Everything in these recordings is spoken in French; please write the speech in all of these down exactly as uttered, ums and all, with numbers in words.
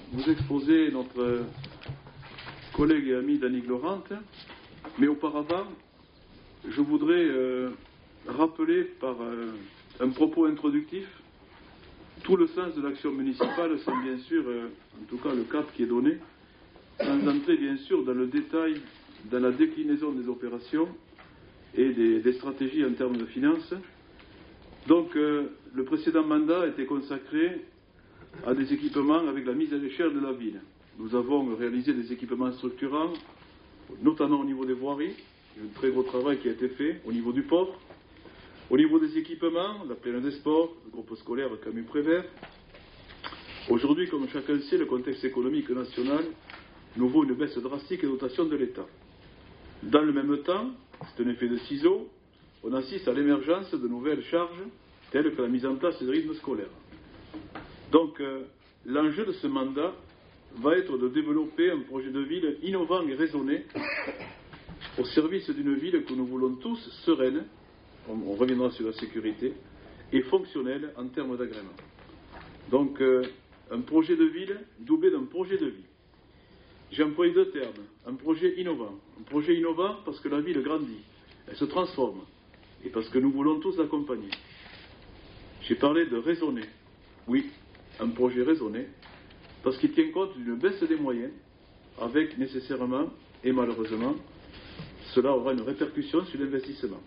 vous exposer notre collègue et ami Dany Glorant, mais auparavant, je voudrais euh, rappeler par euh, un propos introductif tout le sens de l'action municipale, sans bien sûr, euh, en tout cas le cap qui est donné, sans entrer bien sûr dans le détail, dans la déclinaison des opérations et des, des stratégies en termes de finances. Donc, euh, le précédent mandat était consacré à des équipements avec la mise à l'échelle de la ville. Nous avons réalisé des équipements structurants, notamment au niveau des voiries, il y a un très gros travail qui a été fait, au niveau du port, au niveau des équipements, la plaine des sports, le groupe scolaire Camus Prévert. Aujourd'hui, comme chacun sait, le contexte économique national nous vaut une baisse drastique des dotations de l'État. Dans le même temps, c'est un effet de ciseau, on assiste à l'émergence de nouvelles charges, telles que la mise en place des rythmes scolaires. Donc, euh, l'enjeu de ce mandat va être de développer un projet de ville innovant et raisonné au service d'une ville que nous voulons tous sereine, on, on reviendra sur la sécurité, et fonctionnelle en termes d'agrément. Donc, euh, un projet de ville doublé d'un projet de vie. J'ai employé deux termes, un projet innovant. Un projet innovant parce que la ville grandit, elle se transforme, et parce que nous voulons tous l'accompagner. J'ai parlé de raisonner. Oui, un projet raisonné, parce qu'il tient compte d'une baisse des moyens, avec nécessairement, et malheureusement, cela aura une répercussion sur l'investissement.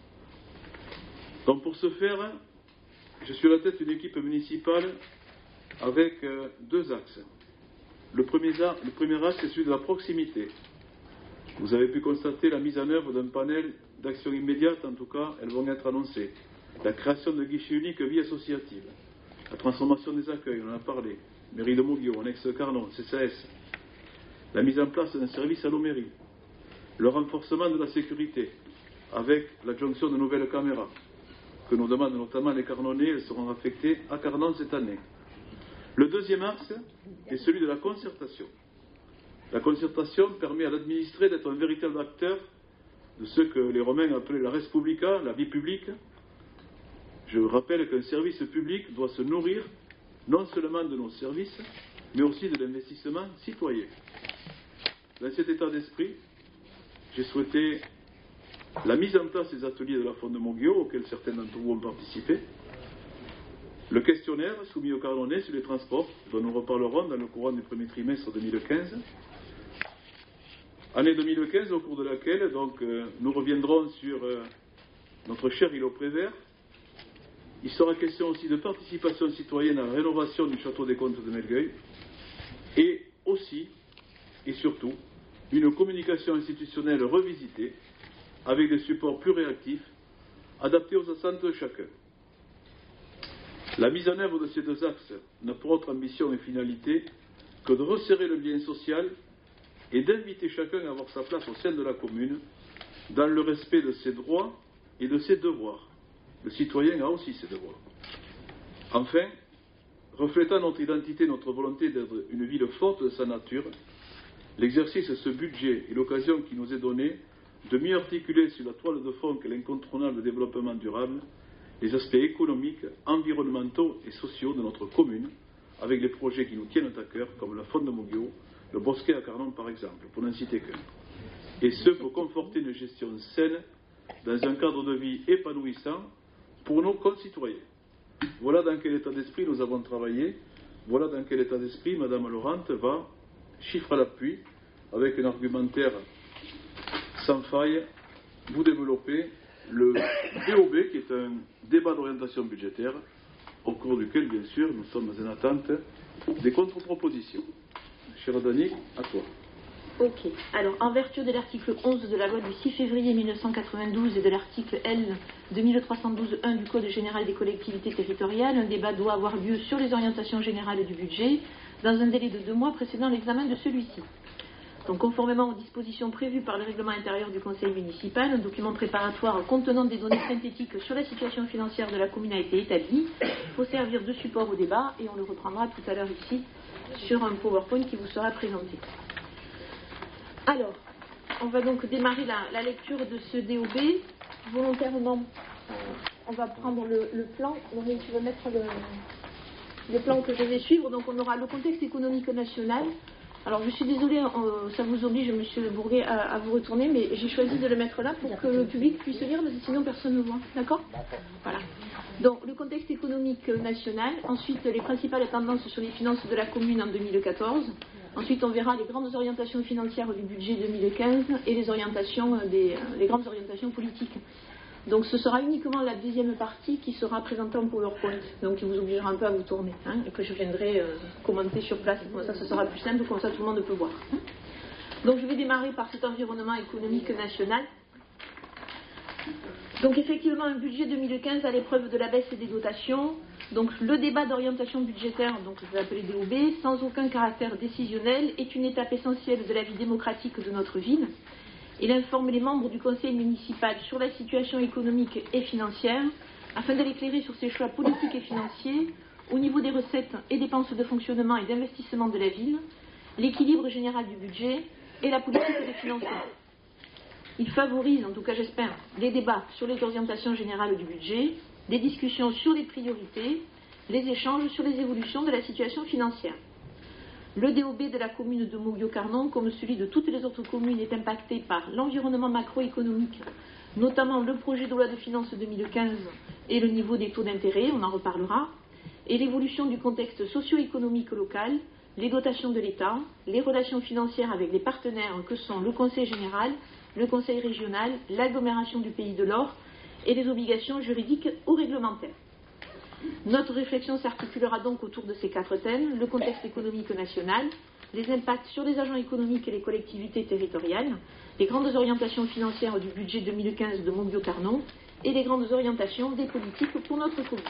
Donc pour ce faire, je suis à la tête d'une équipe municipale avec euh, deux axes. Le premier, le premier axe est celui de la proximité. Vous avez pu constater la mise en œuvre d'un panel d'actions immédiates, en tout cas, elles vont être annoncées. La création de guichets uniques vie associative, la transformation des accueils, on en a parlé, mairie de Moguio, annexe Carnon, C C A S, la mise en place d'un service à nos mairies, le renforcement de la sécurité, avec l'adjonction de nouvelles caméras, que nous demandent notamment les Carnonnais, elles seront affectées à Carnon cette année. Le deuxième axe est celui de la concertation. La concertation permet à l'administré d'être un véritable acteur de ce que les Romains appelaient la res publica, la vie publique. Je rappelle qu'un service public doit se nourrir non seulement de nos services, mais aussi de l'investissement citoyen. Dans cet état d'esprit, j'ai souhaité la mise en place des ateliers de la Fonde de Moguio, auxquels certains d'entre vous ont participé, le questionnaire soumis au Carnonnais sur les transports, dont nous reparlerons dans le courant du premier trimestre deux mille quinze. Année deux mille quinze, au cours de laquelle donc, euh, nous reviendrons sur euh, notre cher îlot Prévert. Il sera question aussi de participation citoyenne à la rénovation du château des Comtes de Melgueil et aussi, et surtout, une communication institutionnelle revisitée avec des supports plus réactifs, adaptés aux attentes de chacun. La mise en œuvre de ces deux axes n'a pour autre ambition et finalité que de resserrer le lien social et d'inviter chacun à avoir sa place au sein de la commune dans le respect de ses droits et de ses devoirs. Le citoyen a aussi ses devoirs. Enfin, reflétant notre identité, notre volonté d'être une ville forte de sa nature, l'exercice de ce budget est l'occasion qui nous est donnée de mieux articuler sur la toile de fond qu'est l'incontournable développement durable les aspects économiques, environnementaux et sociaux de notre commune, avec les projets qui nous tiennent à cœur, comme la Fonde de Moguio, le Bosquet à Carnon par exemple, pour n'en citer qu'un. Et ce, pour conforter une gestion saine, dans un cadre de vie épanouissant, pour nos concitoyens. Voilà dans quel état d'esprit nous avons travaillé, voilà dans quel état d'esprit Madame Laurent va, chiffre à l'appui, avec un argumentaire sans faille, vous développer le D O B, qui est un débat d'orientation budgétaire, au cours duquel, bien sûr, nous sommes en attente des contre-propositions. Cher Dany, à toi. Ok. Alors, en vertu de l'article onze de la loi du six février mille neuf cent quatre-vingt-douze et de l'article L deux mille trois cent douze tiret un du Code général des collectivités territoriales, un débat doit avoir lieu sur les orientations générales du budget dans un délai de deux mois précédant l'examen de celui-ci. Donc, conformément aux dispositions prévues par le règlement intérieur du conseil municipal, un document préparatoire contenant des données synthétiques sur la situation financière de la commune a été établi. Il faut servir de support au débat et on le reprendra tout à l'heure ici sur un PowerPoint qui vous sera présenté. Alors, on va donc démarrer la, la lecture de ce D O B. Volontairement, euh, on va prendre le, le plan. Laurie, tu veux mettre le... le plan que je vais suivre. Donc on aura le contexte économique national. Alors je suis désolée, euh, ça vous oblige, Monsieur Bourguet, à, à vous retourner, mais j'ai choisi de le mettre là pour que le public puisse lire, parce que sinon personne ne voit. D'accord ? Voilà. Donc le contexte économique national. Ensuite, les principales tendances sur les finances de la commune en deux mille quatorze. Ensuite, on verra les grandes orientations financières du budget deux mille quinze et les orientations des, les grandes orientations politiques. Donc ce sera uniquement la deuxième partie qui sera présentée en PowerPoint, donc qui vous obligera un peu à vous tourner, hein, et que je viendrai euh, commenter sur place. Comme ça, ce sera plus simple, comme ça tout le monde peut voir. Hein. Donc je vais démarrer par cet environnement économique national. Donc effectivement, un budget deux mille quinze à l'épreuve de la baisse des dotations. Donc le débat d'orientation budgétaire, donc je vais l'appeler D O B, sans aucun caractère décisionnel, est une étape essentielle de la vie démocratique de notre ville. Il informe les membres du conseil municipal sur la situation économique et financière afin de l'éclairer sur ses choix politiques et financiers au niveau des recettes et dépenses de fonctionnement et d'investissement de la ville, l'équilibre général du budget et la politique des financements. Il favorise, en tout cas j'espère, les débats sur les orientations générales du budget, des discussions sur les priorités, les échanges sur les évolutions de la situation financière. Le D O B de la commune de Moguio-Carnon, comme celui de toutes les autres communes, est impacté par l'environnement macroéconomique, notamment le projet de loi de finances deux mille quinze et le niveau des taux d'intérêt, on en reparlera, et l'évolution du contexte socio-économique local, les dotations de l'État, les relations financières avec les partenaires que sont le Conseil général, le Conseil régional, l'agglomération du Pays de l'Or et les obligations juridiques ou réglementaires. Notre réflexion s'articulera donc autour de ces quatre thèmes: le contexte économique national, les impacts sur les agents économiques et les collectivités territoriales, les grandes orientations financières du budget deux mille quinze de Moguio-Carnon et les grandes orientations des politiques pour notre commune.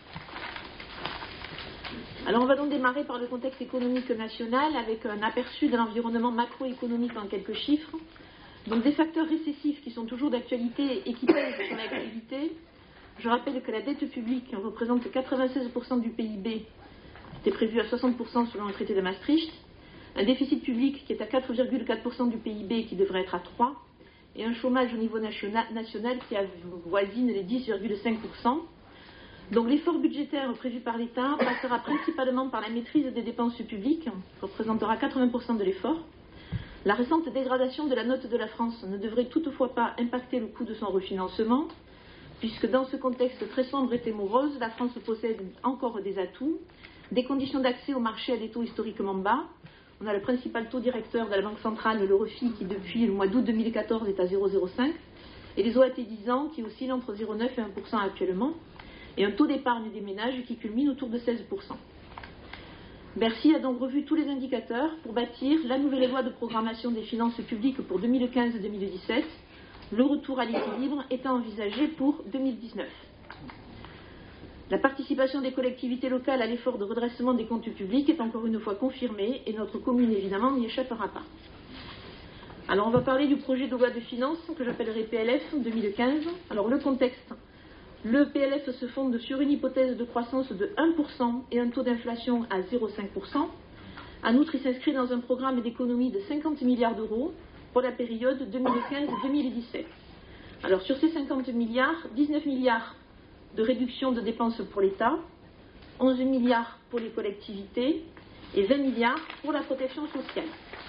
Alors on va donc démarrer par le contexte économique national avec un aperçu de l'environnement macroéconomique en quelques chiffres. Donc des facteurs récessifs qui sont toujours d'actualité et qui pèsent sur l'activité. Je rappelle que la dette publique représente quatre-vingt-seize pour cent du P I B, c'était prévu à soixante pour cent selon le traité de Maastricht, un déficit public qui est à quatre virgule quatre pour cent du P I B qui devrait être à trois pour cent, et un chômage au niveau national, national qui avoisine les dix virgule cinq pour cent. Donc l'effort budgétaire prévu par l'État passera principalement par la maîtrise des dépenses publiques, qui représentera quatre-vingts pour cent de l'effort. La récente dégradation de la note de la France ne devrait toutefois pas impacter le coût de son refinancement, puisque dans ce contexte très sombre et morose, la France possède encore des atouts, des conditions d'accès au marché à des taux historiquement bas. On a le principal taux directeur de la Banque centrale, le REFI, qui depuis le mois d'août deux mille quatorze est à zéro virgule zéro cinq, et les O A T dix ans qui oscillent entre zéro virgule neuf et un pour cent actuellement, et un taux d'épargne des ménages qui culmine autour de seize pour cent. Bercy a donc revu tous les indicateurs pour bâtir la nouvelle loi de programmation des finances publiques pour deux mille quinze deux mille dix-sept, le retour à l'équilibre étant envisagé pour deux mille dix-neuf. La participation des collectivités locales à l'effort de redressement des comptes publics est encore une fois confirmée et notre commune évidemment n'y échappera pas. Alors on va parler du projet de loi de finances que j'appellerai P L F deux mille quinze. Alors le contexte, le P L F se fonde sur une hypothèse de croissance de un pour cent et un taux d'inflation à zéro virgule cinq pour cent. En outre, il s'inscrit dans un programme d'économie de cinquante milliards d'euros pour la période deux mille quinze deux mille dix-sept. Alors sur ces cinquante milliards, dix-neuf milliards de réduction de dépenses pour l'État, onze milliards pour les collectivités et vingt milliards pour la protection sociale.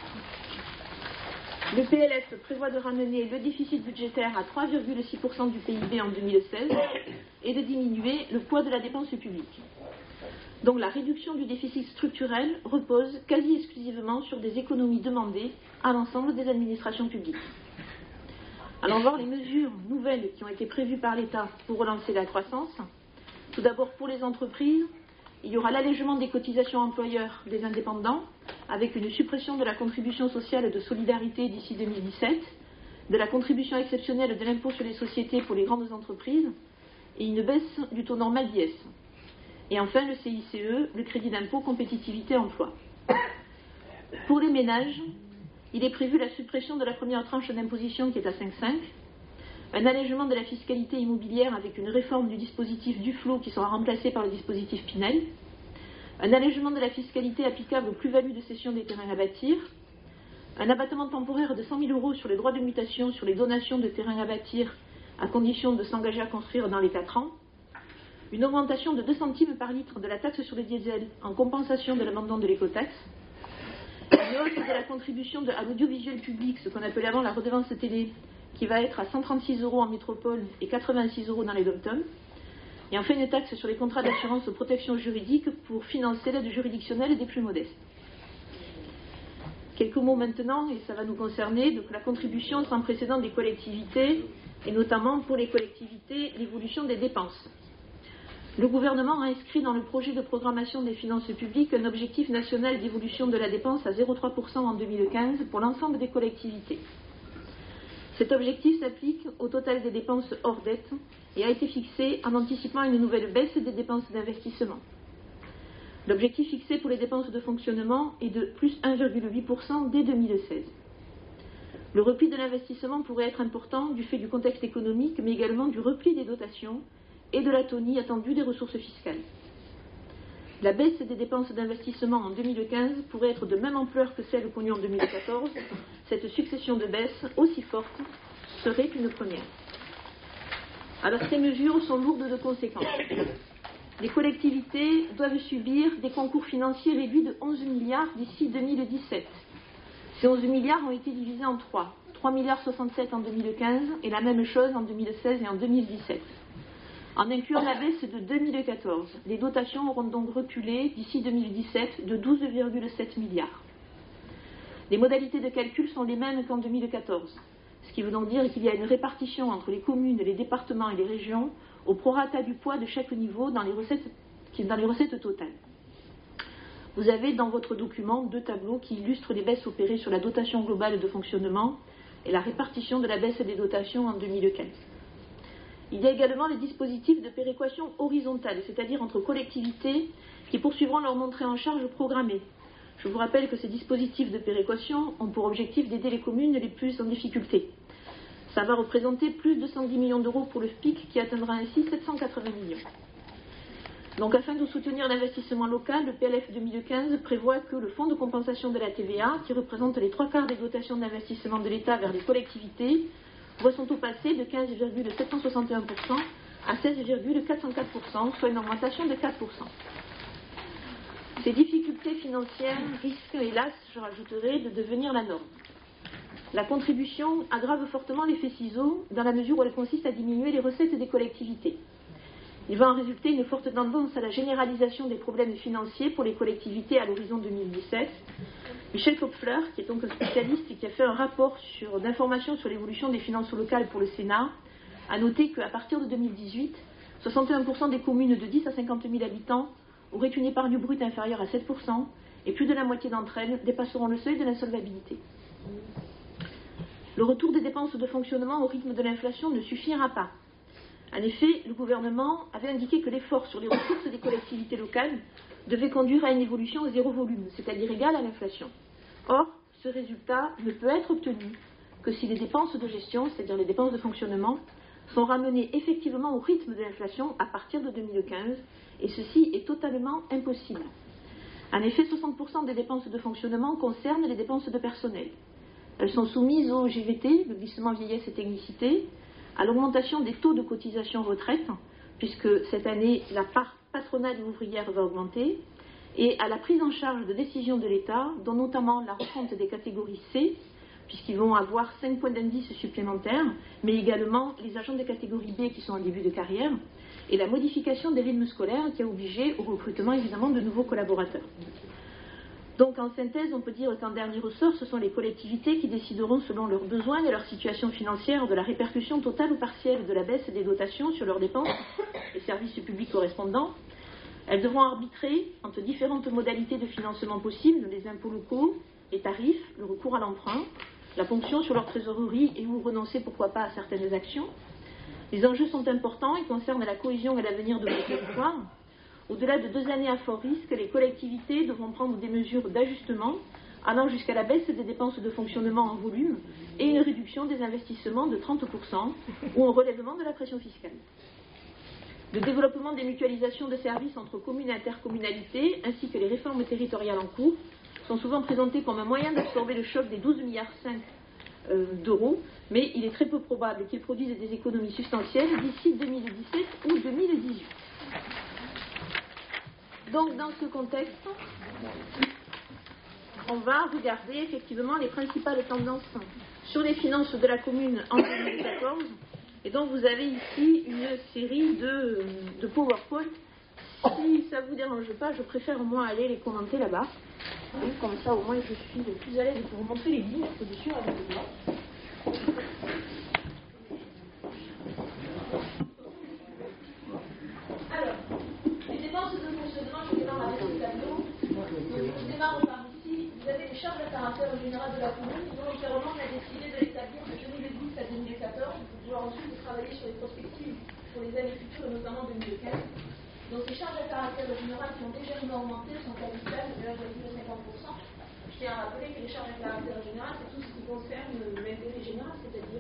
Le P L F prévoit de ramener le déficit budgétaire à trois virgule six pour cent du P I B en deux mille seize et de diminuer le poids de la dépense publique. Donc la réduction du déficit structurel repose quasi exclusivement sur des économies demandées à l'ensemble des administrations publiques. Alors on va voir les mesures nouvelles qui ont été prévues par l'État pour relancer la croissance. Tout d'abord pour les entreprises, il y aura l'allègement des cotisations employeurs des indépendants avec une suppression de la contribution sociale de solidarité d'ici deux mille dix-sept, de la contribution exceptionnelle de l'impôt sur les sociétés pour les grandes entreprises et une baisse du taux normal d'I S. Et enfin le C I C E, le crédit d'impôt compétitivité emploi. Pour les ménages, il est prévu la suppression de la première tranche d'imposition qui est à cinq virgule cinq, un allègement de la fiscalité immobilière avec une réforme du dispositif Duflot qui sera remplacé par le dispositif Pinel, un allègement de la fiscalité applicable aux plus-values de cession des terrains à bâtir, un abattement temporaire de cent mille euros sur les droits de mutation sur les donations de terrains à bâtir à condition de s'engager à construire dans les quatre ans, une augmentation de deux centimes par litre de la taxe sur le diesel en compensation de l'abandon de l'écotaxe, une hausse de la contribution de, à l'audiovisuel public, ce qu'on appelait avant la redevance télé, qui va être à cent trente-six euros en métropole et quatre-vingt-six euros dans les dom-toms, et enfin une taxe sur les contrats d'assurance protection juridique pour financer l'aide juridictionnelle des plus modestes. Quelques mots maintenant, et ça va nous concerner, donc la contribution sans précédent des collectivités, et notamment pour les collectivités, l'évolution des dépenses. Le gouvernement a inscrit dans le projet de programmation des finances publiques un objectif national d'évolution de la dépense à zéro virgule trois pour cent en deux mille quinze pour l'ensemble des collectivités. Cet objectif s'applique au total des dépenses hors dette et a été fixé en anticipant une nouvelle baisse des dépenses d'investissement. L'objectif fixé pour les dépenses de fonctionnement est de plus un virgule huit pour cent dès deux mille seize. Le repli de l'investissement pourrait être important du fait du contexte économique, mais également du repli des dotations et de l'atonie attendue des ressources fiscales. La baisse des dépenses d'investissement en deux mille quinze pourrait être de même ampleur que celle connue en deux mille quatorze. Cette succession de baisses aussi forte serait une première. Alors ces mesures sont lourdes de conséquences. Les collectivités doivent subir des concours financiers réduits de onze milliards d'ici deux mille dix-sept. Ces onze milliards ont été divisés en trois. trois virgule soixante-sept milliards en deux mille quinze et la même chose en deux mille seize et en deux mille dix-sept. En incluant la baisse de deux mille quatorze, les dotations auront donc reculé d'ici deux mille dix-sept de douze virgule sept milliards. Les modalités de calcul sont les mêmes qu'en deux mille quatorze, ce qui veut donc dire qu'il y a une répartition entre les communes, les départements et les régions au prorata du poids de chaque niveau dans les recettes, dans les recettes totales. Vous avez dans votre document deux tableaux qui illustrent les baisses opérées sur la dotation globale de fonctionnement et la répartition de la baisse des dotations en deux mille quinze. Il y a également les dispositifs de péréquation horizontale, c'est-à-dire entre collectivités qui poursuivront leur montée en charge programmée. Je vous rappelle que ces dispositifs de péréquation ont pour objectif d'aider les communes les plus en difficulté. Ça va représenter plus de cent dix millions d'euros pour le F P I C qui atteindra ainsi sept cent quatre-vingts millions. Donc afin de soutenir l'investissement local, le P L F deux mille quinze prévoit que le fonds de compensation de la T V A, qui représente les trois quarts des dotations d'investissement de l'État vers les collectivités, voit son taux passer de quinze virgule sept cent soixante et un pour cent à seize virgule quatre cent quatre pour cent, soit une augmentation de quatre pour cent. Ces difficultés financières risquent, hélas, je rajouterai, de devenir la norme. La contribution aggrave fortement l'effet ciseau dans la mesure où elle consiste à diminuer les recettes des collectivités. Il va en résulter une forte tendance à la généralisation des problèmes financiers pour les collectivités à l'horizon deux mille dix-sept. Michel Kopfler, qui est donc un spécialiste et qui a fait un rapport sur, d'information sur l'évolution des finances locales pour le Sénat, a noté qu'à partir de deux mille dix-huit, soixante et un pour cent des communes de dix à cinquante mille habitants auraient une épargne brute inférieure à sept pour cent et plus de la moitié d'entre elles dépasseront le seuil de l'insolvabilité. Le retour des dépenses de fonctionnement au rythme de l'inflation ne suffira pas. En effet, le gouvernement avait indiqué que l'effort sur les ressources des collectivités locales devait conduire à une évolution au zéro volume, c'est-à-dire égale à l'inflation. Or, ce résultat ne peut être obtenu que si les dépenses de gestion, c'est-à-dire les dépenses de fonctionnement, sont ramenées effectivement au rythme de l'inflation à partir de deux mille quinze, et ceci est totalement impossible. En effet, soixante pour cent des dépenses de fonctionnement concernent les dépenses de personnel. Elles sont soumises au G V T, le glissement vieillesse et technicité, à l'augmentation des taux de cotisation retraite, puisque cette année, la part patronale et ouvrière va augmenter, et à la prise en charge de décisions de l'État, dont notamment la refonte des catégories C, puisqu'ils vont avoir cinq points d'indice supplémentaires, mais également les agents des catégories B qui sont en début de carrière, et la modification des rythmes scolaires qui a obligé au recrutement évidemment de nouveaux collaborateurs. Donc en synthèse, on peut dire qu'en dernier ressort, ce sont les collectivités qui décideront selon leurs besoins et leur situation financière de la répercussion totale ou partielle de la baisse des dotations sur leurs dépenses et services publics correspondants. Elles devront arbitrer entre différentes modalités de financement possibles, les impôts locaux, les tarifs, le recours à l'emprunt, la ponction sur leur trésorerie et ou renoncer pourquoi pas à certaines actions. Les enjeux sont importants et concernent la cohésion et l'avenir de nos territoires. Au-delà de deux années à fort risque, les collectivités devront prendre des mesures d'ajustement allant jusqu'à la baisse des dépenses de fonctionnement en volume et une réduction des investissements de trente pour cent ou un relèvement de la pression fiscale. Le développement des mutualisations de services entre communes et intercommunalités ainsi que les réformes territoriales en cours sont souvent présentés comme un moyen d'absorber le choc des douze virgule cinq milliards euh, d'euros, mais il est très peu probable qu'ils produisent des économies substantielles d'ici deux mille dix-sept ou deux mille dix-huit. Donc, dans ce contexte, on va regarder effectivement les principales tendances sur les finances de la commune en deux mille quatorze. Et donc, vous avez ici une série de, de PowerPoint. Si ça ne vous dérange pas, je préfère moi aller les commenter là-bas. Comme ça, au moins, je suis le plus à l'aise pour vous montrer les lignes au-dessus avec le doigt. Alors, les dépenses de fonctionnement, je démarre avec le tableau. Donc, je démarre par ici. Vous avez les charges à caractère général de la commune. Volontairement, on a décidé de l'établir de deux mille dix à deux mille quatorze pour pouvoir ensuite travailler sur les prospectives pour les années futures, et notamment deux mille quinze. Donc, ces charges à caractère général qui ont légèrement augmenté sont capitales de un virgule cinquante pour cent. Je tiens à rappeler que les charges à caractère général, c'est tout ce qui concerne l'intérêt général, c'est-à-dire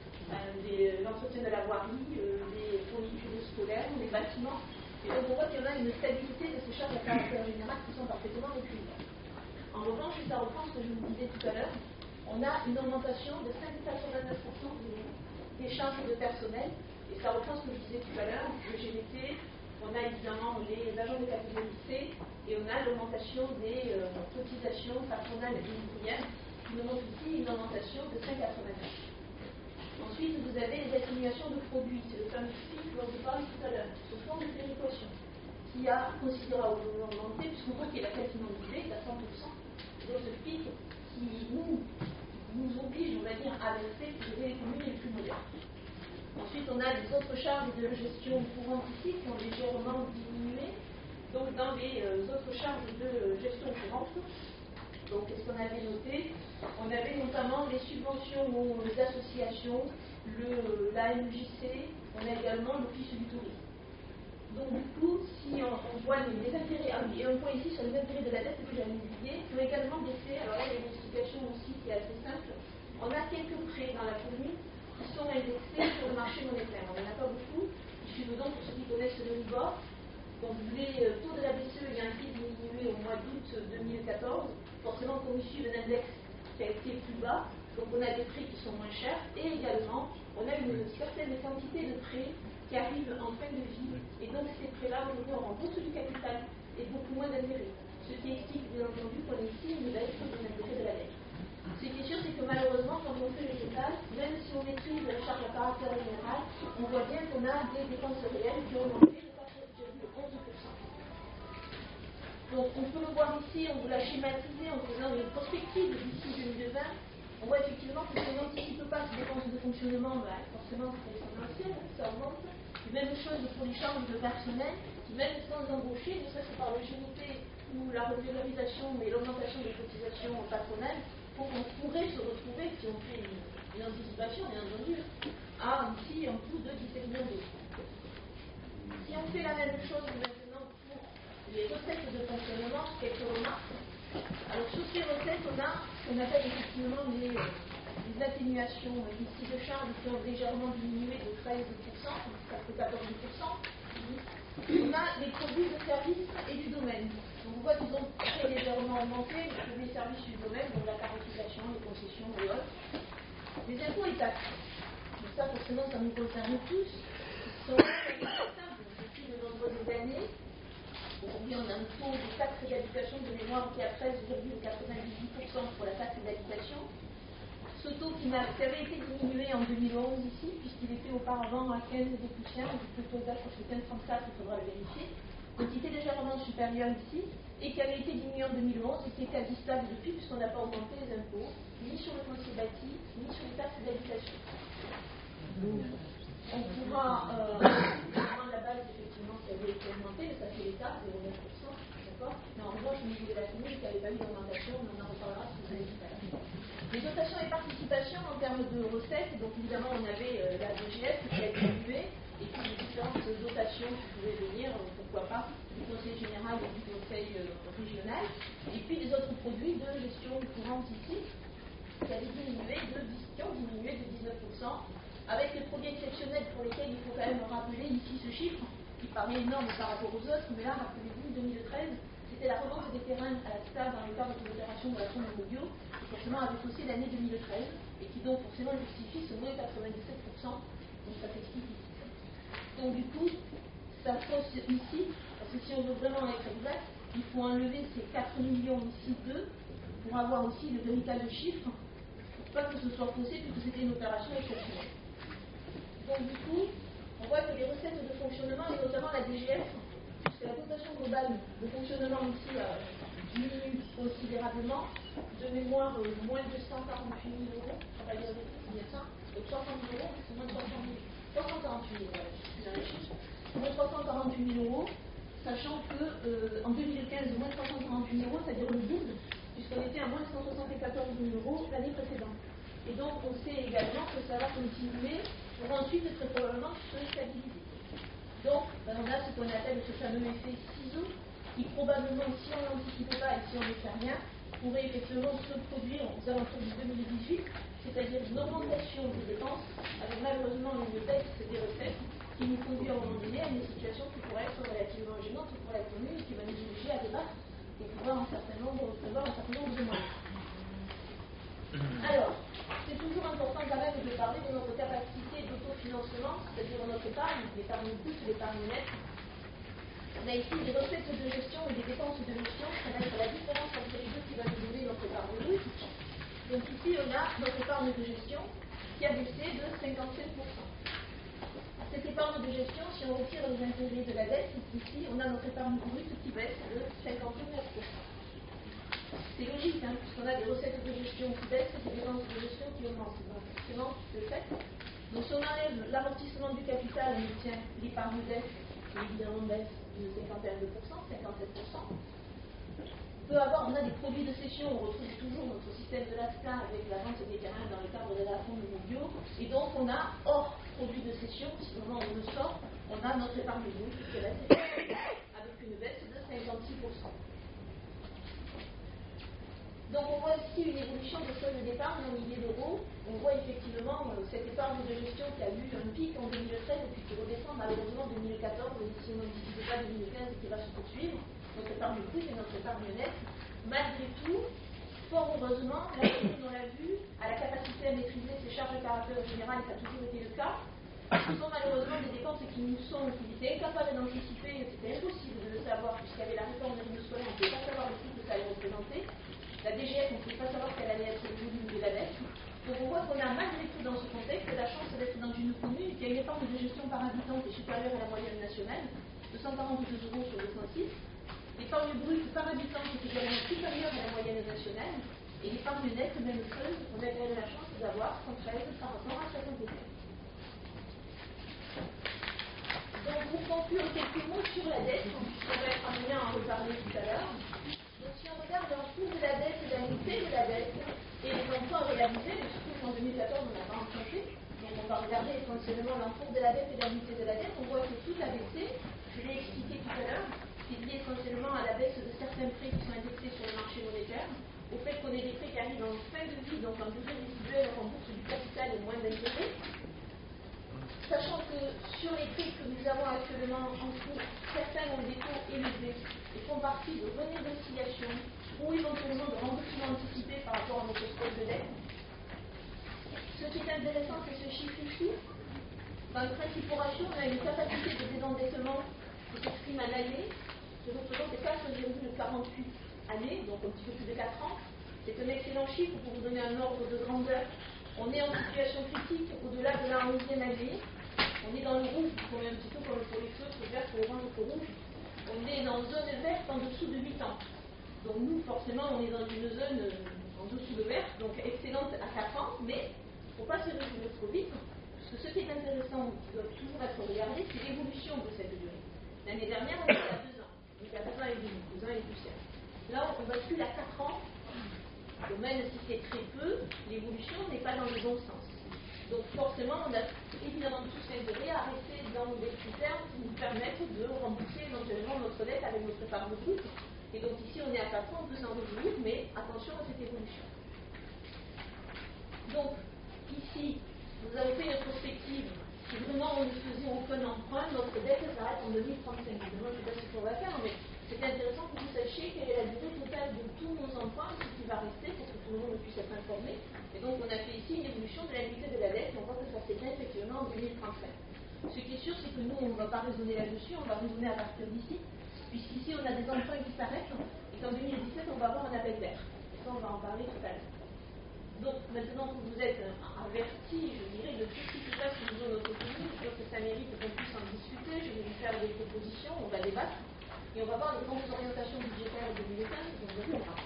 euh, l'entretien de la voirie, euh, les fournitures scolaires, les bâtiments. Et donc, on voit qu'il y en a une stabilité de ces charges à caractère général qui sont parfaitement maîtrisées. En revanche, et ça reprend ce que je vous disais tout à l'heure, on a une augmentation de cinq virgule quatre-vingt-neuf pour cent des charges de personnel. Et ça reprend ce que je disais tout à l'heure, le G V T. On a évidemment les agents de catégorie C et on a l'augmentation des euh, cotisations patronales et ouvrières qui nous montre ici une augmentation de cinq virgule quatre-vingt-neuf. Ensuite, vous avez les atténuations de produits. C'est le fameux F I C dont je parlais tout à l'heure, ce fonds de péréquation qui a considérablement augmenté puisqu'on voit qu'il est quasiment doublé, à cent pour cent. Donc ce F I C qui nous, nous oblige, on va dire, à verser pour les communes les plus modernes. Ensuite, on a les autres charges de gestion courante ici qui ont légèrement diminué. Donc, dans les euh, autres charges de gestion courante, donc, qu'est-ce qu'on avait noté? On avait notamment les subventions aux associations, le, la M J C, on a également l'Office du tourisme. Donc, du coup, si on, on voit les, les intérêts, ah oui, et un point ici sur les intérêts de la dette que j'avais oublié, qui ont également baissé. Alors là, il y a une explication aussi qui est assez simple. On a quelques prêts dans la commune qui sont indexés sur le marché monétaire. On n'en a pas beaucoup. Il suffit donc, pour ceux qui connaissent le Libor, donc les taux de la B C E ayant été diminués au mois d'août deux mille quatorze, forcément comme ils suivent un index qui a été plus bas, donc on a des prix qui sont moins chers, et également on a une certaine quantité de prêts qui arrivent en fin de vie, et donc ces prêts-là aujourd'hui on rembourse du capital et beaucoup moins d'intérêt. Ce qui explique bien entendu qu'on ait ici une baisse de l'intérêt de la dette. Ce qui est sûr, c'est que malheureusement, quand on fait les détails, même si on maîtrise la charge à caractère général, on voit bien qu'on a des dépenses réelles qui ont augmenté de quatre virgule onze pour cent. Donc, on peut le voir ici, on vous l'a schématisé en faisant une prospective d'ici deux mille vingt. On voit effectivement que si on n'anticipe pas ces dépenses de fonctionnement, bah, forcément, c'est exponentiel, ça augmente. Même chose pour les charges de personnel, qui même sans embaucher, ne serait-ce que par le G V T ou la revalorisation et l'augmentation des cotisations patronales, on pourrait se retrouver, si on fait une, une anticipation, bien entendu, à ici un coût de dix-sept millions d'euros. Si on fait la même chose maintenant pour les recettes de fonctionnement, quelques remarques. Alors sur ces recettes, on a ce qu'on appelle effectivement les, les atténuations ici de charges qui ont légèrement diminué de treize pour cent, quatorze pour cent. On a les produits de services et du domaine. Donc on voit qu'ils ont très légèrement augmenté, les produits de services du domaine, donc la tarification, les concessions et autres. Les impôts et taxes. Donc ça, forcément, ça nous concerne tous. Ils sont stables depuis de nombreuses années. Aujourd'hui, on a un taux de taxe d'habitation de mémoire qui est à treize virgule quatre-vingt-dix-huit pour cent pour la taxe d'habitation. Ce taux qui, qui avait été diminué en deux mille onze ici, puisqu'il était auparavant à quinze des poussières, donc le taux d'âge, c'est quinze virgule trente-quatre, il faudra le vérifier. Donc il était légèrement supérieur ici, et qui avait été diminué en deux mille onze, et qui est quasi stable depuis, puisqu'on n'a pas augmenté les impôts, ni sur le foncier bâti, ni sur les taxes d'habitation. On pourra, euh, vraiment la base, effectivement, qui avait été augmentée, mais ça fait l'État, zéro virgule neuf pour cent, d'accord? Mais en revanche, au niveau de la commune, il n'y avait pas eu d'augmentation, mais on en reparlera si vous avez tout à l'heure. Les dotations et participations en termes de recettes, donc évidemment on avait euh, la D G F qui a diminué, et puis les différentes dotations qui pouvaient venir, euh, pourquoi pas, du conseil général et du conseil euh, régional, et puis des autres produits de gestion courante ici, qui avaient diminué de, qui ont diminué de dix-neuf pour cent, avec les produits exceptionnels pour lesquels il faut quand même rappeler ici ce chiffre, qui paraît énorme par rapport aux autres, mais là, rappelez-vous, deux mille treize, c'était la revente des terrains à la S T A dans le cadre de l'opération de la Fonds Immobilier, qui forcément avait faussé l'année deux mille treize, et qui donc forcément justifie ce moins quatre-vingt-dix-sept pour cent, donc ça s'explique ici. Donc du coup, ça fausse ici Parce que si on veut vraiment être exact, il faut enlever ces quatre millions ici deux pour avoir aussi le véritable chiffre, pour pas que ce soit faussé, puisque c'était une opération exceptionnelle. Donc du coup, on voit que les recettes de fonctionnement, et notamment la D G F, puisque la dotation globale de fonctionnement ici a diminué considérablement, de mémoire euh, moins de cent quarante-huit mille euros, on va dire c'est bien ça, donc soixante mille euros, c'est moins de trois cent quarante-huit mille euros, moins de trois cent quarante-huit mille euros, sachant que euh, en deux mille quinze, moins de trois cent quarante-huit mille euros, c'est-à-dire le double, puisqu'on était à moins de cent soixante-quatorze mille euros l'année précédente. Et donc on sait également que ça va continuer pour ensuite très probablement se stabiliser. Donc ben, on a ce qu'on appelle ce fameux effet ciseau, qui probablement, si on n'anticipe pas et si on ne fait rien, pourrait effectivement se produire aux alentours du deux mille dix-huit, c'est-à-dire une augmentation des dépenses, avec malheureusement une baisse des recettes, qui nous conduit à un moment donné à une situation qui pourrait être relativement gênante pour la commune et qui va nous obliger à débattre et pouvoir un certain nombre, prévoir un certain nombre de moyens. Alors, c'est toujours important quand même de parler de notre capacité d'autofinancement, c'est-à-dire notre épargne, l'épargne brute, l'épargne nette. On a ici des recettes de gestion et des dépenses de gestion, ça va être la différence entre les deux qui va nous donner notre épargne brute. Donc ici, on a notre épargne de gestion qui a baissé de cinquante-sept pour cent. Cette épargne de gestion, si on retire les intérêts de la dette, ici, on a notre épargne brute qui baisse de cinquante-neuf pour cent. C'est logique, hein, puisqu'on a des recettes de gestion qui baissent et des dépenses de gestion qui augmentent. Donc, forcément, c'est le fait. Donc, si on enlève l'amortissement du capital, on obtient l'épargne dette, qui évidemment baisse de cinquante et un pour cent, cinquante-sept pour cent. On peut avoir, on a des produits de cession, on retrouve toujours notre système de l'A S C A avec la vente des terrains dans le cadre de la fonds immobilier. Et donc, on a, hors produits de cession, si vraiment on le sort, on a notre épargne brute qui est avec une baisse de cinquante-six pour cent. Donc on voit ici une évolution de solde d'épargne en milliers d'euros. On voit effectivement euh, cette épargne de gestion qui a eu un pic en deux mille treize et puis qui redescend malheureusement en deux mille quatorze et si on n'anticipe pas deux mille quinze qui va se poursuivre. Notre épargne brute et notre épargne nette. Malgré tout, fort heureusement, la commune, on l'a vu, a la capacité à maîtriser ses charges de caractère général, et ça a toujours été le cas. Ce sont malheureusement des dépenses qui nous sont, qui étaient incapables d'anticiper, c'était impossible de le savoir puisqu'il y avait la réforme des rythmes scolaires, on ne pouvait pas savoir le coût que ça allait représenter. La D G F, on ne pouvait pas savoir quelle allait être le volume de la dette. Donc on voit qu'on a malgré tout dans ce contexte la chance d'être dans une commune qui a une épargne de gestion par habitant qui est supérieure à la moyenne nationale, deux cent quarante-deux euros sur deux cent six. L'épargne brute par habitant qui est également supérieure à la moyenne nationale. Et l'épargne nette, même chose, on a quand même la chance d'avoir cent treize par rapport à soixante-dix-sept. Donc pour conclure quelques mots sur la dette, puisqu'on va être amené à en reparler tout à l'heure. Donc si on regarde l'encours de la dette et l'annuité de la dette et les emplois réalisés, mais surtout qu'en deux mille quatorze on n'a pas emprunté, donc on va regarder essentiellement l'encours de la dette et l'annuité de la dette, on voit que tout a baissé, je l'ai expliqué tout à l'heure, c'est lié essentiellement à la baisse de certains prêts qui sont indexés sur le marché monétaire, au fait qu'on ait des prêts qui arrivent en fin de vie, donc en durée résiduelle, on rembourse du capital et moins d'intérêt. Sachant que sur les prix que nous avons actuellement en cours, certains ont des taux élevés et font partie de renégociation ou éventuellement de remboursement anticipé par rapport à notre stock de dette. Ce qui est intéressant, c'est ce chiffre ici. Dans le principe ratio, on a une capacité de désendettement qui s'exprime à l'année, qui représente quatre virgule quarante-huit années, donc un petit peu plus de quatre ans. C'est un excellent chiffre pour vous donner un ordre de grandeur. On est en situation critique au-delà de la onzième année. On est dans le rouge, on est un petit peu comme pour les feux, pour vert, pour orange, pour rouge. On est dans zone verte en dessous de huit ans. Donc nous, forcément, on est dans une zone euh, en dessous de vert, donc excellente à quatre ans, mais il ne faut pas se résumer trop vite, parce que ce qui est intéressant, qui doit toujours être regardé, c'est l'évolution de cette durée. L'année dernière, on était à deux ans, donc à deux ans et demi, deux ans et poussière. Là, on bascule à quatre ans. Donc même si c'est très peu, l'évolution n'est pas dans le bon sens. Donc forcément, on a évidemment tous intérêt à rester dans des critères qui nous permettent de rembourser éventuellement notre dette avec notre épargne brute. Et donc ici, on est à quatre ans, on peut s'en réjouir, mais attention à cette évolution. Donc ici, nous avons fait une prospective. Si vraiment on ne faisait aucun emprunt, notre dette s'arrête en deux mille trente-cinq. Évidemment, je ne sais pas ce qu'on va faire, mais c'est intéressant que vous sachiez quelle est la durée totale de tous nos emprunts, ce qui va rester pour que tout le monde puisse être informé. Et donc on a fait ici une évolution de l'annuité de la dette et on voit que ça s'éteint effectivement en deux mille trente-cinq. Ce qui est sûr, c'est que nous, on ne va pas raisonner là-dessus, on va raisonner à partir d'ici. puisqu'ici on a des emprunts qui s'arrêtent, et qu'en deux mille dix-sept on va avoir un appel d'air. Ça on va en parler tout à l'heure. Donc maintenant que vous êtes avertis, je dirais, de tout ce qui se passe au niveau de notre commune, je pense que ça mérite qu'on puisse en discuter, je vais vous faire des propositions, on va débattre, et on va voir les grandes orientations budgétaires de deux mille quinze, donc on verra.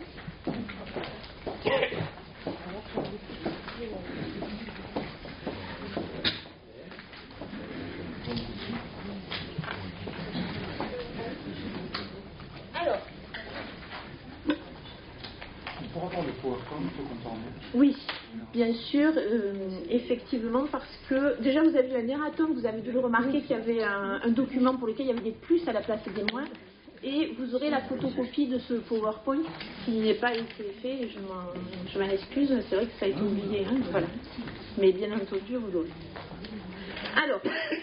Alors, on pourra voir le PowerPoint quand on oui, bien sûr, euh, effectivement, parce que déjà vous avez eu un erratum, vous avez dû le remarquer qu'il y avait un, un document pour lequel il y avait des plus à la place des moins, et vous aurez la photocopie de ce PowerPoint qui n'est pas été fait, et je m'en, je m'en excuse, c'est vrai que ça a été oublié, hein, voilà. Mais bien entendu, vous l'aurez. Alors,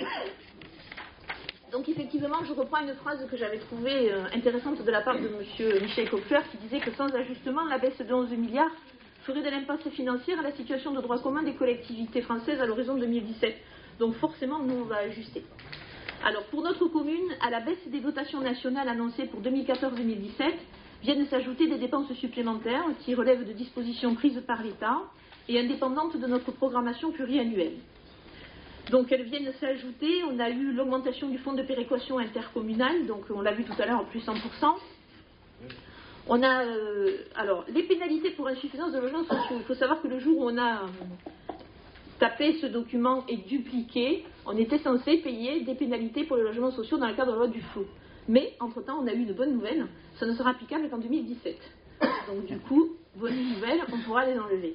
donc effectivement, je reprends une phrase que j'avais trouvée euh, intéressante de la part de M. Michel Kopfler, qui disait que sans ajustement, la baisse de onze milliards ferait de l'impasse financière à la situation de droit commun des collectivités françaises à l'horizon deux mille dix-sept. Donc forcément, nous, on va ajuster. Alors, pour notre commune, à la baisse des dotations nationales annoncées pour deux mille quatorze deux mille dix-sept, viennent s'ajouter des dépenses supplémentaires qui relèvent de dispositions prises par l'État et indépendantes de notre programmation pluriannuelle. Donc, elles viennent s'ajouter. On a eu l'augmentation du fonds de péréquation intercommunal, donc on l'a vu tout à l'heure, en plus cent pour cent. On a, euh, alors, les pénalités pour insuffisance de logements sociaux. Il faut savoir que le jour où on a euh, tapé ce document et dupliqué, on était censé payer des pénalités pour les logements sociaux dans le cadre de la loi du flou. Mais, entre-temps, on a eu une bonne nouvelle, ça ne sera applicable qu'en deux mille dix-sept. Donc, du coup, bonne nouvelle, on pourra les enlever.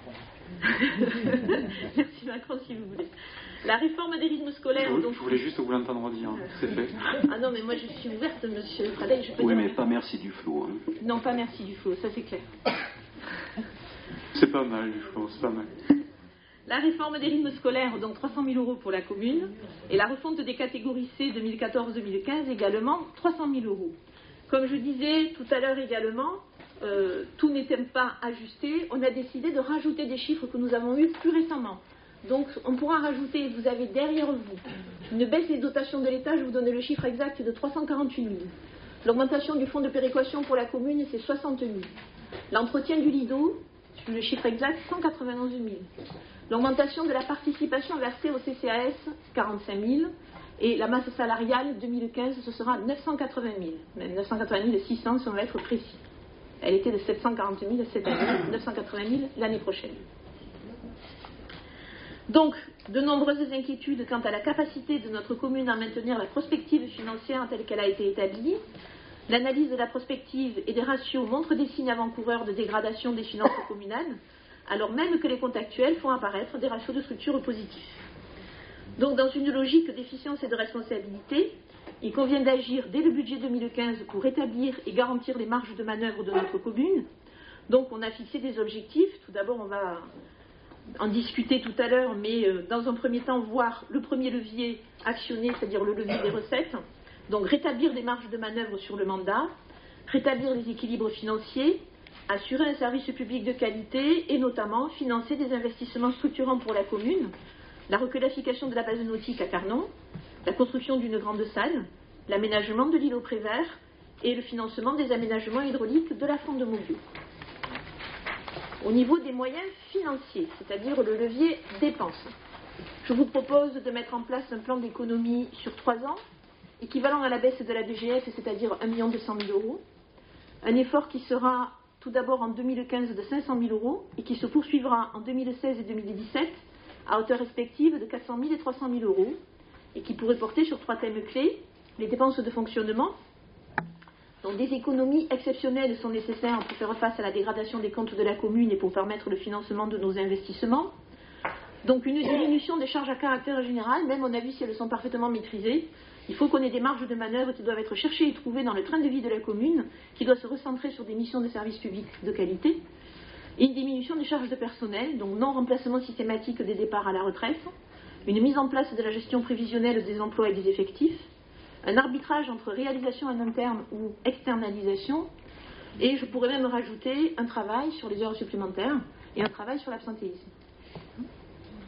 Merci Macron, si vous voulez. La réforme des rythmes scolaires. Je, donc... je voulais juste vous l'entendre dire, c'est fait. Ah non, mais moi je suis ouverte, monsieur Pradel. Je peux oui, dire... mais pas merci du flou. Hein. Non, pas merci du flou, ça c'est clair. C'est pas mal, du flou, c'est pas mal. La réforme des rythmes scolaires, donc trois cent mille euros pour la commune, et la refonte des catégories C deux mille quatorze deux mille quinze également, trois cent mille euros. Comme je disais tout à l'heure également, euh, tout n'était pas ajusté, on a décidé de rajouter des chiffres que nous avons eus plus récemment. Donc on pourra rajouter, vous avez derrière vous une baisse des dotations de l'État, je vous donne le chiffre exact de trois cent quarante-huit mille. L'augmentation du fonds de péréquation pour la commune, c'est soixante mille. L'entretien du Lido, le chiffre exact, cent quatre-vingt-onze mille. L'augmentation de la participation versée au C C A S, quarante-cinq mille. Et la masse salariale deux mille quinze, ce sera neuf cent quatre-vingt mille. Même neuf cent quatre-vingt mille six cents si on va être précis. Elle était de sept cent quarante mille cette année, neuf cent quatre-vingt mille l'année prochaine. Donc, de nombreuses inquiétudes quant à la capacité de notre commune à maintenir la prospective financière telle qu'elle a été établie. L'analyse de la prospective et des ratios montre des signes avant-coureurs de dégradation des finances communales, alors même que les comptes actuels font apparaître des ratios de structure positifs. Donc, dans une logique d'efficience et de responsabilité, il convient d'agir dès le budget deux mille quinze pour rétablir et garantir les marges de manœuvre de notre commune. Donc, on a fixé des objectifs. Tout d'abord, on va en discuter tout à l'heure, mais euh, dans un premier temps, voir le premier levier actionné, c'est-à-dire le levier des recettes. Donc, rétablir des marges de manœuvre sur le mandat, rétablir les équilibres financiers, assurer un service public de qualité et notamment financer des investissements structurants pour la commune, la requalification de la base nautique à Carnon, la construction d'une grande salle, l'aménagement de l'îlot Prévert et le financement des aménagements hydrauliques de la Fonde de Maugueux. Au niveau des moyens financiers, c'est-à-dire le levier dépenses, je vous propose de mettre en place un plan d'économie sur trois ans, équivalent à la baisse de la D G F, c'est-à-dire un million deux cent mille euros, un effort qui sera tout d'abord en deux mille quinze de cinq cent mille euros et qui se poursuivra en deux mille seize et deux mille dix-sept à hauteur respective de quatre cent mille et trois cent mille euros, et qui pourrait porter sur trois thèmes clés: les dépenses de fonctionnement. Donc des économies exceptionnelles sont nécessaires pour faire face à la dégradation des comptes de la commune et pour permettre le financement de nos investissements. Donc une diminution des charges à caractère général, même on a vu si elles sont parfaitement maîtrisées. Il faut qu'on ait des marges de manœuvre qui doivent être cherchées et trouvées dans le train de vie de la commune, qui doit se recentrer sur des missions de service public de qualité. Et une diminution des charges de personnel, donc non-remplacement systématique des départs à la retraite, une mise en place de la gestion prévisionnelle des emplois et des effectifs, un arbitrage entre réalisation en interne ou externalisation, et je pourrais même rajouter un travail sur les heures supplémentaires et un travail sur l'absentéisme.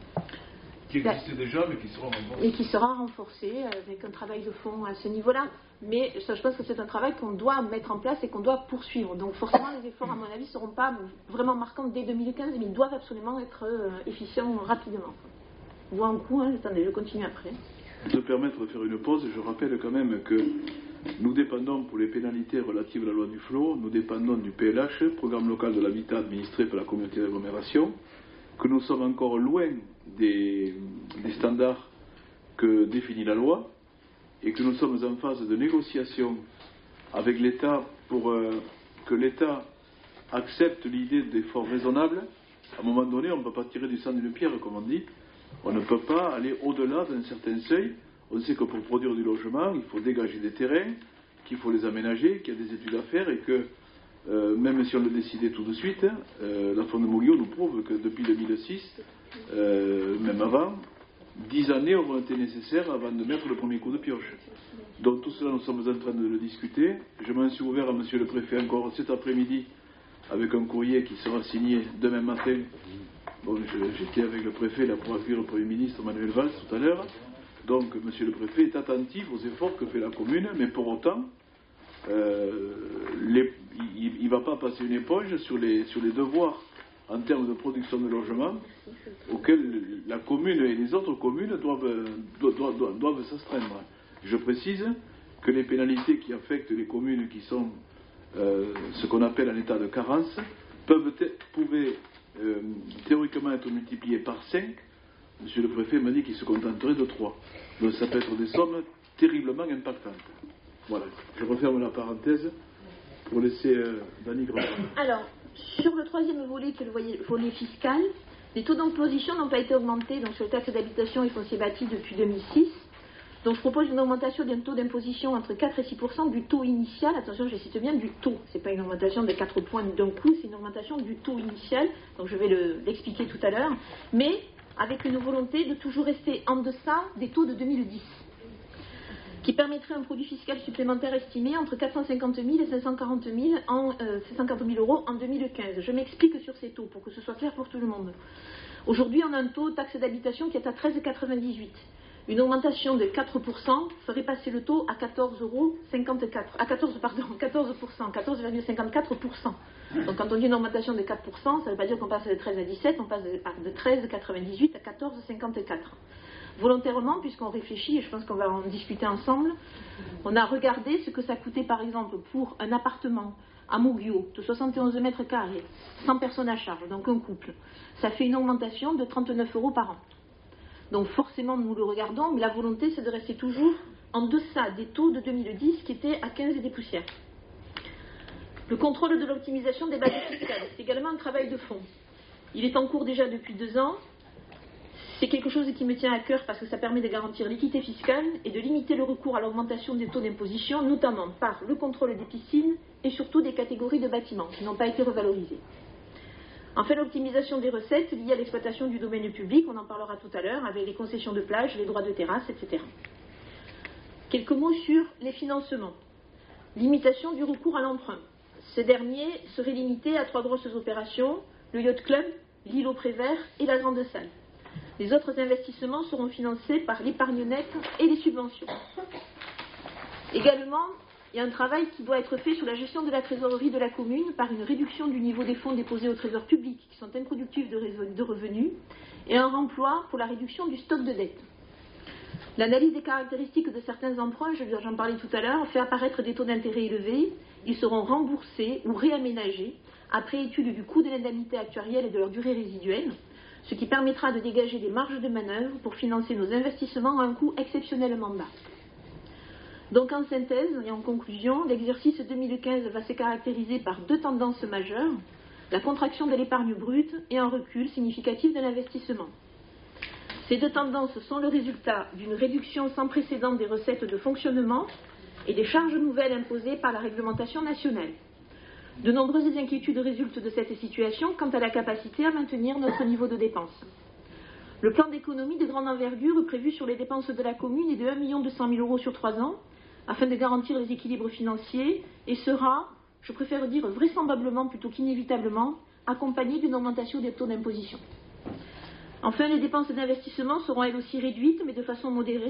Qui existait déjà, mais qui sera renforcé. Et qui sera renforcé avec un travail de fond à ce niveau-là. mais ça, je pense que c'est un travail qu'on doit mettre en place et qu'on doit poursuivre. Donc forcément, les efforts, à mon avis, ne seront pas vraiment marquants dès deux mille quinze, mais ils doivent absolument être euh, efficients rapidement. Ou un coup, hein, attendez, je continue après. De permettre de faire une pause, je rappelle quand même que nous dépendons pour les pénalités relatives à la loi du flot, nous dépendons du P L H, Programme local de l'habitat administré par la communauté d'agglomération, que nous sommes encore loin des, des standards que définit la loi, et que nous sommes en phase de négociation avec l'État pour euh, que l'État accepte l'idée d'efforts raisonnables. À un moment donné, on ne peut pas tirer du sang d'une pierre, comme on dit. On ne peut pas aller au-delà d'un certain seuil. On sait que pour produire du logement, il faut dégager des terrains, qu'il faut les aménager, qu'il y a des études à faire et que, euh, même si on le décidait tout de suite, euh, la Fonds de Moglio nous prouve que depuis deux mille six, euh, même avant, dix années auront été nécessaires avant de mettre le premier coup de pioche. Donc tout cela, nous sommes en train de le discuter. Je m'en suis ouvert à Monsieur le Préfet encore cet après-midi avec un courrier qui sera signé demain matin. Bon, j'étais avec le préfet là pour accueillir le Premier ministre Manuel Valls tout à l'heure. Donc Monsieur le Préfet est attentif aux efforts que fait la commune, mais pour autant, euh, les, il ne va pas passer une éponge sur les, sur les devoirs en termes de production de logements auxquels la commune et les autres communes doivent, doivent, doivent, doivent s'astreindre. Je précise que les pénalités qui affectent les communes qui sont euh, ce qu'on appelle un état de carence peuvent pouvaient euh, théoriquement être multipliées par cinq. Monsieur le Préfet m'a dit qu'il se contenterait de trois. Donc ça peut être des sommes terriblement impactantes. Voilà, je referme la parenthèse pour laisser euh, Dany reprendre. Alors, sur le troisième volet, qui est le volet fiscal, les taux d'imposition n'ont pas été augmentés donc sur les taxes d'habitation et foncier bâti depuis deux mille six. Donc je propose une augmentation d'un taux d'imposition entre quatre et six pour cent du taux initial. Attention, je cite bien du taux. Ce n'est pas une augmentation de quatre points d'un coup, c'est une augmentation du taux initial. Donc je vais le, l'expliquer tout à l'heure. Mais avec une volonté de toujours rester en deçà des taux de deux mille dix, qui permettrait un produit fiscal supplémentaire estimé entre quatre cent cinquante mille et cinq cent quarante mille, en, euh, cinq cent quarante mille euros en deux mille quinze. Je m'explique sur ces taux pour que ce soit clair pour tout le monde. Aujourd'hui, on a un taux taxe d'habitation qui est à treize virgule quatre-vingt-dix-huit. Une augmentation de quatre pour cent ferait passer le taux à quatorze virgule cinquante-quatre euros, à quatorze, pardon, quatorze pour cent, quatorze virgule cinquante-quatre pour cent. Donc quand on dit une augmentation de quatre pour cent, ça ne veut pas dire qu'on passe de treize à dix-sept, on passe de treize virgule quatre-vingt-dix-huit à quatorze virgule cinquante-quatre. Volontairement, puisqu'on réfléchit, et je pense qu'on va en discuter ensemble, on a regardé ce que ça coûtait par exemple pour un appartement à Moglio de soixante et onze mètres carrés, cent personnes à charge, donc un couple. Ça fait une augmentation de trente-neuf euros par an. Donc forcément, nous le regardons, mais la volonté, c'est de rester toujours en deçà des taux de deux mille dix qui étaient à quinze et des poussières. Le contrôle de l'optimisation des bases fiscales, c'est également un travail de fond. Il est en cours déjà depuis deux ans. C'est quelque chose qui me tient à cœur parce que ça permet de garantir l'équité fiscale et de limiter le recours à l'augmentation des taux d'imposition, notamment par le contrôle des piscines et surtout des catégories de bâtiments qui n'ont pas été revalorisées. Enfin, l'optimisation des recettes liées à l'exploitation du domaine public, on en parlera tout à l'heure, avec les concessions de plage, les droits de terrasse, et cetera. Quelques mots sur les financements. Limitation du recours à l'emprunt. Ce dernier serait limité à trois grosses opérations, le Yacht Club, l'îlot Prévert et la Grande Salle. Les autres investissements seront financés par l'épargne nette et les subventions. Également, il y a un travail qui doit être fait sur la gestion de la trésorerie de la commune par une réduction du niveau des fonds déposés au trésor public qui sont improductifs de revenus et un remploi pour la réduction du stock de dette. L'analyse des caractéristiques de certains emprunts, j'en parlais tout à l'heure, fait apparaître des taux d'intérêt élevés. Ils seront remboursés ou réaménagés après étude du coût de l'indemnité actuarielle et de leur durée résiduelle, ce qui permettra de dégager des marges de manœuvre pour financer nos investissements à un coût exceptionnellement bas. Donc en synthèse et en conclusion, l'exercice deux mille quinze va se caractériser par deux tendances majeures, la contraction de l'épargne brute et un recul significatif de l'investissement. Ces deux tendances sont le résultat d'une réduction sans précédent des recettes de fonctionnement et des charges nouvelles imposées par la réglementation nationale. De nombreuses inquiétudes résultent de cette situation quant à la capacité à maintenir notre niveau de dépenses. Le plan d'économie de grande envergure prévu sur les dépenses de la commune est de un million deux cent mille euros sur trois ans, afin de garantir les équilibres financiers, et sera, je préfère dire vraisemblablement plutôt qu'inévitablement, accompagné d'une augmentation des taux d'imposition. Enfin, les dépenses d'investissement seront elles aussi réduites, mais de façon modérée,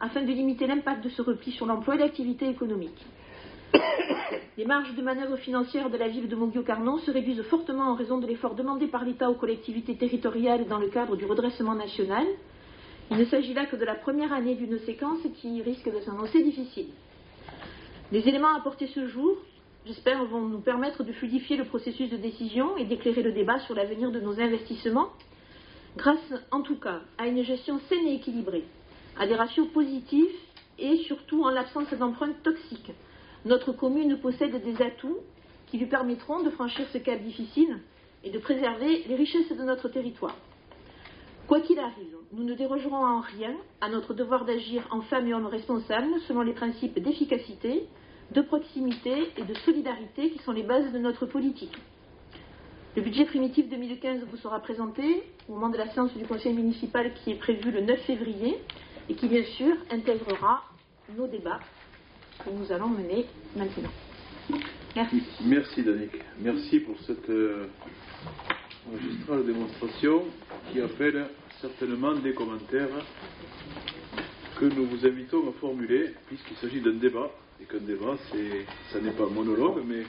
afin de limiter l'impact de ce repli sur l'emploi et l'activité économique. Les marges de manœuvre financières de la ville de Montguiot-Carnon se réduisent fortement en raison de l'effort demandé par l'État aux collectivités territoriales dans le cadre du redressement national. Il ne s'agit là que de la première année d'une séquence qui risque de s'annoncer difficile. Les éléments apportés ce jour, j'espère, vont nous permettre de fluidifier le processus de décision et d'éclairer le débat sur l'avenir de nos investissements, grâce en tout cas à une gestion saine et équilibrée, à des ratios positifs et surtout en l'absence d'empreintes toxiques. Notre commune possède des atouts qui lui permettront de franchir ce cap difficile et de préserver les richesses de notre territoire. Quoi qu'il arrive, nous ne dérogerons en rien à notre devoir d'agir en femmes et hommes responsables selon les principes d'efficacité, de proximité et de solidarité qui sont les bases de notre politique. Le budget primitif deux mille quinze vous sera présenté au moment de la séance du conseil municipal qui est prévue le neuf février et qui bien sûr intégrera nos débats que nous allons mener maintenant. Merci. Merci Danick. Merci pour cette euh, magistrale démonstration qui appelle certainement des commentaires que nous vous invitons à formuler puisqu'il s'agit d'un débat et qu'un débat, c'est, ça n'est pas un monologue mais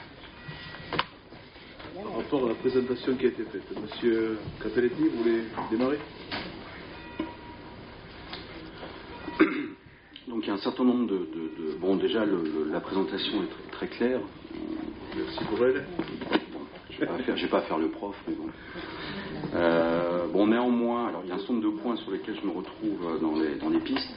par rapport à la présentation qui a été faite. Monsieur Capelletti, vous voulez démarrer ? Donc il y a un certain nombre de... de, de bon, déjà, le, le, la présentation est très, très claire. Merci pour elle. Bon, je ne vais pas à faire le prof, mais bon. Euh, bon, néanmoins, alors il y a un certain nombre de points sur lesquels je me retrouve dans les, dans les pistes.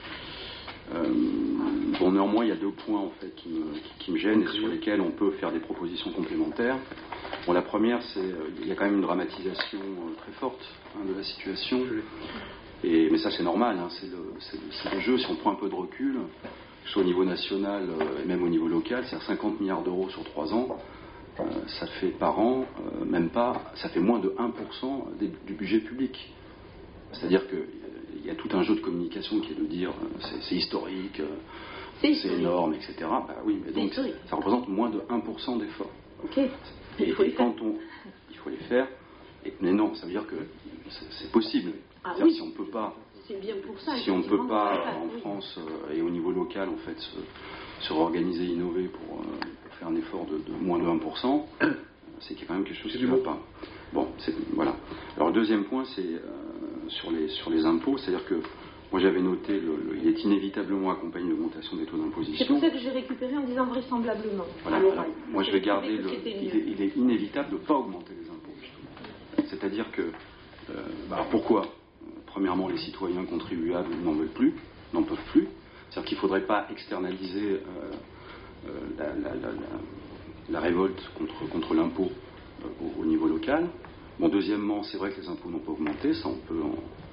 Euh, bon, néanmoins, il y a deux points en fait qui me, qui, qui me gênent et sur lesquels on peut faire des propositions complémentaires. Bon, la première, c'est il y a quand même une dramatisation très forte hein, de la situation. Et, mais ça c'est normal, hein, c'est, le, c'est, le, c'est le jeu. Si on prend un peu de recul, que ce soit au niveau national euh, et même au niveau local, c'est-à-dire cinquante milliards d'euros sur trois ans, euh, ça fait par an, euh, même pas, ça fait moins de un pour cent des, du budget public. C'est-à-dire qu'il y a tout un jeu de communication qui est de dire euh, c'est, c'est historique, euh, c'est, c'est énorme, et cetera. Bah oui, mais donc ça représente moins de un pour cent d'efforts. Okay. Et, et quand on, il faut les faire. Et, mais non, ça veut dire que c'est, c'est possible. Ah oui. Si on ne peut pas, c'est bien pour ça, si on ne peut pas en France euh, et au niveau local en fait se, se réorganiser, innover pour, euh, pour faire un effort de, de moins de un pour cent, c'est qu'il y a quand même quelque chose qui ne va pas. Bon, c'est, voilà. Alors le deuxième point, c'est euh, sur les sur les impôts, c'est-à-dire que moi j'avais noté, le, le, il est inévitablement accompagné de l'augmentation des taux d'imposition. C'est pour ça que j'ai récupéré en disant vraisemblablement. Voilà, alors, moi je vais garder le. Il est, il est inévitable de ne pas augmenter les impôts, justement. C'est-à-dire que, euh, bah, pourquoi ? Premièrement, les citoyens contribuables n'en veulent plus, n'en peuvent plus. C'est-à-dire qu'il ne faudrait pas externaliser euh, euh, la, la, la, la, la révolte contre, contre l'impôt euh, au, au niveau local. Bon, deuxièmement, c'est vrai que les impôts n'ont pas augmenté, ça on peut, en,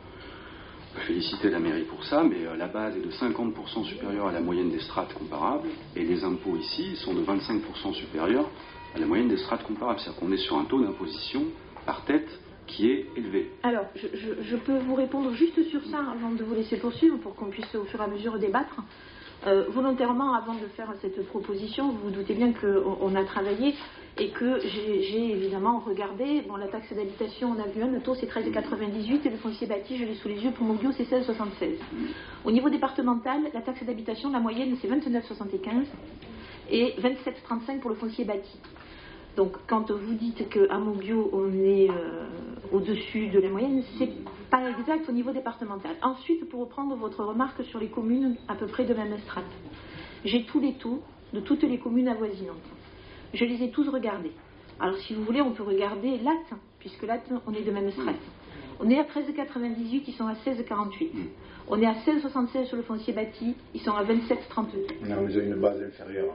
on peut féliciter la mairie pour ça, mais euh, la base est de cinquante pour cent supérieure à la moyenne des strates comparables, et les impôts ici sont de vingt-cinq pour cent supérieurs à la moyenne des strates comparables. C'est-à-dire qu'on est sur un taux d'imposition par tête qui est élevé. Alors, je, je, je peux vous répondre juste sur ça avant de vous laisser poursuivre pour qu'on puisse au fur et à mesure débattre. Euh, volontairement, avant de faire cette proposition, vous vous doutez bien qu'on on a travaillé et que j'ai, j'ai évidemment regardé. Bon, la taxe d'habitation, on a vu un, le taux c'est treize virgule quatre-vingt-dix-huit et le foncier bâti, je l'ai sous les yeux, pour Montguiot c'est seize virgule soixante-seize. Au niveau départemental, la taxe d'habitation, la moyenne c'est vingt-neuf virgule soixante-quinze et vingt-sept virgule trente-cinq pour le foncier bâti. Donc, quand vous dites qu'à Montguiot, on est euh, au-dessus de la moyenne, c'est pas exact au niveau départemental. Ensuite, pour reprendre votre remarque sur les communes à peu près de même strate, j'ai tous les taux de toutes les communes avoisinantes. Je les ai tous regardés. Alors, si vous voulez, on peut regarder Latte, puisque Latte, on est de même strate. On est à treize virgule quatre-vingt-dix-huit, ils sont à seize virgule quarante-huit. On est à seize virgule soixante-seize sur le foncier bâti, ils sont à vingt-sept virgule trente-deux. Non, mais ils ont une base inférieure.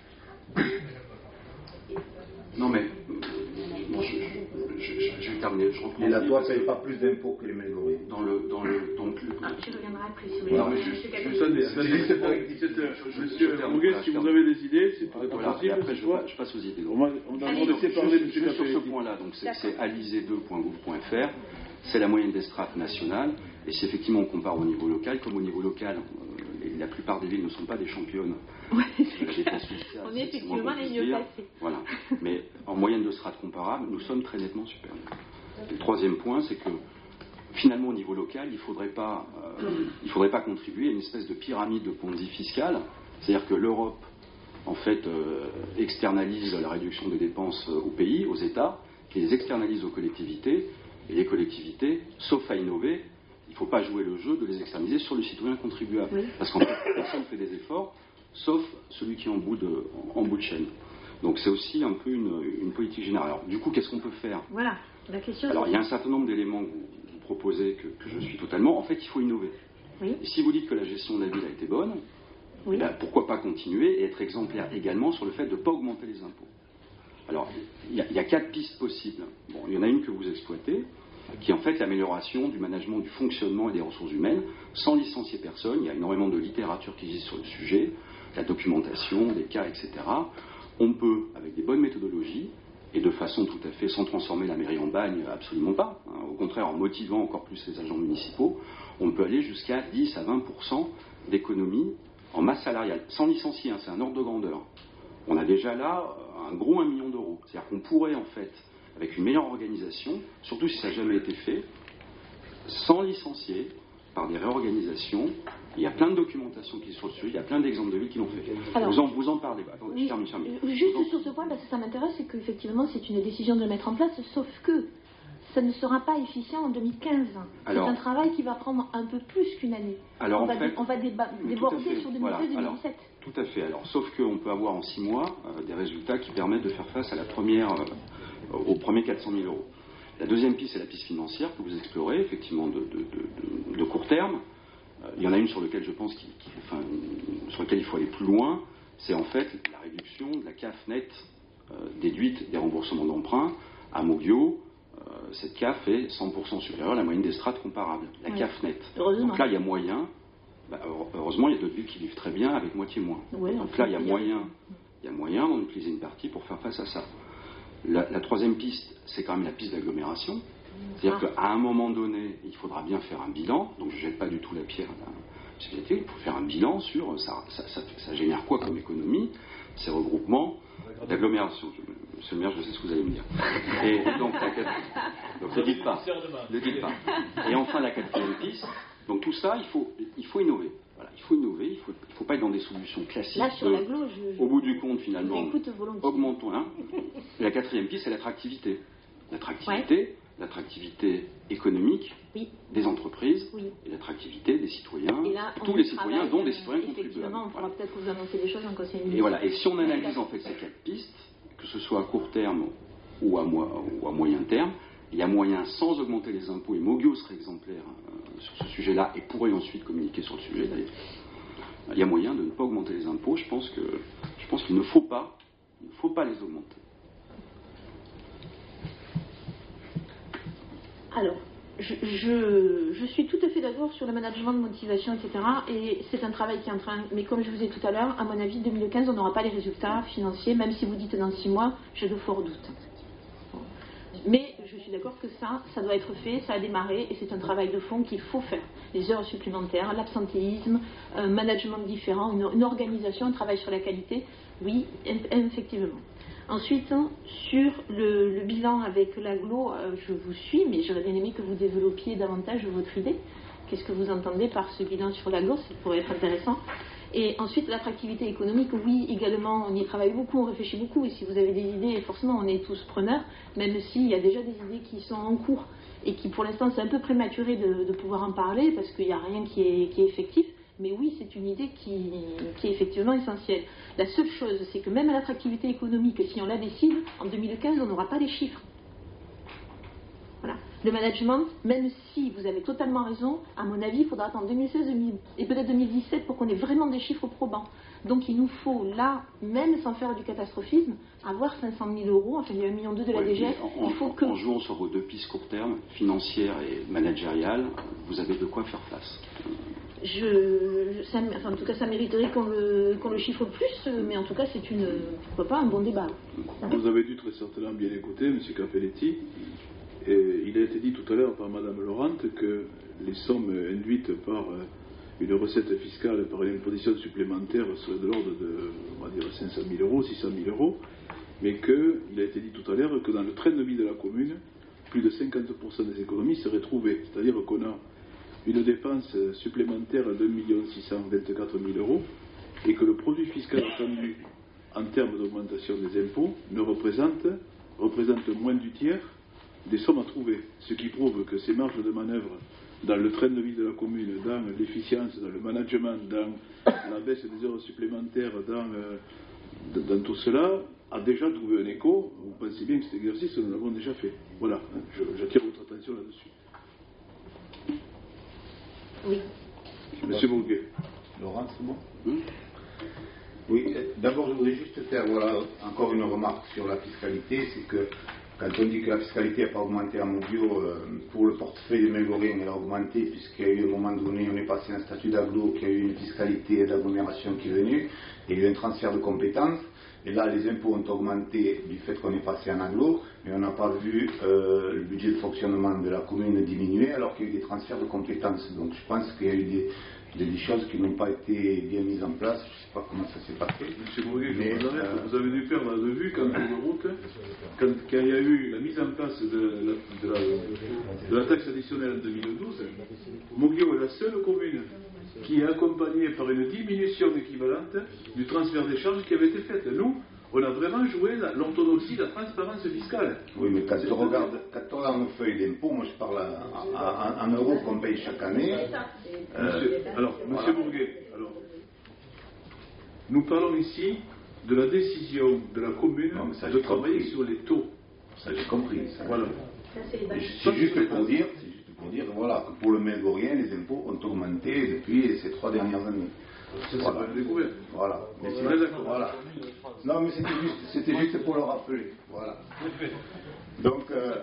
Non mais, bon, je, je, je, je vais terminer. Je et la toi ne paye pas plus d'impôts que les Méloris. Dans le, dans le, donc le. Ah, je reviendrai après si vous voulez. Non mais juste, juste Monsieur Moguet, si vous avez des idées, c'est peut-être voilà, possible. Après, je, je passe aux idées. Donc, on va, on va vous laisser parler de sur ce point-là. Donc c'est, c'est alizé deux point gouv point f r. C'est la moyenne des strates nationales. Et si effectivement on compare au niveau local, comme au niveau local, euh, la plupart des villes ne sont pas des championnes. Ouais, de la dépense sociale, on est effectivement les mieux placés. Voilà. Mais en moyenne de strates comparables, nous sommes très nettement supérieurs. Et le troisième point, c'est que finalement, au niveau local, il ne faudrait pas, euh, il faudrait pas contribuer à une espèce de pyramide de Ponzi fiscale. C'est-à-dire que l'Europe, en fait, euh, externalise la réduction des dépenses aux pays, aux États, qui les externalise aux collectivités, et les collectivités, sauf à innover, il ne faut pas jouer le jeu de les externaliser sur le citoyen contribuable. Oui. Parce qu'en fait, personne ne fait des efforts, sauf celui qui est en bout de, en, en bout de chaîne. Donc c'est aussi un peu une, une politique générale. Alors, du coup, qu'est-ce qu'on peut faire? Voilà, la question. Alors, il y a un certain nombre d'éléments que vous, vous proposez que, que je suis totalement. En fait, il faut innover. Oui. Et si vous dites que la gestion de la ville a été bonne, oui. ben, pourquoi pas continuer et être exemplaire également sur le fait de ne pas augmenter les impôts? Alors, il y, a, il y a quatre pistes possibles. Bon, il y en a une que vous exploitez, qui est en fait l'amélioration du management, du fonctionnement et des ressources humaines, sans licencier personne. Il y a énormément de littérature qui existe sur le sujet, la documentation, des cas, et cetera. On peut, avec des bonnes méthodologies, et de façon tout à fait sans transformer la mairie en bagne, absolument pas, hein, au contraire en motivant encore plus les agents municipaux, on peut aller jusqu'à dix à vingt pour cent d'économie en masse salariale, sans licencier, hein, c'est un ordre de grandeur. On a déjà là un gros un million d'euros. C'est-à-dire qu'on pourrait en fait, avec une meilleure organisation, surtout si ça n'a jamais été fait, sans licencier, par des réorganisations. Il y a plein de documentation qui sont sur le sujet, il y a plein d'exemples de villes qui l'ont fait. Alors, vous, en, vous en parlez. Attendez, oui, je termine, je termine. Juste en... sur ce point, parce que ça m'intéresse, c'est qu'effectivement c'est une décision de le mettre en place, sauf que ça ne sera pas efficient en deux mille quinze. C'est un travail qui va prendre un peu plus qu'une année. Alors, on, va fait, dé, on va déba- déborder sur deux mille seize deux mille dix-sept. Voilà, tout à fait. Alors, sauf qu'on peut avoir en six mois euh, des résultats qui permettent de faire face à la première, euh, aux premiers quatre cent mille euros. La deuxième piste, c'est la piste financière que vous explorez, effectivement, de, de, de, de, de court terme. Euh, il y en a une sur laquelle je pense qu'il, qu'il, enfin, sur laquelle il faut aller plus loin, c'est en fait la réduction de la C A F nette euh, déduite des remboursements d'emprunt. À Mogio, euh, cette C A F est cent pour cent supérieure à la moyenne des strates comparables, la oui. C A F nette. Donc là, il y a moyen, bah, heureusement, il y a d'autres villes qui vivent très bien avec moitié moins. Oui, Donc là, il y a moyen, il y a moyen d'en utiliser une partie pour faire face à ça. La, la troisième piste, c'est quand même la piste d'agglomération. C'est-à-dire ah. qu'à un moment donné, il faudra bien faire un bilan. Donc je ne jette pas du tout la pierre à la société. Il faut faire un bilan sur ça, ça, ça, ça génère quoi comme économie, ces regroupements d'agglomération. Monsieur le maire, je sais ce que vous allez me dire. Et donc, la donc ne dites pas. Ne dites pas. Et enfin, la quatrième piste. Donc tout ça, il faut, il faut innover. Voilà, il faut innover, il ne faut, il faut pas être dans des solutions classiques. Là, sur de, l'agglo, je, je, au bout du compte, finalement, je augmentons. Hein. La quatrième piste, c'est l'attractivité. L'attractivité, ouais. l'attractivité économique oui. des entreprises oui. et l'attractivité des citoyens, et là, tous les citoyens, dont des citoyens contribuables. Effectivement, on pourra voilà. peut-être vous annoncer des choses en conseil municipal. Et voilà. Et si on analyse en fait ces quatre pistes, que ce soit à court terme ou à, mo- ou à moyen terme, il y a moyen, sans augmenter les impôts, et Mogio serait exemplaire euh, sur ce sujet-là et pourrait ensuite communiquer sur le sujet d'ailleurs. Il y a moyen de ne pas augmenter les impôts. Je pense que, je pense qu'il ne faut pas, il ne faut pas les augmenter. Alors, je, je, je suis tout à fait d'accord sur le management de motivation, et cetera. Et c'est un travail qui est en train. Mais comme je vous ai dit tout à l'heure, à mon avis, deux mille quinze, on n'aura pas les résultats financiers, même si vous dites dans six mois, j'ai de forts doutes. Mais je suis d'accord que ça, ça doit être fait, ça a démarré, et c'est un travail de fond qu'il faut faire. Les heures supplémentaires, l'absentéisme, un management différent, une, une organisation, un travail sur la qualité, oui, effectivement. Ensuite, sur le, le bilan avec l'agglo, euh, je vous suis, mais j'aurais bien aimé que vous développiez davantage votre idée. Qu'est-ce que vous entendez par ce bilan sur l'agglo? Ça pourrait être intéressant. Et ensuite, l'attractivité économique, oui, également, on y travaille beaucoup, on réfléchit beaucoup, et si vous avez des idées, forcément, on est tous preneurs, même s'il y a déjà des idées qui sont en cours, et qui, pour l'instant, c'est un peu prématuré de, de pouvoir en parler, parce qu'il n'y a rien qui est, qui est effectif, mais oui, c'est une idée qui, qui est effectivement essentielle. La seule chose, c'est que même à l'attractivité économique, si on la décide, en deux mille quinze, on n'aura pas les chiffres. Voilà. Le management, même si vous avez totalement raison, à mon avis, il faudra attendre deux mille seize deux mille, et peut-être deux mille dix-sept pour qu'on ait vraiment des chiffres probants. Donc il nous faut, là, même sans faire du catastrophisme, avoir cinq cent mille euros, enfin il y a un million deux de la ouais, D G F. En, il faut que... en jouant sur vos deux pistes court terme, financière et managériale, vous avez de quoi faire face. Je, ça, enfin, en tout cas, ça mériterait qu'on le, qu'on le chiffre plus, mais en tout cas, c'est une, pourquoi pas, un bon débat. Vous avez dû très certainement bien écouter, M. Cappelletti. Et il a été dit tout à l'heure par Mme Laurent que les sommes induites par une recette fiscale, par une imposition supplémentaire, seraient de l'ordre de, on va dire, cinq cent mille euros, six cent mille euros, mais qu'il a été dit tout à l'heure que dans le train de vie de la commune, plus de cinquante pour cent des économies seraient trouvées. C'est-à-dire qu'on a une dépense supplémentaire de deux millions six cent vingt-quatre mille euros et que le produit fiscal attendu en termes d'augmentation des impôts ne représente, représente moins du tiers des sommes à trouver. Ce qui prouve que ces marges de manœuvre dans le train de vie de la commune, dans l'efficience, dans le management, dans la baisse des heures supplémentaires, dans, euh, dans tout cela, a déjà trouvé un écho. Vous pensez bien que cet exercice, nous l'avons déjà fait. Voilà, j'attire votre attention là-dessus. Oui. Monsieur Bourguet. Laurent, c'est bon hein? Oui, d'abord je voudrais juste faire voilà, encore une remarque sur la fiscalité, c'est que quand on dit que la fiscalité n'a pas augmenté à Moguio, euh, pour le portefeuille des Mégoriens, elle a augmenté, puisqu'il y a eu un moment donné, on est passé à un statut d'agglo, qu'il y a eu une fiscalité d'agglomération qui est venue, et il y a eu un transfert de compétences, et là les impôts ont augmenté du fait qu'on est passé en agglo, mais on n'a pas vu euh, le budget de fonctionnement de la commune diminuer, alors qu'il y a eu des transferts de compétences. Donc je pense qu'il y a eu des, des, des choses qui n'ont pas été bien mises en place, je ne sais pas comment ça s'est passé. Monsieur Bourguet, je mais, vous arrête, euh, vous avez dû perdre de vue quand, de route, quand, quand il y a eu la mise en place de la, de la, de la taxe additionnelle en deux mille douze, Moguio est la seule commune qui est accompagnée par une diminution équivalente du transfert des charges qui avait été faite. Nous, on a vraiment joué l'orthodoxie, la transparence fiscale. Oui, mais quand on regarde, quand on regarde nos feuilles d'impôt, moi je parle en euros qu'on paye chaque année. Euh, Monsieur, alors, Monsieur voilà. Bourguet, alors, nous parlons ici de la décision de la commune Non, ça, de j'ai travailler compris. sur les taux. Ça j'ai compris. Ça. Voilà. Ça, c'est les bases. Et C'est juste pour dire, c'est juste pour dire, voilà, que pour le Mégorien, les impôts ont augmenté depuis ces trois dernières années. Ça, c'est Voilà. pas une découverte. Voilà. Mais On c'est- est d'accord. voilà. Non, mais c'était juste, c'était juste pour le rappeler. Voilà. Donc, euh,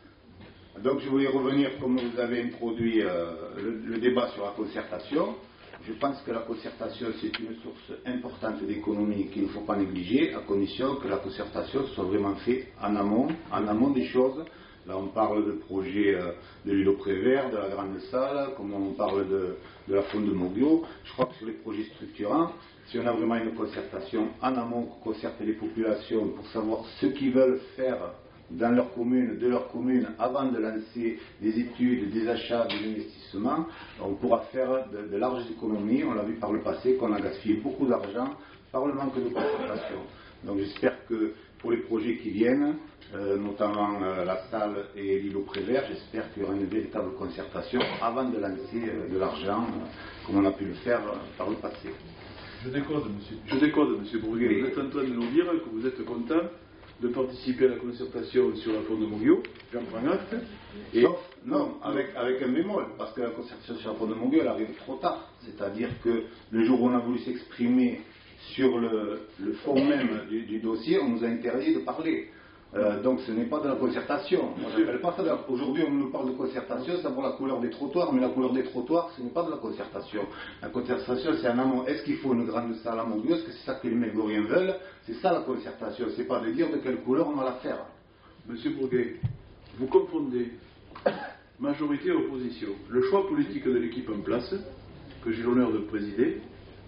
donc je voulais revenir, comme vous avez introduit euh, le, le débat sur la concertation. Je pense que la concertation, c'est une source importante d'économie qu'il ne faut pas négliger, à condition que la concertation soit vraiment faite en amont, en amont des choses. Là, on parle de projet euh, de l'île au Prévert, de la grande salle, comme on parle de, de la fonte de Moguio. Je crois que sur les projets structurants, si on a vraiment une concertation en amont, qu'on concerte les populations pour savoir ce qu'ils veulent faire dans leur commune, de leur commune, avant de lancer des études, des achats, des investissements, on pourra faire de, de larges économies. On l'a vu par le passé qu'on a gaspillé beaucoup d'argent par le manque de concertation. Donc j'espère que pour les projets qui viennent, euh, notamment euh, la salle et l'île au Prévert, j'espère qu'il y aura une véritable concertation avant de lancer euh, de l'argent, euh, comme on a pu le faire euh, par le passé. Je décode, monsieur. Je décode, monsieur Bourguet. Oui. Vous êtes en train de nous dire que vous êtes content de participer à la concertation sur la fonte de Moguio. J'en prends acte. Et Sauf, non, avec, avec un bémol, parce que la concertation sur la fonte de Moguio, elle arrive trop tard. C'est-à-dire que le jour où on a voulu s'exprimer sur le, le fond même du, du dossier, on nous a interdit de parler. Euh, donc ce n'est pas de la concertation. Moi, j'appelle pas ça de la- Aujourd'hui, on nous parle de concertation, c'est pour la couleur des trottoirs, mais la couleur des trottoirs, ce n'est pas de la concertation. La concertation, c'est un amont. Est-ce qu'il faut une grande salle à Moguio? Est-ce que c'est ça que les Mégoriens veulent? C'est ça la concertation. C'est pas de dire de quelle couleur on va la faire. Monsieur Bourguet, vous confondez majorité et opposition. Le choix politique de l'équipe en place, que j'ai l'honneur de présider,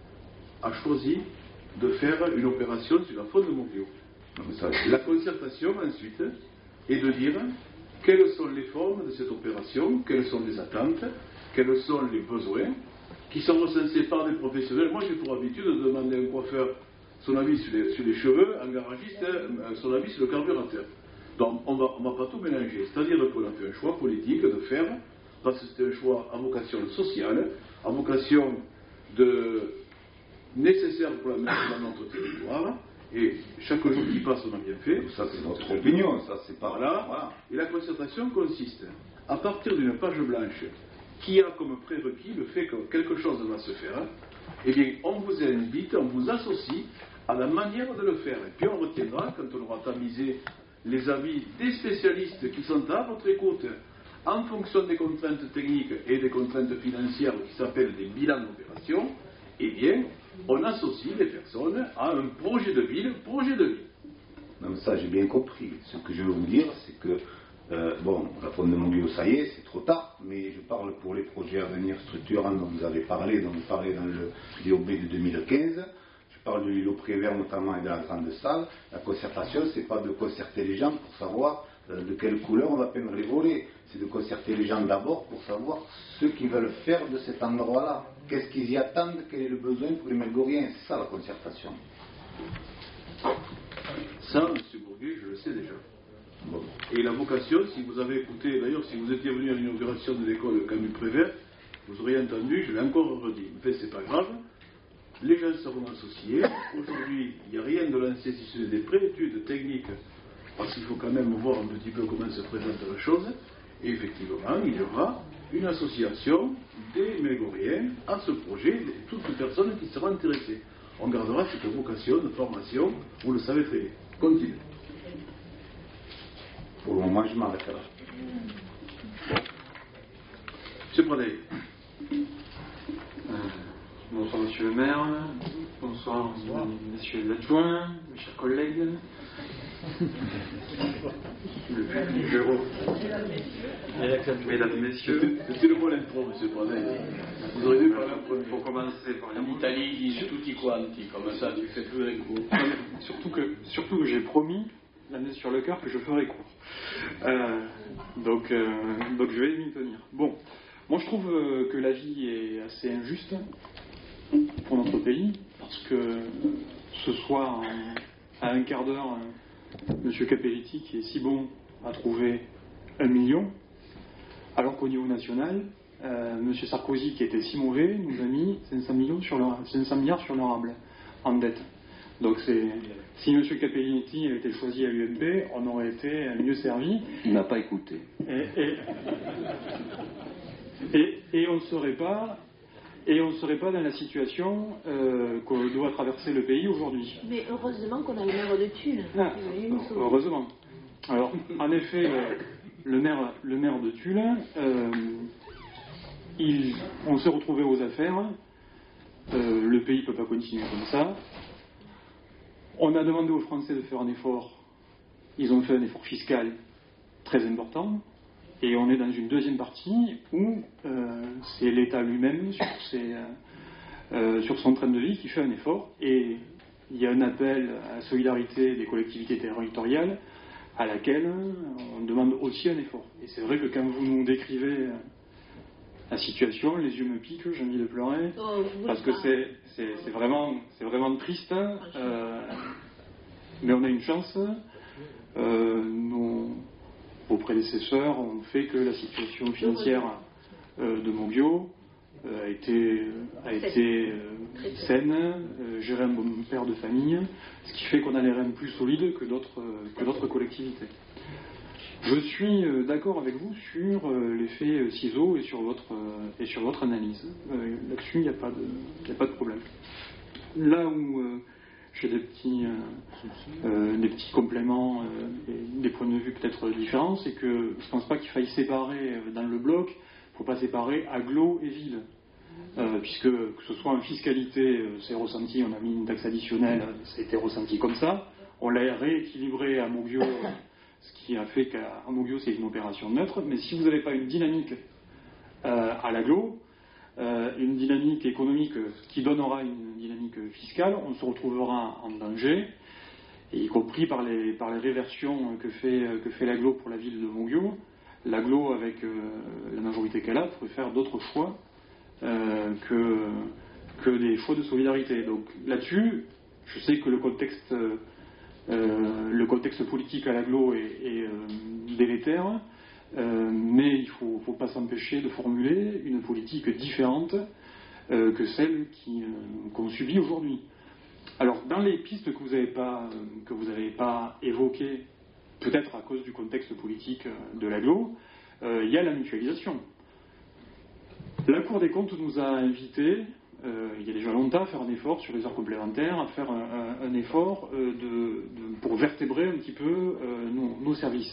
a choisi de faire une opération sur la faune de Montpio. La concertation ensuite est de dire quelles sont les formes de cette opération, quelles sont les attentes, quels sont les besoins qui sont recensés par des professionnels. Moi j'ai pour habitude de demander à un coiffeur son avis sur les, sur les cheveux, un garagiste euh, son avis sur le carburateur. Donc on va, ne va pas tout mélanger. C'est-à-dire qu'on a fait un choix politique de faire, parce que c'était un choix à vocation sociale, à vocation de nécessaire pour l'aménagement de notre territoire, et chaque jour qui passe on a bien fait. Ça, c'est votre opinion, ça, c'est pas. Voilà. Voilà. Et la concertation consiste, à partir d'une page blanche qui a comme prérequis le fait que quelque chose va se faire, eh bien, on vous invite, on vous associe à la manière de le faire. Et puis on retiendra, quand on aura tamisé les avis des spécialistes qui sont à votre écoute, en fonction des contraintes techniques et des contraintes financières qui s'appellent des bilans d'opération, eh bien, on associe les personnes à un projet de ville, projet de ville. Non, mais ça, j'ai bien compris. Ce que je veux vous dire, c'est que, euh, bon, la fonte de Moguio, ça y est, c'est trop tard, mais je parle pour les projets à venir structurants dont vous avez parlé, dont vous parlez dans le D O B de deux mille quinze. Je parle de l'île au Prévert notamment et de la grande salle. La concertation, c'est pas de concerter les gens pour savoir euh, de quelle couleur on va peindre les volets. C'est de concerter les gens d'abord pour savoir ce qu'ils veulent faire de cet endroit-là. Qu'est-ce qu'ils y attendent, quel est le besoin pour les Melgoriens. C'est ça la concertation. Ça, M. Bourguet, je le sais déjà. Bon. Et la vocation, si vous avez écouté, d'ailleurs, si vous étiez venu à l'inauguration de l'école Camus Prévert, vous auriez entendu, je l'ai encore redit, mais c'est pas grave, les gens seront associés. Aujourd'hui, il n'y a rien de lancé si ce n'est des préétudes techniques, parce qu'il faut quand même voir un petit peu comment se présente la chose. Et effectivement, il y aura une association des Melgoriens à ce projet, de toutes les personnes qui seront intéressées. On gardera cette vocation de formation, vous le savez très bien. Continue. Pour le moment, je m'arrête là. Monsieur Pradel. Euh, bonsoir Monsieur le maire, bonsoir, bonsoir. Messieurs les adjoints, mes chers collègues. Le bureau. Mesdames, messieurs. C'était le bon intro, Monsieur Pradel. Vous auriez dû parler un peu. Pour commencer par en Italie, ils disent tutti quanti, comme ça, tu fais tout d'un coup. Surtout que, surtout que j'ai promis, l'année sur le cœur, que je ferai court. Euh, donc, euh, donc je vais m'y tenir. Bon, moi je trouve euh, que la vie est assez injuste pour notre pays, parce que ce soir, à un quart d'heure, M. Capelletti, qui est si bon à trouver un million, alors qu'au niveau national, euh, M. Sarkozy, qui était si mauvais, nous a mis cinq cents millions sur leur, cinq cents milliards sur l'orable en dette. Donc c'est, si M. Capelletti avait été choisi à l'U M P, on aurait été mieux servi. Il n'a pas écouté. Et, et, et, et on ne serait pas, et on ne serait pas dans la situation euh, qu'on doit traverser le pays aujourd'hui. Mais heureusement qu'on a le maire de Tulle. Ah, heureusement. Alors, en effet, euh, le maire, le maire de Tulle, euh, il, on s'est retrouvé aux affaires. Euh, le pays ne peut pas continuer comme ça. On a demandé aux Français de faire un effort. Ils ont fait un effort fiscal très important. Et on est dans une deuxième partie où euh, c'est l'État lui-même sur, ses, euh, sur son train de vie qui fait un effort. Et il y a un appel à la solidarité des collectivités territoriales à laquelle on demande aussi un effort. Et c'est vrai que quand vous nous décrivez la situation, les yeux me piquent, j'ai envie de pleurer, oh, parce que c'est, c'est, c'est, vraiment, c'est vraiment triste, euh, mais on a une chance, euh, nos, vos prédécesseurs ont fait que la situation financière euh, de Monbiot euh, a été, a été euh, saine, euh, gérer un bon père de famille, ce qui fait qu'on a les reins plus solides que d'autres, que d'autres collectivités. Je suis euh, d'accord avec vous sur euh, l'effet euh, ciseaux et sur votre, euh, et sur votre analyse. Euh, là-dessus, il n'y a, pas de, a pas de problème. Là où euh, j'ai des petits, euh, euh, des petits compléments euh, et des points de vue peut-être différents, c'est que je ne pense pas qu'il faille séparer euh, dans le bloc, il ne faut pas séparer agglo et ville. Euh, puisque que ce soit en fiscalité, euh, c'est ressenti, on a mis une taxe additionnelle, ça a été ressenti comme ça, on l'a rééquilibré à Monbiot, ce qui a fait qu'à Monbiot c'est une opération neutre, mais si vous n'avez pas une dynamique euh, à l'agglo, euh, une dynamique économique qui donnera une dynamique fiscale, on se retrouvera en danger, et y compris par les, par les réversions que fait, que fait l'agglo pour la ville de Monbiot. L'agglo, avec euh, la majorité qu'elle a, pourrait faire d'autres choix euh, que, que des choix de solidarité. Donc là-dessus, je sais que le contexte Euh, le contexte politique à l'agglo est, est euh, délétère, euh, mais il ne faut, faut pas s'empêcher de formuler une politique différente euh, que celle qui, euh, qu'on subit aujourd'hui. Alors, dans les pistes que vous n'avez pas, euh, que vous n'avez pas évoquées, peut-être à cause du contexte politique de l'agglo, euh, il y a la mutualisation. La Cour des comptes nous a invités, Euh, il y a déjà longtemps, à faire un effort sur les heures complémentaires, à faire un, un, un effort euh, de, de, pour vertébrer un petit peu euh, nos, nos services.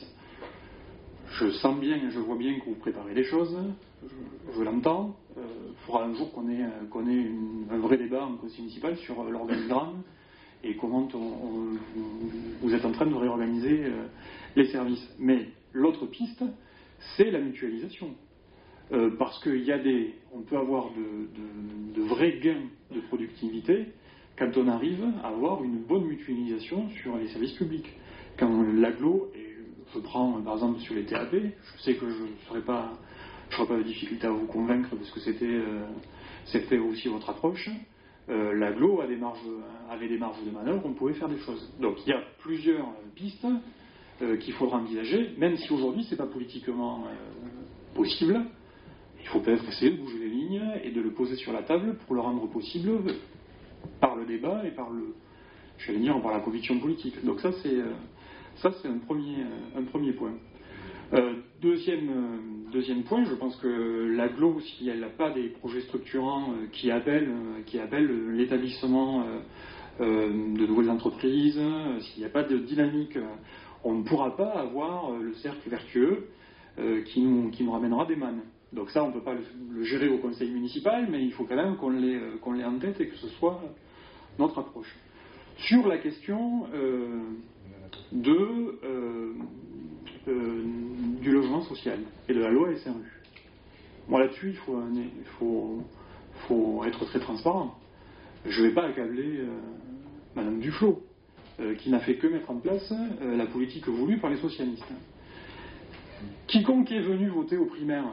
Je sens bien, je vois bien que vous préparez les choses, je, je l'entends. Il euh, faudra un jour qu'on ait, qu'on ait une, un vrai débat en conseil municipal sur l'organigramme et comment on, on, vous êtes en train de réorganiser euh, les services. Mais l'autre piste, c'est la mutualisation. Euh, parce qu'il y a des, on peut avoir de, de, de vrais gains de productivité quand on arrive à avoir une bonne mutualisation sur les services publics. Quand l'agglo est je prends par exemple sur les T A P, je sais que je ne ferai pas, pas de difficulté à vous convaincre parce que c'était, euh, c'était aussi votre approche. Euh, L'Aglo a des marges, avait des marges de manœuvre, on pouvait faire des choses. Donc il y a plusieurs pistes euh, qu'il faudra envisager, même si aujourd'hui ce n'est pas politiquement euh, possible. Il faut peut-être essayer de bouger les lignes et de le poser sur la table pour le rendre possible par le débat et par le, je vais dire, par la conviction politique. Donc ça c'est, euh, ça c'est un premier, un premier point. Euh, deuxième, euh, deuxième point, je pense que l'Aglo, si elle n'a pas des projets structurants euh, qui appellent, euh, qui appellent l'établissement euh, euh, de nouvelles entreprises, euh, s'il n'y a pas de dynamique, euh, on ne pourra pas avoir euh, le cercle vertueux euh, qui, nous, qui nous ramènera des mannes. Donc ça, on ne peut pas le, le gérer au conseil municipal, mais il faut quand même qu'on l'ait, euh, qu'on l'ait en tête et que ce soit notre approche. Sur la question euh, de... Euh, Euh, du logement social et de la loi S R U. Moi là-dessus, il faut, il faut, faut être très transparent. Je ne vais pas accabler euh, Madame Duflot, euh, qui n'a fait que mettre en place euh, la politique voulue par les socialistes. Quiconque est venu voter aux primaires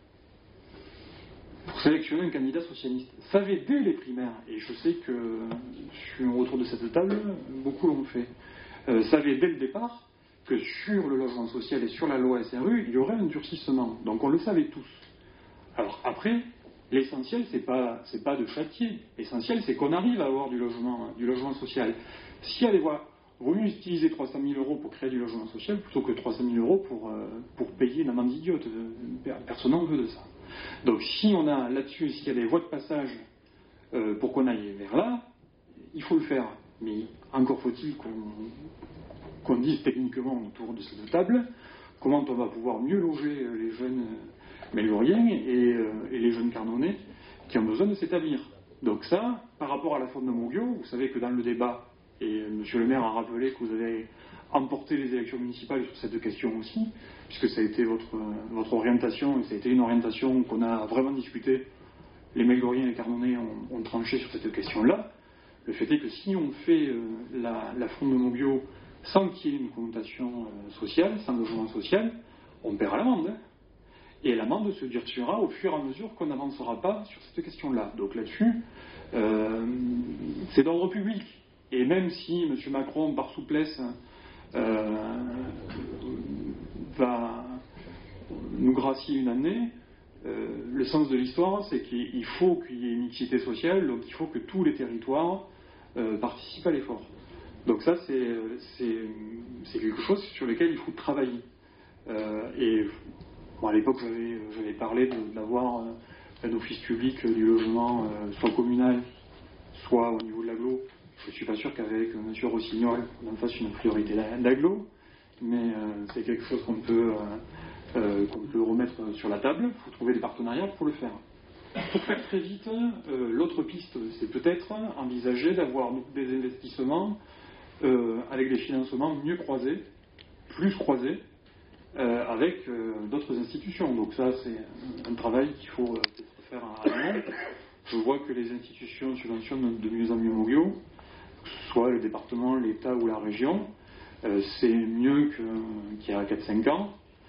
pour sélectionner un candidat socialiste savait dès les primaires, et je sais que sur autour de cette table, beaucoup l'ont fait, euh, savait dès le départ que sur le logement social et sur la loi S R U, il y aurait un durcissement. Donc on le savait tous. Alors après, l'essentiel, c'est pas, c'est pas de châtier. L'essentiel, c'est qu'on arrive à avoir du logement, du logement social. Si elle voit, vaut mieux utiliser trois cent mille euros pour créer du logement social plutôt que trois cent mille euros pour, euh, pour payer une amende idiote. Personne n'en veut de ça. Donc si on a là-dessus, s'il y a des voies de passage euh, pour qu'on aille vers là, il faut le faire. Mais encore faut-il qu'on qu'on dise techniquement autour de cette table comment on va pouvoir mieux loger les jeunes Méloriens et, euh, et les jeunes Carnonais qui ont besoin de s'établir. Donc ça, par rapport à la faune de Montguiot, vous savez que dans le débat, et M. le maire a rappelé que vous avez emporté les élections municipales sur cette question aussi, puisque ça a été votre, votre orientation, et ça a été une orientation qu'on a vraiment discutée, les Méloriens et les Carnonais ont, ont tranché sur cette question-là. Le fait est que si on fait euh, la, la faune de Montguiot sans qu'il y ait une connotation euh, sociale, sans logement social, on paiera l'amende. Hein. Et l'amende se durcira au fur et à mesure qu'on n'avancera pas sur cette question-là. Donc là-dessus, euh, c'est d'ordre public. Et même si M. Macron, par souplesse, euh, va nous gracier une année, euh, le sens de l'histoire, c'est qu'il faut qu'il y ait une mixité sociale, donc il faut que tous les territoires euh, participent à l'effort. Donc ça, c'est, c'est, c'est quelque chose sur lequel il faut travailler. Euh, et bon, à l'époque, j'avais, j'avais parlé de, d'avoir un office public du logement, euh, soit communal, soit au niveau de l'aglo. Je ne suis pas sûr qu'avec M. Rossignol, on en fasse une priorité d'aglo, mais euh, c'est quelque chose qu'on peut, euh, euh, qu'on peut remettre sur la table. Il faut trouver des partenariats pour le faire. Pour faire très vite, euh, l'autre piste, c'est peut-être envisager d'avoir des investissements Euh, avec des financements mieux croisés, plus croisés, euh, avec euh, d'autres institutions. Donc ça, c'est un, un travail qu'il faut euh, peut-être faire à l'amont. Je vois que les institutions subventionnent de mieux en mieux Montguiot, que ce soit le département, l'État ou la région. Euh, c'est mieux que, qu'il y a quatre cinq ans.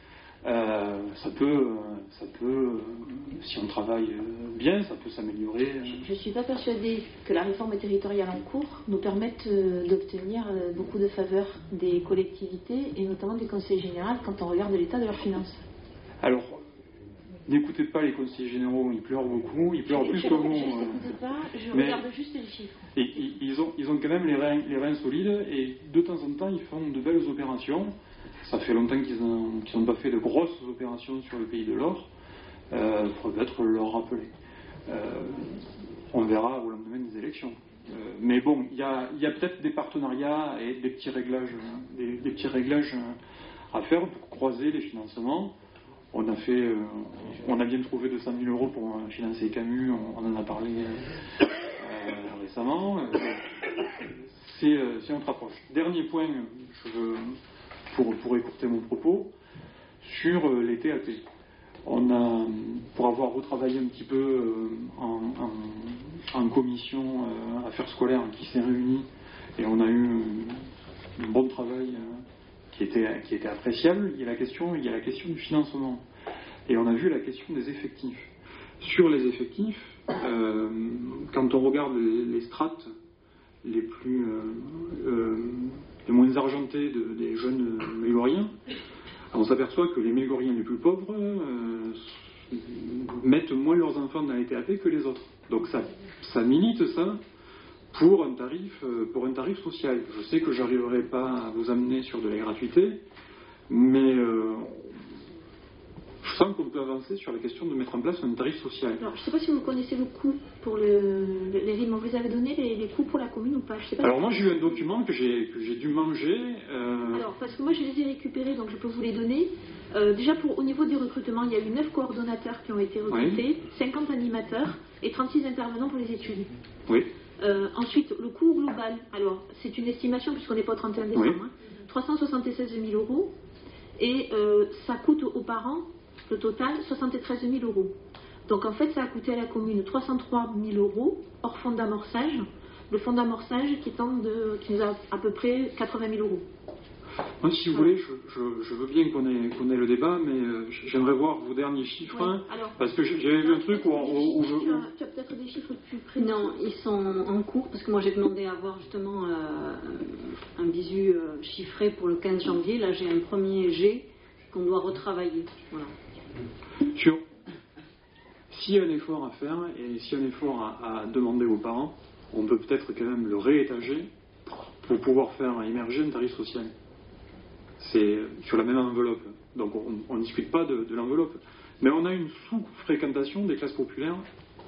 Euh, ça peut, ça peut, si on travaille bien, ça peut s'améliorer. Je ne suis pas persuadée que la réforme territoriale en cours nous permette d'obtenir beaucoup de faveurs des collectivités et notamment des conseils généraux quand on regarde l'état de leurs finances. Alors, n'écoutez pas les conseillers généraux, ils pleurent beaucoup, ils pleurent je, plus je, que vous. Je ne l'écoute pas, je mais, regarde juste les chiffres. Et, et, ils, ont, ils ont quand même les reins, les reins solides et de temps en temps, ils font de belles opérations. Ça fait longtemps qu'ils n'ont qu'ils pas fait de grosses opérations sur le pays de l'Or. Il euh, faudrait peut-être leur rappeler. Euh, on verra au lendemain des élections. Euh, mais bon, il y a, y a peut-être des partenariats et des petits réglages, des, des petits réglages à faire pour croiser les financements. On a, fait, euh, on a bien trouvé deux cent mille euros pour financer Camus, on, on en a parlé euh, euh, récemment. Euh, c'est, euh, c'est notre approche. Dernier point, je veux... Pour, pour écourter mon propos, sur euh, les T A P. On a, pour avoir retravaillé un petit peu euh, en, en, en commission euh, affaires scolaires qui s'est réunie, et on a eu un bon travail euh, qui était, qui était appréciable, il y a la question, il y a la question du financement. Et on a vu la question des effectifs. Sur les effectifs, euh, quand on regarde les, les strates les plus euh, euh, les moins argentées de, des jeunes mégoriens, on s'aperçoit que les mégoriens les plus pauvres euh, mettent moins leurs enfants dans les T A P que les autres. Donc ça, ça milite ça pour un tarif, euh, pour un tarif social. Je sais que j'arriverai pas à vous amener sur de la gratuité, mais euh, je sens qu'on peut avancer sur la question de mettre en place un tarif social. Alors, je ne sais pas si vous connaissez le coût pour le, les rimes. Vous avez donné les, les coûts pour la commune ou pas? Je sais pas. Alors moi j'ai eu un document que j'ai, que j'ai dû manger. Euh... Alors parce que moi je les ai récupérés, donc je peux vous les donner. Euh, déjà pour, au niveau du recrutement, il y a eu neuf coordonnateurs qui ont été recrutés, oui. cinquante animateurs et trente-six intervenants pour les études. Oui. Euh, ensuite, le coût global, alors c'est une estimation puisqu'on n'est pas au trente et un décembre, oui. hein, trois cent soixante-seize mille euros et euh, ça coûte aux parents, le total, soixante-treize mille euros. Donc en fait, ça a coûté à la commune trois cent trois mille euros hors fonds d'amorçage, le fonds d'amorçage qui, tend de, qui nous a à peu près quatre-vingt mille euros. Moi, si vous voulez, je, je, je veux bien qu'on ait, qu'on ait le débat, mais euh, j'aimerais voir vos derniers chiffres, ouais, alors, parce que j'avais vu un truc où... où, où je... Tu as, tu as peut-être des chiffres plus précis? Non, ils sont en cours, parce que moi j'ai demandé à avoir justement euh, un bisu euh, chiffré pour le quinze janvier. Là, j'ai un premier G qu'on doit retravailler. Voilà. Sur... S'il y a un effort à faire, et s'il y a un effort à, à demander aux parents, on peut peut-être quand même le réétager pour pouvoir faire émerger un tarif social. C'est sur la même enveloppe. Donc on ne discute pas de, de l'enveloppe. Mais on a une sous-fréquentation des classes populaires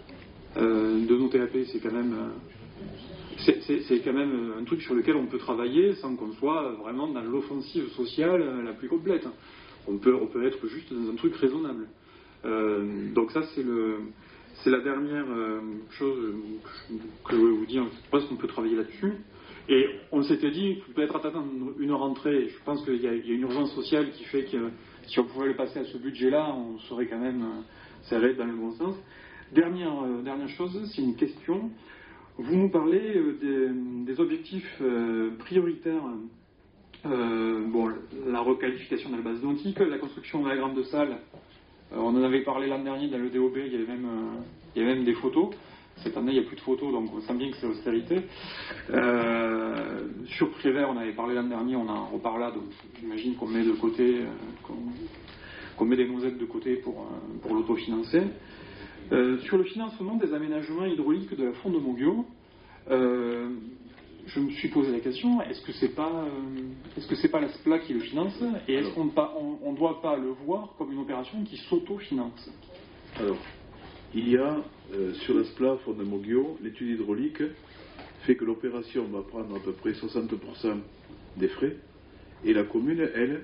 euh, de nos T A P. C'est quand même, euh, c'est, c'est, c'est quand même un truc sur lequel on peut travailler sans qu'on soit vraiment dans l'offensive sociale la plus complète. On peut, on peut être juste dans un truc raisonnable. Euh, donc ça, c'est, le, c'est la dernière euh, chose que je voulais vous dire. Je pense qu'on peut travailler là-dessus. Et on s'était dit, peut-être attendre une rentrée, je pense qu'il y a, il y a une urgence sociale qui fait que si on pouvait le passer à ce budget-là, on serait quand même, ça allait dans le bon sens. Dernière, euh, dernière chose, c'est une question. Vous nous parlez euh, des, des objectifs euh, prioritaires, euh, bon, la requalification de la base identique, la construction de la grande salle, euh, on en avait parlé l'an dernier dans le D O B, il y avait même, euh, il y avait même des photos. Cette année, il n'y a plus de photos, donc on sent bien que c'est l'austérité. Euh, sur Prévert, on avait parlé l'an dernier, on en reparle là, donc j'imagine qu'on met de côté, euh, qu'on, qu'on met des noisettes de côté pour, euh, pour l'autofinancer. Euh, sur le financement des aménagements hydrauliques de la Fonde de Moguio, euh, je me suis posé la question, est-ce que c'est pas, euh, est-ce que c'est pas la S P L A qui le finance, et est-ce qu'on ne doit pas le voir comme une opération qui s'autofinance? Alors, il y a euh, sur la S P L A Fonde de Moguio, l'étude hydraulique fait que l'opération va prendre à peu près soixante pour cent des frais, et la commune, elle,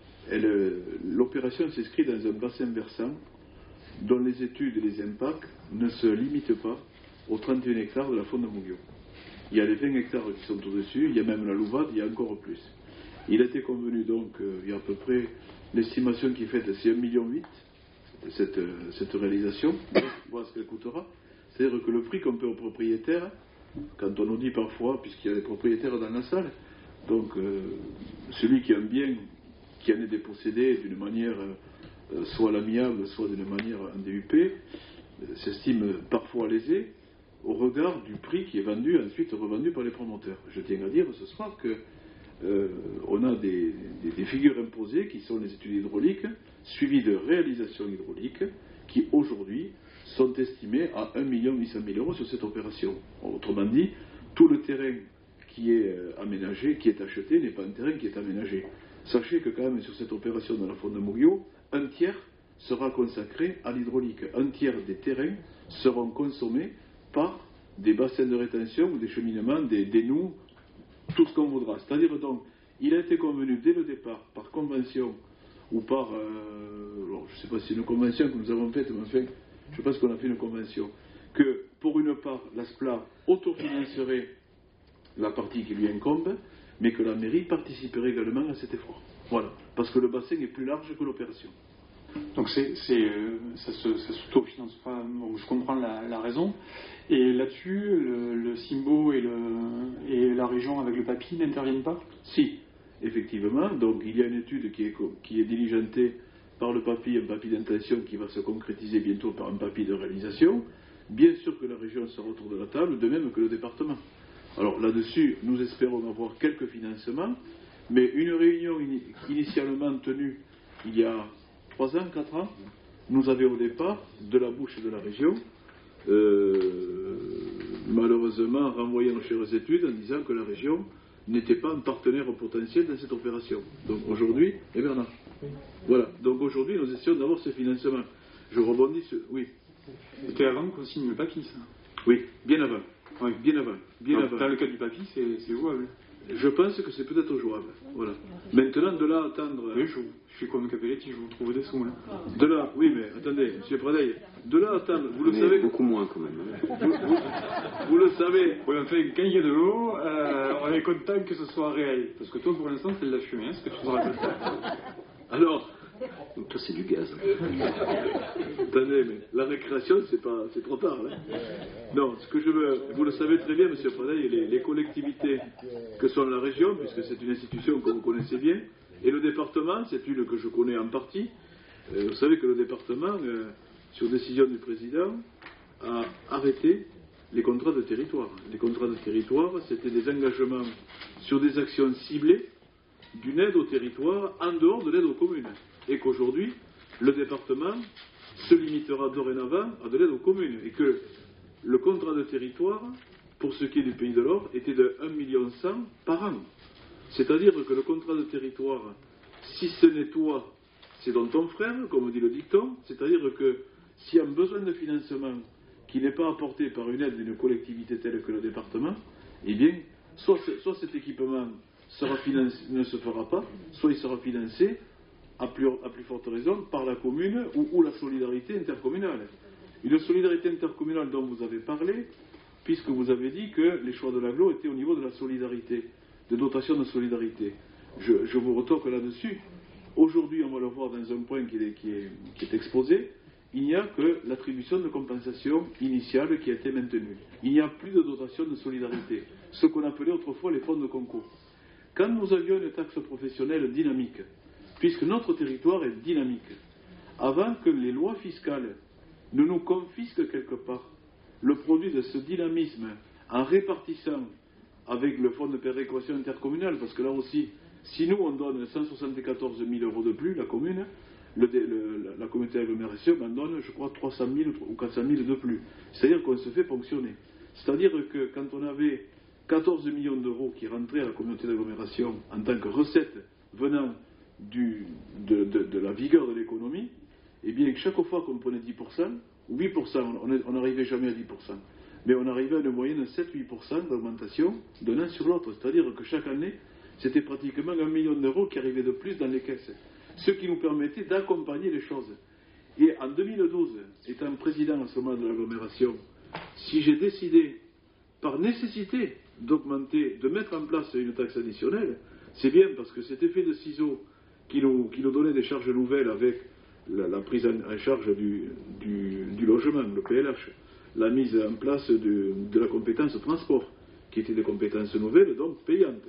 elle l'opération s'inscrit dans un bassin versant dont les études et les impacts ne se limitent pas aux trente et un hectares de la Fonde de Moguio. Il y a les vingt hectares qui sont au-dessus, il y a même la Louvade, il y a encore plus. Il a été convenu donc, euh, il y a à peu près, l'estimation qui est faite, c'est un virgule huit million, cette, cette réalisation, voilà ce qu'elle coûtera. C'est-à-dire que le prix qu'on paie aux propriétaires, quand on nous dit parfois, puisqu'il y a des propriétaires dans la salle, donc euh, celui qui a un bien, qui en est dépossédé d'une manière euh, soit à l'amiable, soit d'une manière en D U P, euh, s'estime parfois lésé au regard du prix qui est vendu, ensuite revendu par les promoteurs. Je tiens à dire ce soir que euh, on a des, des, des figures imposées qui sont les études hydrauliques, suivies de réalisations hydrauliques, qui aujourd'hui sont estimées à un million huit cent mille euros sur cette opération. Autrement dit, tout le terrain qui est aménagé, qui est acheté, n'est pas un terrain qui est aménagé. Sachez que quand même sur cette opération dans la Fonde de Moguio, un tiers sera consacré à l'hydraulique. Un tiers des terrains seront consommés par des bassins de rétention ou des cheminements, des, des nous, tout ce qu'on voudra. C'est-à-dire donc, il a été convenu dès le départ, par convention ou par, euh, alors, je ne sais pas si c'est une convention que nous avons faite, mais enfin, je pense qu'on a fait une convention, que pour une part, l'A S P L A autofinancerait la partie qui lui incombe, mais que la mairie participerait également à cet effort. Voilà, parce que le bassin est plus large que l'opération. Donc c'est, c'est, euh, ça ne s'autofinance pas, donc je comprends la, la raison. Et là-dessus, le, le Simbo et, le, et la région avec le papy n'interviennent pas? Si, effectivement. Donc il y a une étude qui est, qui est diligentée par le papier, un papier d'intention qui va se concrétiser bientôt par un papier de réalisation. Bien sûr que la région sera autour de la table, de même que le département. Alors là-dessus, nous espérons avoir quelques financements, mais une réunion in- initialement tenue il y a trois ans, quatre ans, nous avait au départ, de la bouche de la région, euh, malheureusement renvoyé nos chères études en disant que la région n'était pas un partenaire potentiel dans cette opération. Donc aujourd'hui, eh bien non. Voilà. Donc aujourd'hui, nous essayons d'avoir ce financement. Je rebondis sur... Oui. C'était avant qu'on signe le papier, ça. Oui, bien avant. Oui. Bien avant. Bien Donc, avant. dans le cas du papier, c'est, c'est jouable. Je pense que c'est peut-être jouable. Voilà. Maintenant, de là à attendre... Oui, je, je suis comme Capelletti, je vous trouve des sous, là. De là, oui, mais attendez, M. Pradeil, de là à attendre, vous le Mais savez... beaucoup moins quand même. Vous, vous, vous le savez... Oui, enfin, quand il y a de l'eau, euh, on est content que ce soit réel. Parce que toi, pour l'instant, c'est de la fumée, hein, ce que tu nous racontes. Alors... Donc toi, c'est du gaz. Attendez, mais la récréation, c'est pas, c'est trop tard. Hein. Non, ce que je veux, vous le savez très bien, M. Pradeil, les, les collectivités que sont la région, puisque c'est une institution que vous connaissez bien, et le département, c'est une que je connais en partie. Euh, vous savez que le département, euh, sur décision du président, a arrêté les contrats de territoire. Les contrats de territoire, c'était des engagements sur des actions ciblées d'une aide au territoire en dehors de l'aide aux communes. Et qu'aujourd'hui, le département se limitera dorénavant à de l'aide aux communes. Et que le contrat de territoire, pour ce qui est du Pays de l'Or, était de un million cent mille par an. C'est-à-dire que le contrat de territoire, si ce n'est toi, c'est dans ton frère, comme dit le dicton, c'est-à-dire que s'il y a un besoin de financement qui n'est pas apporté par une aide d'une collectivité telle que le département, eh bien, soit, soit cet équipement sera financé, ne se fera pas, soit il sera financé à plus, à plus forte raison par la commune ou, ou la solidarité intercommunale. Une solidarité intercommunale dont vous avez parlé, puisque vous avez dit que les choix de l'agglo étaient au niveau de la solidarité, de dotation de solidarité. Je, je vous retorque là-dessus. Aujourd'hui, on va le voir dans un point qui est, qui est, qui est exposé, il n'y a que l'attribution de compensation initiale qui a été maintenue. Il n'y a plus de dotation de solidarité, ce qu'on appelait autrefois les fonds de concours. Quand nous avions une taxe professionnelle dynamique, puisque notre territoire est dynamique, avant que les lois fiscales ne nous confisquent quelque part le produit de ce dynamisme en répartissant avec le fonds de péréquation intercommunale, parce que là aussi, si nous on donne cent soixante-quatorze mille euros de plus, la commune, le, le, la communauté d'agglomération en donne, je crois, trois cent mille ou quatre cent mille de plus. C'est-à-dire qu'on se fait ponctionner. C'est-à-dire que quand on avait quatorze millions d'euros qui rentraient à la communauté d'agglomération en tant que recette venant du, de, de, de la vigueur de l'économie, eh bien chaque fois qu'on prenait dix pour cent, ou huit pour cent, on n'arrivait jamais à dix pour cent, mais on arrivait à une moyenne de sept à huit pour cent d'augmentation d'un an sur l'autre. C'est-à-dire que chaque année, c'était pratiquement un million d'euros qui arrivait de plus dans les caisses, ce qui nous permettait d'accompagner les choses. Et en deux mille douze, étant président à ce moment de l'agglomération, si j'ai décidé, par nécessité, d'augmenter, de mettre en place une taxe additionnelle, c'est bien parce que cet effet de ciseaux qui nous, qui nous donnait des charges nouvelles avec la, la prise en, en charge du, du, du logement, le P L H, la mise en place de, de la compétence transport, qui était des compétences nouvelles, donc payantes.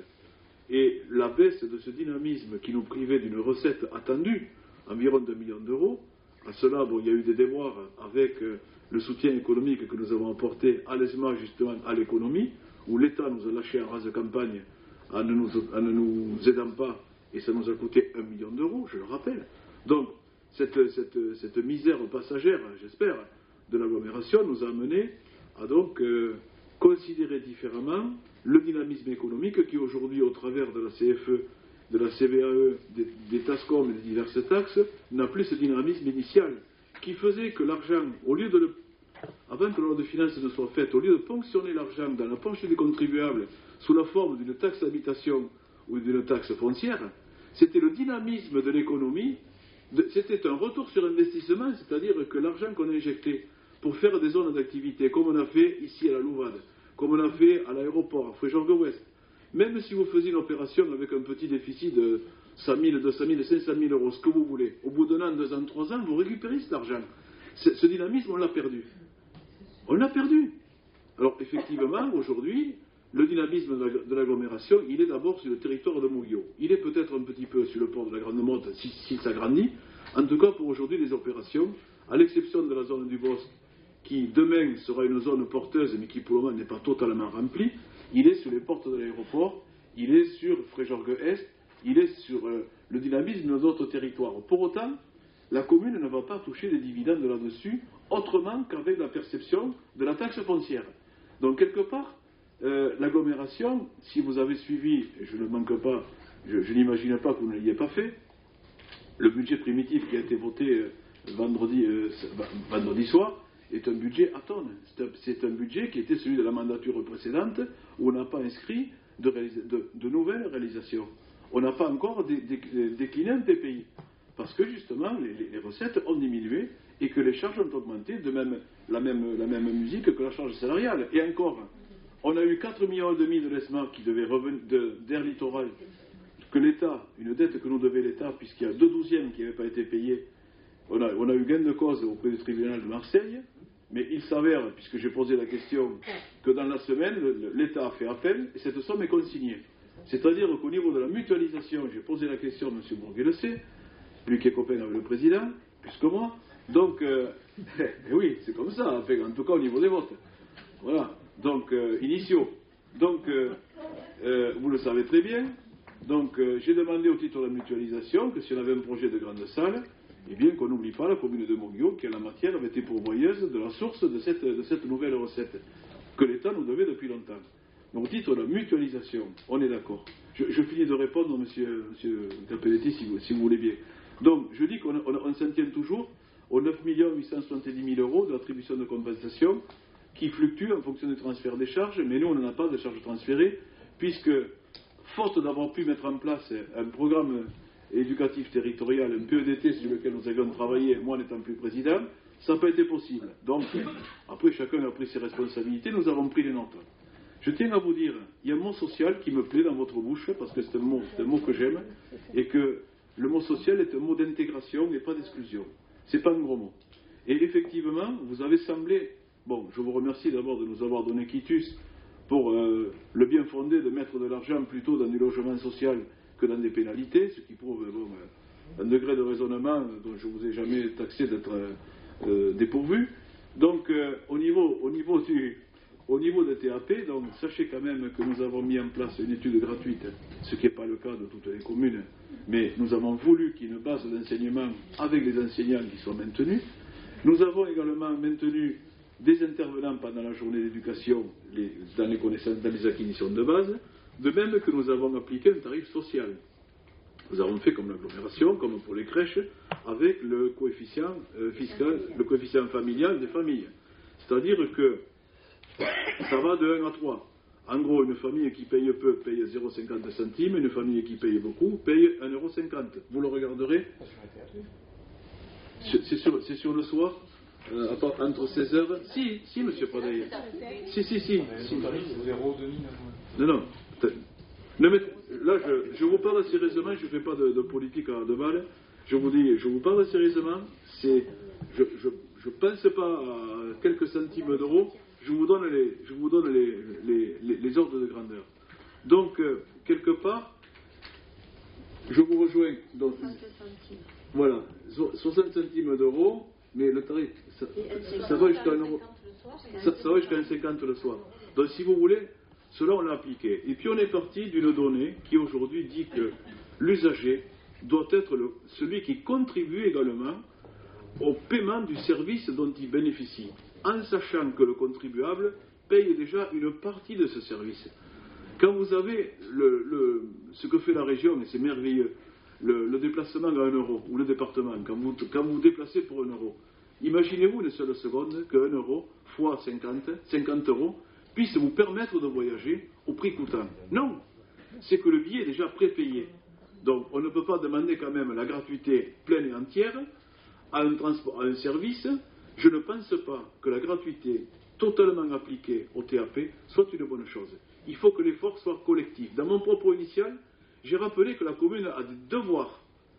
Et la baisse de ce dynamisme qui nous privait d'une recette attendue, environ deux millions d'euros, à cela, bon, il y a eu des déboires avec euh, le soutien économique que nous avons apporté à l'E S M A, justement, à l'économie, où l'État nous a lâché en rase de campagne en ne, nous, en ne nous aidant pas, et ça nous a coûté un million d'euros, je le rappelle. Donc, cette, cette, cette misère passagère, j'espère, de l'agglomération nous a amené à donc euh, considérer différemment le dynamisme économique qui aujourd'hui, au travers de la C F E, de la C V A E, des, des TASCOM et des diverses taxes, n'a plus ce dynamisme initial qui faisait que l'argent, au lieu de le, avant que la loi de finances ne soit faite, au lieu de ponctionner l'argent dans la poche des contribuables sous la forme d'une taxe d'habitation ou d'une taxe foncière, c'était le dynamisme de l'économie, de, c'était un retour sur investissement, c'est-à-dire que l'argent qu'on a injecté pour faire des zones d'activité, comme on a fait ici à la Louvade, comme on a fait à l'aéroport, à Fréjorgues-Ouest, même si vous faisiez une opération avec un petit déficit de cent mille, deux cent mille, cinq cent mille euros, ce que vous voulez, au bout d'un an, deux ans, trois ans, vous récupérez cet argent. Ce, ce dynamisme, on l'a perdu. On l'a perdu. Alors, effectivement, aujourd'hui, le dynamisme de l'agglomération, il est d'abord sur le territoire de Moguio. Il est peut-être un petit peu sur le port de la Grande Motte s'il si, si s'agrandit. En tout cas, pour aujourd'hui, les opérations, à l'exception de la zone du Bosque, qui demain sera une zone porteuse, mais qui pour le moment n'est pas totalement remplie, il est sur les portes de l'aéroport, il est sur Fréjorgue-Est, il est sur euh, le dynamisme de notre territoire. Pour autant, la commune ne va pas toucher des dividendes là-dessus, autrement qu'avec la perception de la taxe foncière. Donc, quelque part, euh, l'agglomération, si vous avez suivi, et je ne manque pas, je, je n'imagine pas que vous ne l'ayez pas fait, le budget primitif qui a été voté euh, vendredi, euh, vendredi soir est un budget à tonnes. C'est un, c'est un budget qui était celui de la mandature précédente, où on n'a pas inscrit de, de, de nouvelles réalisations. On n'a pas encore dé, dé, décliné un P P I, parce que justement les, les recettes ont diminué et que les charges ont augmenté, de même la même, la même musique que la charge salariale. Et encore, on a eu quatre virgule cinq millions de l'ESMA qui devaient revenir d'Air Littoral, que l'État, une dette que nous devait l'État, puisqu'il y a deux douzièmes qui n'avaient pas été payés. On a, on a eu gain de cause auprès du tribunal de Marseille, mais il s'avère, puisque j'ai posé la question, que dans la semaine, l'État a fait appel et cette somme est consignée. C'est-à-dire qu'au niveau de la mutualisation, j'ai posé la question, M. Bourguet le sait, lui qui est copain avec le président, plus que moi, donc, euh, eh oui, c'est comme ça, enfin, en tout cas au niveau des votes. Voilà, donc, euh, initiaux. Donc, euh, euh, vous le savez très bien, donc euh, j'ai demandé au titre de la mutualisation que si on avait un projet de grande salle, eh bien qu'on n'oublie pas la commune de Moguio qui en la matière avait été pourvoyeuse de la source de cette, de cette nouvelle recette que l'État nous devait depuis longtemps. Donc au titre de la mutualisation, on est d'accord. Je, je finis de répondre, monsieur, monsieur Capelletti, si vous, si vous voulez bien. Donc je dis qu'on on, on s'en tient toujours aux neuf millions huit cent soixante-dix mille euros de l'attribution de compensation qui fluctue en fonction du transfert des charges, mais nous on n'en a pas de charges transférées, puisque faute d'avoir pu mettre en place un programme éducatif territorial, un P E D T sur lequel nous avions travaillé, moi n'étant plus président, ça n'a pas été possible. Donc, après chacun a pris ses responsabilités, nous avons pris les nôtres. Je tiens à vous dire, il y a un mot social qui me plaît dans votre bouche, parce que c'est un mot, c'est un mot que j'aime, et que le mot social est un mot d'intégration et pas d'exclusion. C'est pas un gros mot. Et effectivement, vous avez semblé, bon, je vous remercie d'abord de nous avoir donné quitus pour euh, le bien fondé de mettre de l'argent plutôt dans du logement social que dans des pénalités, ce qui prouve bon, un degré de raisonnement dont je ne vous ai jamais taxé d'être euh, dépourvu. Donc, euh, au, niveau, au, niveau du, au niveau de T A P, donc, sachez quand même que nous avons mis en place une étude gratuite, ce qui n'est pas le cas de toutes les communes, mais nous avons voulu qu'il y ait une base d'enseignement avec les enseignants qui soient maintenus. Nous avons également maintenu des intervenants pendant la journée d'éducation les, dans les connaissances, dans les acquisitions de base, de même que nous avons appliqué un tarif social. Nous avons fait comme l'agglomération, comme pour les crèches, avec le coefficient euh, fiscal, le coefficient familial des familles. C'est-à-dire que ça va de un à trois. En gros, une famille qui paye peu paye zéro virgule cinquante centimes, une famille qui paye beaucoup paye un euro cinquante. Vous le regarderez. C'est sur, c'est sur le soir. Euh, entre seize heures. Si, si, monsieur Padaille. Si, si, si. si. Non, non. non mais, là, je, je vous parle sérieusement, je ne fais pas de, de politique à deux balles. Je vous dis, je vous parle sérieusement. C'est, je ne pense pas à quelques centimes d'euros. Je vous donne les, je vous donne les, les, les, les ordres de grandeur. Donc, euh, quelque part, je vous rejoins. Donc, voilà, soixante centimes d'euros. Mais le tarif, ça, ça va jusqu'à un euro. Ça, ça va jusqu'à un cinquante le soir. Donc, si vous voulez, cela on l'a appliqué. Et puis on est parti d'une donnée qui aujourd'hui dit que l'usager doit être le, celui qui contribue également au paiement du service dont il bénéficie, en sachant que le contribuable paye déjà une partie de ce service. Quand vous avez le, le, ce que fait la région, et c'est merveilleux, Le, le déplacement à un euro, ou le département, quand vous quand vous, vous déplacez pour un euro, imaginez-vous une seule seconde qu'un euro fois cinquante, cinquante euros puisse vous permettre de voyager au prix coûtant. Non, c'est que le billet est déjà prépayé. Donc on ne peut pas demander quand même la gratuité pleine et entière à un, transport, à un service. Je ne pense pas que la gratuité totalement appliquée au T A P soit une bonne chose. Il faut que l'effort soit collectif. Dans mon propos initial, j'ai rappelé que la commune a des devoirs.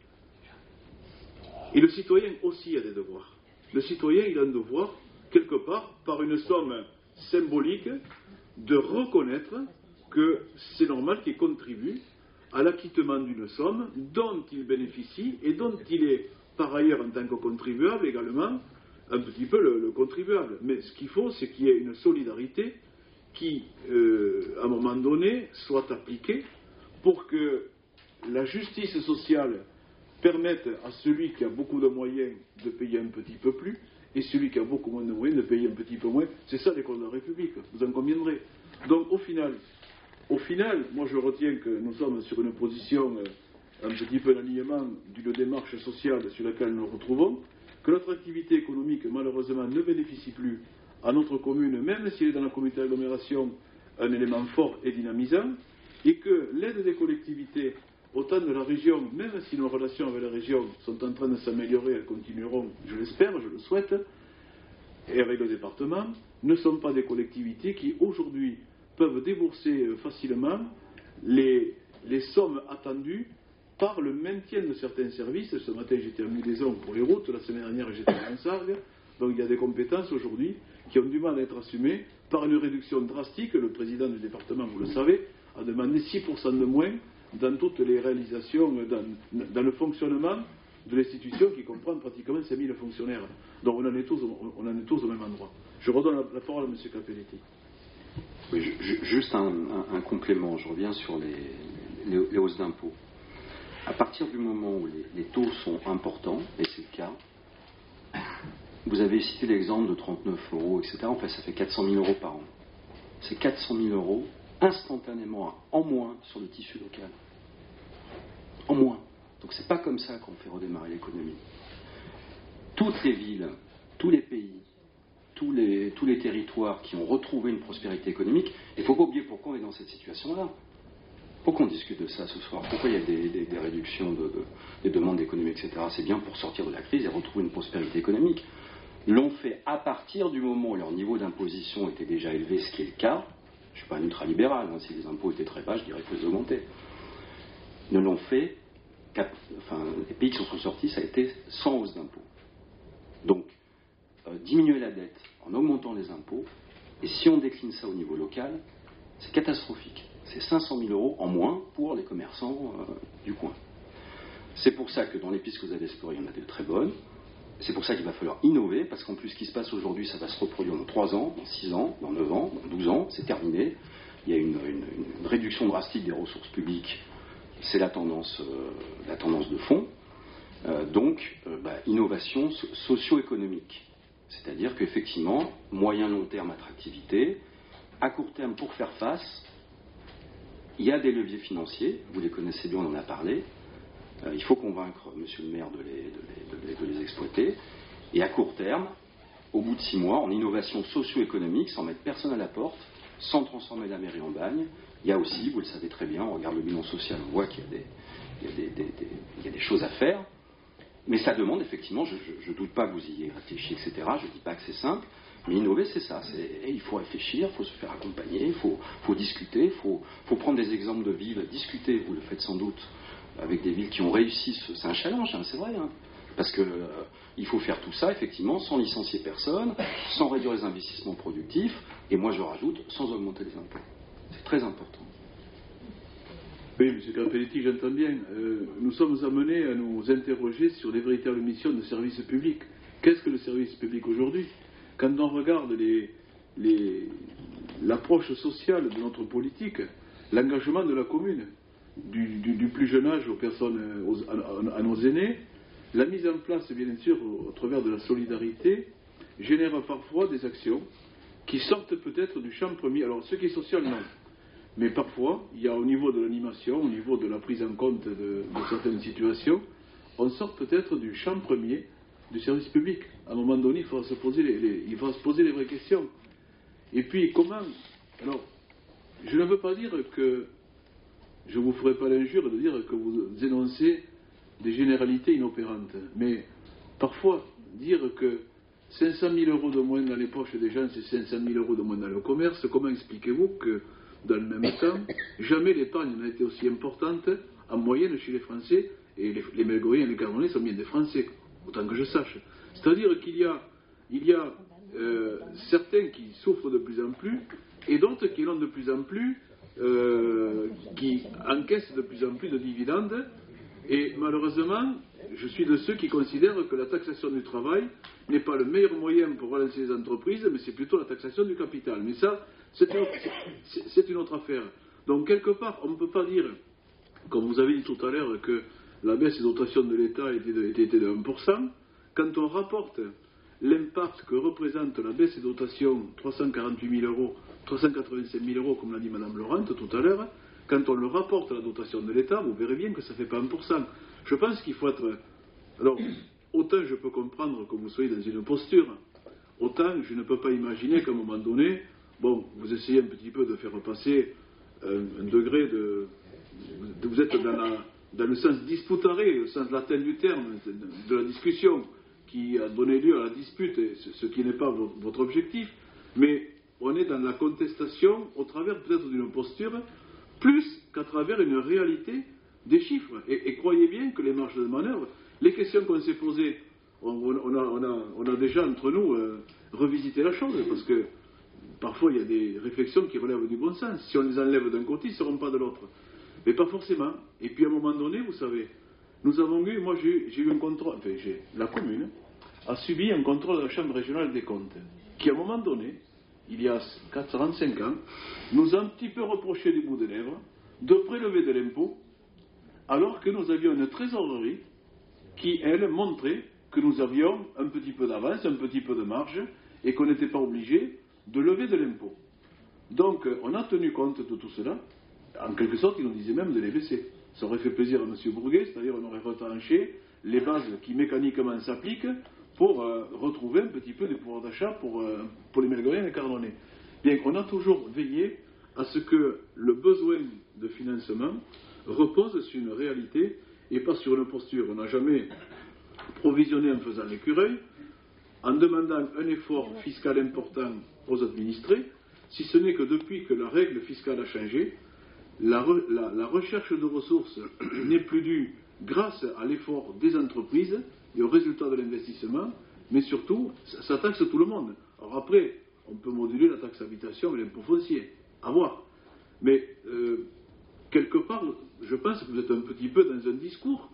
Et le citoyen aussi a des devoirs. Le citoyen, il a un devoir, quelque part, par une somme symbolique, de reconnaître que c'est normal qu'il contribue à l'acquittement d'une somme dont il bénéficie et dont il est, par ailleurs, en tant que contribuable également, un petit peu le, le contribuable. Mais ce qu'il faut, c'est qu'il y ait une solidarité qui, euh, à un moment donné, soit appliquée pour que la justice sociale permette à celui qui a beaucoup de moyens de payer un petit peu plus et celui qui a beaucoup moins de moyens de payer un petit peu moins. C'est ça l'école de la République, vous en conviendrez. Donc au final, au final, moi je retiens que nous sommes sur une position, euh, un petit peu l'alignement d'une démarche sociale sur laquelle nous nous retrouvons, que notre activité économique malheureusement ne bénéficie plus à notre commune, même s'il est dans la communauté d'agglomération un élément fort et dynamisant, et que l'aide des collectivités, autant de la région, même si nos relations avec la région sont en train de s'améliorer, elles continueront, je l'espère, je le souhaite, et avec le département, ne sont pas des collectivités qui aujourd'hui peuvent débourser facilement les, les sommes attendues par le maintien de certains services. Ce matin j'étais à Mudaison pour les routes, la semaine dernière j'étais à Mansargues, donc il y a des compétences aujourd'hui qui ont du mal à être assumées par une réduction drastique. Le président du département, vous le savez, a demandé six pour cent de moins dans toutes les réalisations, dans, dans le fonctionnement de l'institution qui comprend pratiquement cinq mille fonctionnaires. Donc on en est tous, on en est tous au même endroit. Je redonne la, la parole à M. Capelletti. Oui, je, juste un, un, un complément, je reviens sur les, les, les hausses d'impôts. À partir du moment où les, les taux sont importants, et c'est le cas, vous avez cité l'exemple de trente-neuf euros, et cetera. En fait, ça fait quatre cent mille euros par an. C'est quatre cent mille euros instantanément en moins sur le tissu local. En moins. Donc c'est pas comme ça qu'on fait redémarrer l'économie. Toutes les villes, tous les pays, tous les, tous les territoires qui ont retrouvé une prospérité économique, il ne faut pas oublier pourquoi on est dans cette situation-là. Pourquoi on discute de ça ce soir? Pourquoi il y a des, des, des réductions de, de, des demandes d'économie, et cetera. C'est bien pour sortir de la crise et retrouver une prospérité économique. L'ont fait à partir du moment où leur niveau d'imposition était déjà élevé, ce qui est le cas. Je ne suis pas un ultralibéral, hein. Si les impôts étaient très bas, je dirais qu'il faut les augmenter. Ne l'ont fait qu'à, enfin, les pays qui sont sortis, ça a été sans hausse d'impôts. Donc, euh, diminuer la dette en augmentant les impôts, et si on décline ça au niveau local, c'est catastrophique. C'est cinq cent mille euros en moins pour les commerçants euh, du coin. C'est pour ça que dans les pistes que vous avez explorées, il y en a de très bonnes. C'est pour ça qu'il va falloir innover, parce qu'en plus, ce qui se passe aujourd'hui, ça va se reproduire dans trois ans, dans six ans, dans neuf ans, dans douze ans, c'est terminé. Il y a une, une, une réduction drastique des ressources publiques, c'est la tendance, euh, la tendance de fond. Euh, donc, euh, bah, innovation socio-économique. C'est-à-dire qu'effectivement, moyen-long terme attractivité, à court terme pour faire face, il y a des leviers financiers, vous les connaissez bien, on en a parlé. Euh, il faut convaincre Monsieur le maire de les, de, les, de, les, de les exploiter. Et à court terme, au bout de six mois, en innovation socio-économique, sans mettre personne à la porte, sans transformer la mairie en bagne, il y a aussi, vous le savez très bien, on regarde le bilan social, on voit qu'il y a des, il y a des, des, des, il y a des choses à faire. Mais ça demande effectivement, je ne doute pas que vous y ayez réfléchi, et cetera. Je ne dis pas que c'est simple, mais innover, c'est ça. C'est, il faut réfléchir, il faut se faire accompagner, il faut, faut discuter, il faut, faut prendre des exemples de villes, discuter, vous le faites sans doute, avec des villes qui ont réussi. C'est un challenge, hein, c'est vrai. Hein, parce qu'il euh, faut faire tout ça, effectivement, sans licencier personne, sans réduire les investissements productifs, et moi je rajoute, sans augmenter les impôts. C'est très important. Oui, M. Capelletti, j'entends bien. Euh, nous sommes amenés à nous interroger sur les véritables missions de service public. Qu'est-ce que le service public aujourd'hui? Quand on regarde les, les, l'approche sociale de notre politique, l'engagement de la commune, du, du, du plus jeune âge aux personnes, aux, à, à nos aînés, la mise en place, bien sûr, au, au travers de la solidarité, génère parfois des actions qui sortent peut-être du champ premier. Alors, ce qui est social, non. Mais parfois, il y a au niveau de l'animation, au niveau de la prise en compte de, de certaines situations, on sort peut-être du champ premier du service public. À un moment donné, il faut se poser les, les, il faut se poser les vraies questions. Et puis, comment... Alors, je ne veux pas dire que... Je ne vous ferai pas l'injure de dire que vous énoncez des généralités inopérantes. Mais, parfois, dire que cinq cent mille euros de moins dans les poches des gens, c'est cinq cent mille euros de moins dans le commerce, comment expliquez-vous que dans le même temps, jamais l'épargne n'a été aussi importante en moyenne chez les Français, et les, les Melgouriens et les Camerounais sont bien des Français, autant que je sache. C'est-à-dire qu'il y a, il y a euh, certains qui souffrent de plus en plus, et d'autres qui l'ont de plus en plus euh, qui encaissent de plus en plus de dividendes. Et malheureusement, je suis de ceux qui considèrent que la taxation du travail n'est pas le meilleur moyen pour relancer les entreprises, mais c'est plutôt la taxation du capital. Mais ça, c'est une, c'est une autre affaire. Donc, quelque part, on ne peut pas dire, comme vous avez dit tout à l'heure, que la baisse des dotations de l'État était de, était de un pour cent. Quand on rapporte l'impact que représente la baisse des dotations, trois cent quarante-huit mille euros, trois cent quatre-vingt-cinq mille euros, comme l'a dit Mme Laurent tout à l'heure, quand on le rapporte à la dotation de l'État, vous verrez bien que ça ne fait pas un pour cent. Je pense qu'il faut être... Alors, autant je peux comprendre que vous soyez dans une posture, autant je ne peux pas imaginer qu'à un moment donné, bon, vous essayez un petit peu de faire passer un, un degré de... de vous êtes dans, la, dans le sens disputaré, le sens latin du terme, de, de la discussion qui a donné lieu à la dispute, et ce, ce qui n'est pas votre, votre objectif, mais on est dans la contestation au travers peut-être d'une posture plus qu'à travers une réalité des chiffres. Et, et croyez bien que les marges de manœuvre, les questions qu'on s'est posées, on, on, a, on, a, on a déjà entre nous euh, revisité la chose, parce que parfois il y a des réflexions qui relèvent du bon sens. Si on les enlève d'un côté, ils ne seront pas de l'autre. Mais pas forcément. Et puis à un moment donné, vous savez, nous avons eu, moi j'ai, j'ai eu un contrôle, enfin j'ai, la commune a subi un contrôle de la Chambre régionale des comptes, qui à un moment donné, il y a quarante-cinq ans, nous a un petit peu reproché du bout des lèvres de prélever de l'impôt, alors que nous avions une trésorerie qui, elle, montrait que nous avions un petit peu d'avance, un petit peu de marge, et qu'on n'était pas obligé de lever de l'impôt. Donc, on a tenu compte de tout cela. En quelque sorte, il nous disait même de les baisser. Ça aurait fait plaisir à M. Bourguet, c'est-à-dire on aurait retranché les bases qui mécaniquement s'appliquent pour euh, retrouver un petit peu de pouvoir d'achat pour, euh, pour les Melgoriens et les Cardonnais. Bien qu'on a toujours veillé à ce que le besoin de financement repose sur une réalité et pas sur une posture. On n'a jamais provisionné en faisant l'écureuil, en demandant un effort fiscal important aux administrés, si ce n'est que depuis que la règle fiscale a changé, la, re, la, la recherche de ressources n'est plus due grâce à l'effort des entreprises et au résultat de l'investissement, mais surtout, ça, ça taxe tout le monde. Alors après, on peut moduler la taxe habitation et l'impôt foncier, à voir. Mais, euh, quelque part, je pense que vous êtes un petit peu dans un discours.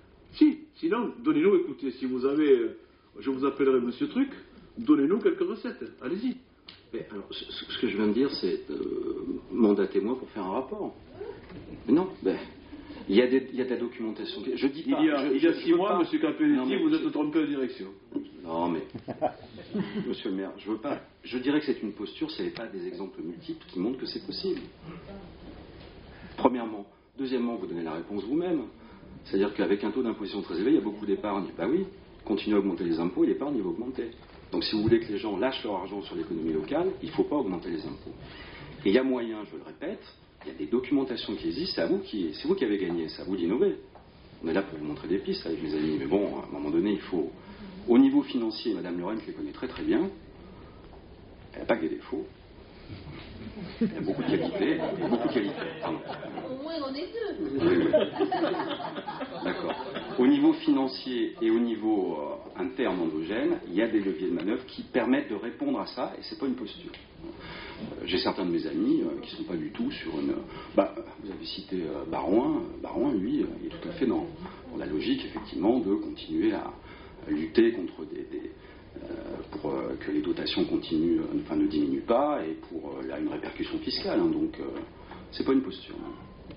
Si, sinon, donnez-nous, écoutez, si vous avez, je vous appellerai Monsieur Truc, donnez-nous quelques recettes, allez-y. Mais alors, ce, ce que je viens de dire, c'est euh, mandatez-moi pour faire un rapport. Mais non, ben, il y a des, il y a de la documentation. Je dis pas. Il y a, je, il y a je, six je mois, pas. Monsieur Capelletti, non, vous monsieur, êtes trompé de direction. Non, mais Monsieur le maire, je veux pas. Je dirais que c'est une posture, ce n'est pas des exemples multiples qui montrent que c'est possible. Premièrement. Deuxièmement, vous donnez la réponse vous-même. C'est-à-dire qu'avec un taux d'imposition très élevé, il y a beaucoup d'épargne. Bah oui, continuez à augmenter les impôts et l'épargne va augmenter. Donc si vous voulez que les gens lâchent leur argent sur l'économie locale, il ne faut pas augmenter les impôts. Et il y a moyen, je le répète, il y a des documentations qui existent, c'est à vous qui, c'est vous qui avez gagné, c'est à vous d'innover. On est là pour vous montrer des pistes avec mes amis, mais bon, à un moment donné, il faut... Au niveau financier, Mme Lorraine les connaît très très bien, elle n'a pas que des défauts. Il y a beaucoup de qualités, il y a beaucoup de qualités. Pardon. Au moins, on est deux. Oui, oui. D'accord. Au niveau financier et au niveau euh, interne endogène, il y a des leviers de manœuvre qui permettent de répondre à ça, et c'est pas une posture. Euh, j'ai certains de mes amis euh, qui ne sont pas du tout sur une... Bah, vous avez cité euh, Barouin. Barouin, lui, euh, il est tout à fait dans, dans la logique, effectivement, de continuer à, à lutter contre des... des Euh, pour euh, que les dotations continuent, euh, enfin ne diminuent pas, et pour euh, là, une répercussion fiscale. Hein, donc, euh, c'est pas une posture. Hein.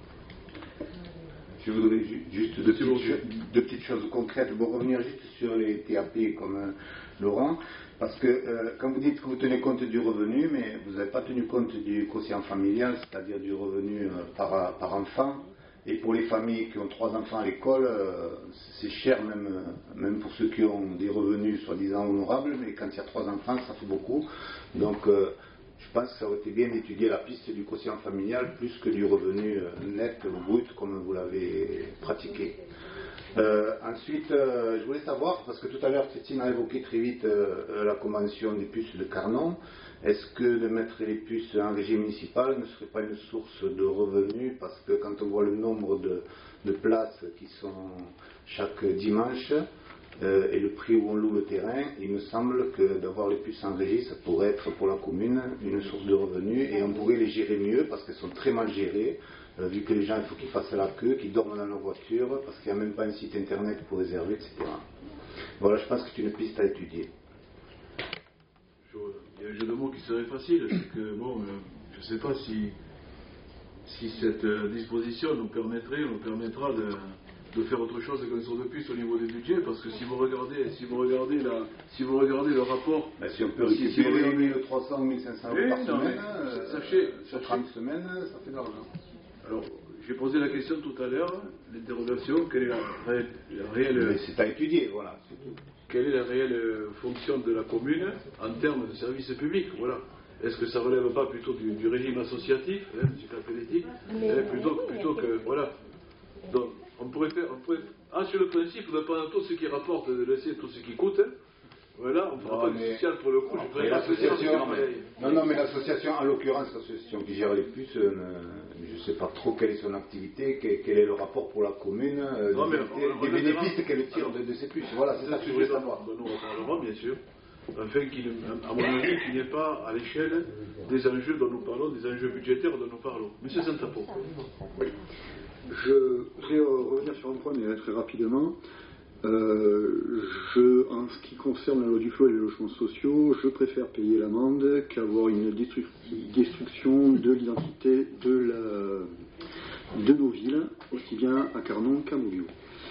Je voudrais ju- juste deux petites, cho- deux petites choses concrètes. Bon, revenir juste sur les T A P comme euh, Laurent, parce que euh, quand vous dites que vous tenez compte du revenu, mais vous n'avez pas tenu compte du quotient familial, c'est-à-dire du revenu euh, par, par enfant. Et pour les familles qui ont trois enfants à l'école, euh, c'est cher même, euh, même pour ceux qui ont des revenus soi-disant honorables, mais quand il y a trois enfants, ça fait beaucoup. Donc euh, je pense que ça aurait été bien d'étudier la piste du quotient familial plus que du revenu euh, net ou brut comme vous l'avez pratiqué. Euh, ensuite, euh, je voulais savoir, parce que tout à l'heure Christine a évoqué très vite euh, la convention des puces de Carnon. Est-ce que de mettre les puces en régie municipale ne serait pas une source de revenus? Parce que quand on voit le nombre de, de places qui sont chaque dimanche, euh, et le prix où on loue le terrain, il me semble que d'avoir les puces en régie, ça pourrait être pour la commune une source de revenus et on pourrait les gérer mieux parce qu'elles sont très mal gérées, euh, vu que les gens, il faut qu'ils fassent la queue, qu'ils dorment dans leur voiture, parce qu'il n'y a même pas un site internet pour réserver, et cetera. Voilà, je pense que c'est une piste à étudier. Il y a un jeu de mots qui serait facile, c'est que, bon, euh, je ne sais pas si, si cette euh, disposition nous permettrait, nous permettra de, de faire autre chose qu'un saut de puce au niveau des budgets, parce que si vous regardez, si vous regardez, la, si vous regardez le rapport... Ben, si on peut récupérer si, si mille trois cents, mille cinq cents euros oui, par non, semaine, mais, euh, sachez, sur trente semaines, ça fait de l'argent. Alors, j'ai posé la question tout à l'heure, l'interrogation, quelle est la, ré, la réelle... Mais c'est à étudier, voilà, c'est tout. Quelle est la réelle fonction de la commune en termes de services publics, voilà. Est-ce que ça ne relève pas plutôt du, du régime associatif, hein, M. Capelletti, hein, plutôt, plutôt que, voilà. Donc, on pourrait faire, on pourrait, ah, sur le principe, de prendre tout ce qui rapporte, de laisser tout ce qui coûte, hein. Voilà, on ne fera non, pas mais, de social pour le coup, je ferai l'association. Non, non, mais l'association, en l'occurrence, l'association qui gère les puces, euh, je ne sais pas trop quelle est son activité, quel, quel est le rapport pour la commune, euh, non, des, mais, des, on, on des bénéfices qu'elle tire de, de ces puces. Voilà, c'est ça que je voulais savoir. Nous reparlerons, bien sûr. Afin qu'il, à mon avis, qu'il n'y ait pas à l'échelle des enjeux dont nous parlons, des enjeux budgétaires dont nous parlons. Monsieur Santapo. Oui. Je voudrais revenir sur un point, mais très rapidement. Euh, je, en ce qui concerne la loi du flot et les logements sociaux, je préfère payer l'amende qu'avoir une destru- destruction de l'identité de, la, de nos villes, aussi bien à Carnon qu'à Mouliou.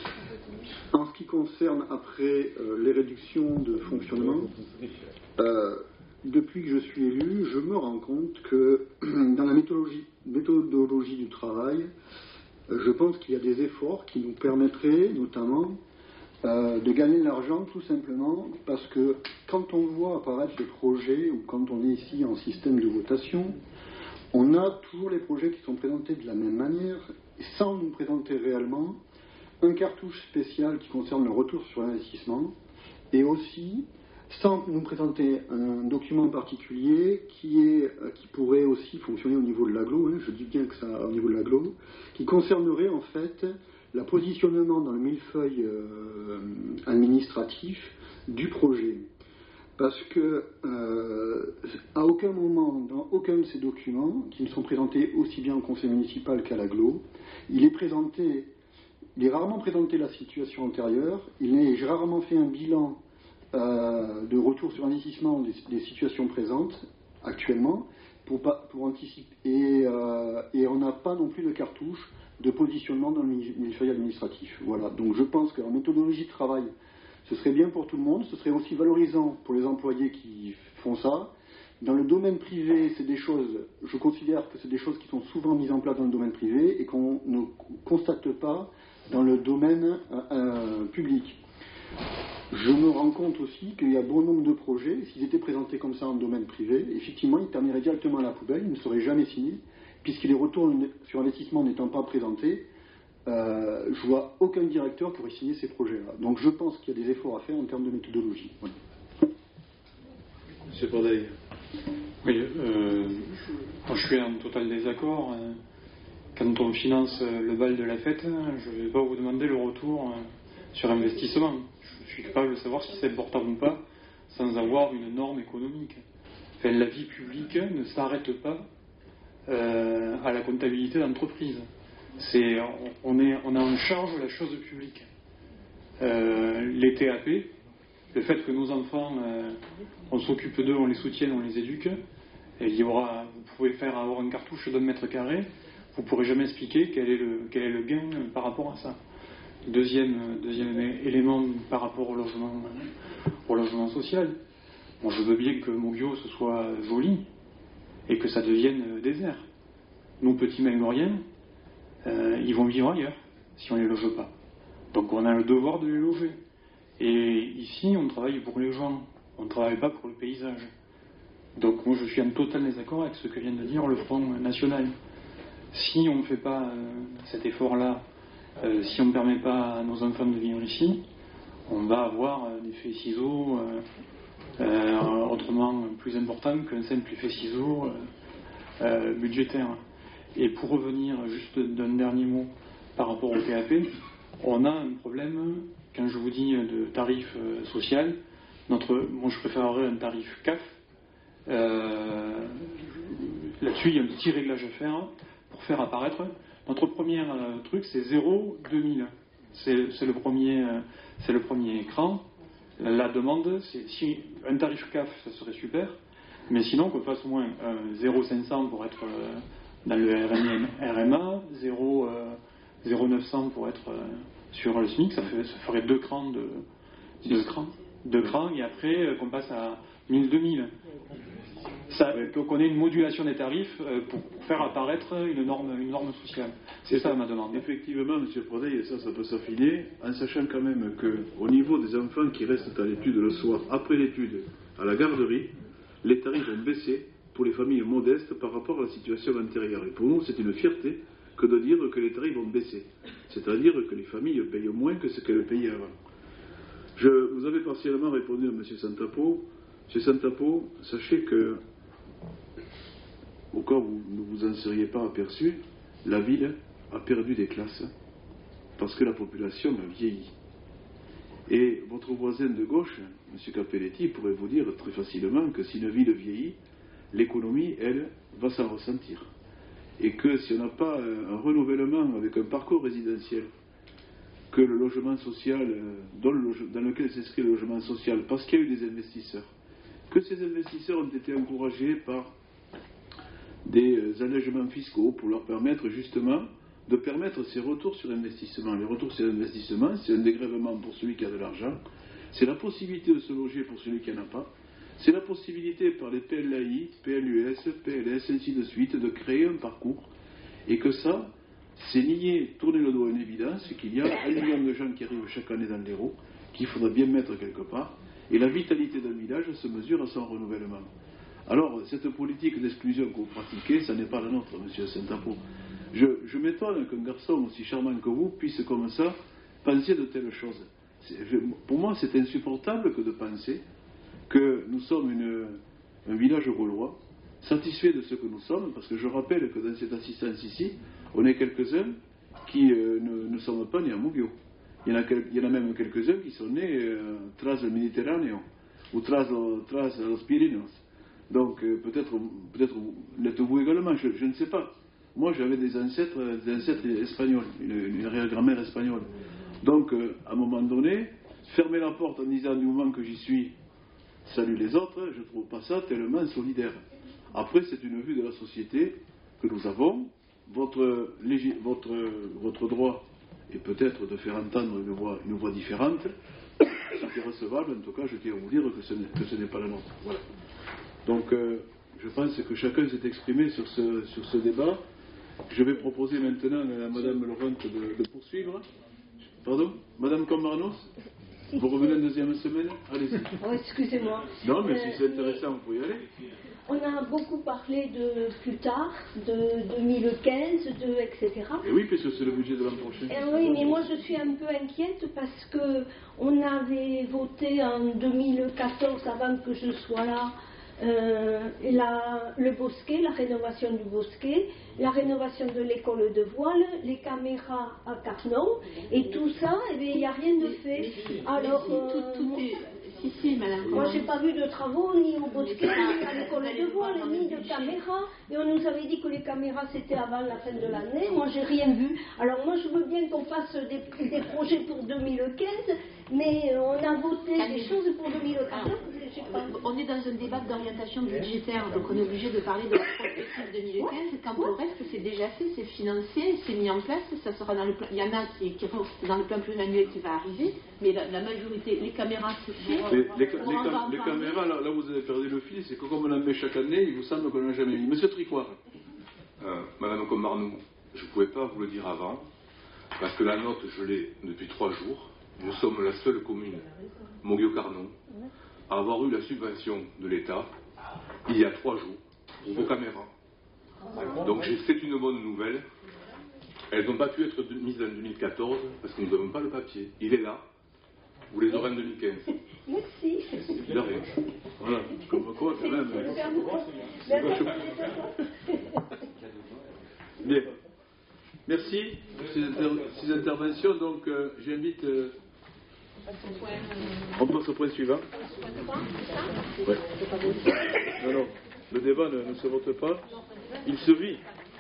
En ce qui concerne après euh, les réductions de fonctionnement, euh, depuis que je suis élu, je me rends compte que dans la méthodologie, méthodologie du travail, euh, je pense qu'il y a des efforts qui nous permettraient notamment Euh, de gagner de l'argent tout simplement parce que quand on voit apparaître des projets ou quand on est ici en système de votation, on a toujours les projets qui sont présentés de la même manière sans nous présenter réellement un cartouche spécial qui concerne le retour sur l'investissement et aussi sans nous présenter un document particulier qui, est, qui pourrait aussi fonctionner au niveau de l'agglo, hein, je dis bien que ça au niveau de l'agglo, qui concernerait en fait le positionnement dans le millefeuille euh, administratif du projet. Parce que euh, à aucun moment, dans aucun de ces documents, qui ne sont présentés aussi bien au conseil municipal qu'à l'agglo, il est présenté, il est rarement présenté la situation antérieure, il est j'ai rarement fait un bilan euh, de retour sur investissement des, des situations présentes actuellement pour, pour anticiper et, euh, et on n'a pas non plus de cartouche de positionnement dans le millefeuille administratif. Voilà. Donc je pense qu'en méthodologie de travail, ce serait bien pour tout le monde, ce serait aussi valorisant pour les employés qui font ça. Dans le domaine privé, c'est des choses, je considère que c'est des choses qui sont souvent mises en place dans le domaine privé et qu'on ne constate pas dans le domaine euh, euh, public. Je me rends compte aussi qu'il y a bon nombre de projets, s'ils étaient présentés comme ça en domaine privé, effectivement, ils termineraient directement à la poubelle, ils ne seraient jamais signés, puisque les retours sur investissement n'étant pas présentés, euh, je vois aucun directeur qui aurait signé ces projets-là. Donc je pense qu'il y a des efforts à faire en termes de méthodologie. Voilà. Monsieur Bordeille. Oui, euh, moi je suis en total désaccord. Quand on finance le bal de la fête, je ne vais pas vous demander le retour sur investissement. Je suis capable de savoir si c'est important ou pas sans avoir une norme économique. Enfin, la vie publique ne s'arrête pas Euh, à la comptabilité d'entreprise. C'est, on, est, on a en charge la chose publique. Euh, les T A P, le fait que nos enfants, euh, on s'occupe d'eux, on les soutienne, on les éduque, et il y aura, vous pouvez faire avoir un cartouche d'un mètre carré, vous ne pourrez jamais expliquer quel est le, quel est le gain par rapport à ça. Deuxième, deuxième élément par rapport au logement, au logement social. Bon, je veux bien que Moguio ce soit joli, et que ça devienne désert. Nos petits Malmoriens, euh, ils vont vivre ailleurs si on ne les loge pas. Donc on a le devoir de les loger. Et ici, on travaille pour les gens, on ne travaille pas pour le paysage. Donc moi je suis en total désaccord avec ce que vient de dire le Front National. Si on ne fait pas euh, cet effort-là, euh, si on ne permet pas à nos enfants de vivre ici, on va avoir euh, des faits ciseaux euh, Euh, autrement plus important qu'un simple effet ciseau euh, euh, budgétaire. Et pour revenir juste d'un dernier mot par rapport au P A P, on a un problème quand je vous dis de tarif euh, social, notre, moi je préférerais un tarif C A F. Euh, là-dessus, il y a un petit réglage à faire pour faire apparaître. Notre premier euh, truc, c'est zéro deux mille. C'est, c'est, le premier, euh, c'est le premier écran. La demande, c'est si un tarif C A F, ça serait super, mais sinon qu'on fasse au moins euh, zéro cinq cents pour être euh, dans le R M A, zéro neuf cents pour être euh, sur le SMIC, ça, fait, ça ferait deux crans de deux crans, deux crans, et après euh, qu'on passe à mille deux mille. Ça, qu'on ait une modulation des tarifs euh, pour faire apparaître une norme, une norme sociale. C'est ça ma demande. Effectivement, M. Prodey, ça, ça peut s'affiner, en sachant quand même qu'au niveau des enfants qui restent à l'étude le soir, après l'étude, à la garderie, les tarifs ont baissé pour les familles modestes par rapport à la situation antérieure. Et pour nous, c'est une fierté que de dire que les tarifs vont baisser. C'est-à-dire que les familles payent moins que ce qu'elles payaient avant. Je, vous avez partiellement répondu à M. Santapo. M. Santapo, sachez que, au cas où vous ne vous en seriez pas aperçu, la ville a perdu des classes parce que la population a vieilli. Et votre voisin de gauche, M. Capelletti, pourrait vous dire très facilement que si une ville vieillit, l'économie, elle, va s'en ressentir. Et que si on n'a pas un renouvellement avec un parcours résidentiel, que le logement social, dans, le loge, dans lequel s'inscrit le logement social, parce qu'il y a eu des investisseurs, que ces investisseurs ont été encouragés par des allègements fiscaux pour leur permettre justement de permettre ces retours sur investissement. Les retours sur investissement, c'est un dégrèvement pour celui qui a de l'argent, c'est la possibilité de se loger pour celui qui n'en a pas, c'est la possibilité par les P L A I, P L U S, P L S, ainsi de suite, de créer un parcours, et que ça, c'est nier, tourner le doigt en évidence, qu'il y a un million de gens qui arrivent chaque année dans l'Hérault, qu'il faudra bien mettre quelque part, et la vitalité d'un village se mesure à son renouvellement. Alors, cette politique d'exclusion que vous pratiquez, ça n'est pas la nôtre, M. Santapo. Je, je m'étonne qu'un garçon aussi charmant que vous puisse comme ça penser de telles choses. Je, pour moi, c'est insupportable que de penser que nous sommes une, un village gaulois, satisfait de ce que nous sommes, parce que je rappelle que dans cette assistance ici, on est quelques-uns qui euh, ne, ne sommes pas nés à Muguio. Il y en a, quel, il y en a même quelques-uns qui sont nés euh, tras le Méditerranée ou tras, tras los Pyrénées. Donc euh, peut-être, peut-être l'êtes-vous également, je, je ne sais pas. Moi j'avais des ancêtres, des ancêtres espagnols, une, une arrière-grand-mère espagnole. Donc euh, à un moment donné, fermer la porte en disant du moment que j'y suis, salut les autres, je ne trouve pas ça tellement solidaire. Après, c'est une vue de la société que nous avons. Votre, votre, votre droit est peut-être de faire entendre une voix, une voix différente. C'est recevable, en tout cas, je tiens à vous dire que ce n'est, que ce n'est pas la nôtre. Voilà. Donc, euh, je pense que chacun s'est exprimé sur ce, sur ce débat. Je vais proposer maintenant à Mme Laurent de, de poursuivre. Pardon, Mme Combarnos, vous revenez une deuxième semaine? Allez-y. Oh, excusez-moi. Non, mais euh, si c'est intéressant, vous pouvez y aller. On a beaucoup parlé de plus tard, de deux mille quinze, de et cetera. Et oui, puisque c'est le budget de l'an prochain. Et oui, mais moi je suis un peu inquiète parce que on avait voté en deux mille quatorze, avant que je sois là, euh, la, le bosquet, la rénovation du bosquet, la rénovation de l'école de voile, les caméras à Carnon, et tout ça, eh bien, il n'y a rien de fait. Alors, euh, tout, tout est... Si, si, madame. Moi, j'ai pas vu de travaux ni au bosquet, ni à l'école de voile, ni de caméras. Et on nous avait dit que les caméras c'était avant la fin de l'année. Moi, j'ai rien vu. Alors, moi, je veux bien qu'on fasse des, des projets pour deux mille quinze, mais on a voté des choses pour deux mille quatorze. Ah, on est dans un débat d'orientation budgétaire, donc on est obligé de parler de la prospective deux mille quinze. Quand pour le reste, c'est déjà fait, c'est financé, c'est mis en place. Ça sera dans le plan. Il y en a qui, qui dans le plan pluriannuel qui va arriver, mais la, la majorité, les caméras, c'est fait. Les, les, les, cam les caméras, là, là vous avez perdu le fil, c'est que comme on en met chaque année, il vous semble qu'on n'en a jamais mis. Monsieur Tricoire. Euh, Madame Combarnou, je ne pouvais pas vous le dire avant, parce que la note, je l'ai depuis trois jours. Nous sommes la seule commune, Moguio-Carnon, à avoir eu la subvention de l'État, il y a trois jours, pour vos caméras. Donc c'est une bonne nouvelle. Elles n'ont pas pu être mises en deux mille quatorze, parce que nous n'avons pas le papier. Il est là. Vous les aurez en deux mille quinze. Merci. De rien. Voilà, comme quoi, quand même. Bien. Merci pour ces, inter ces interventions. Donc, euh, j'invite euh, On passe au point suivant. Ouais. Non, non, le débat ne, ne se vote pas, il se vit.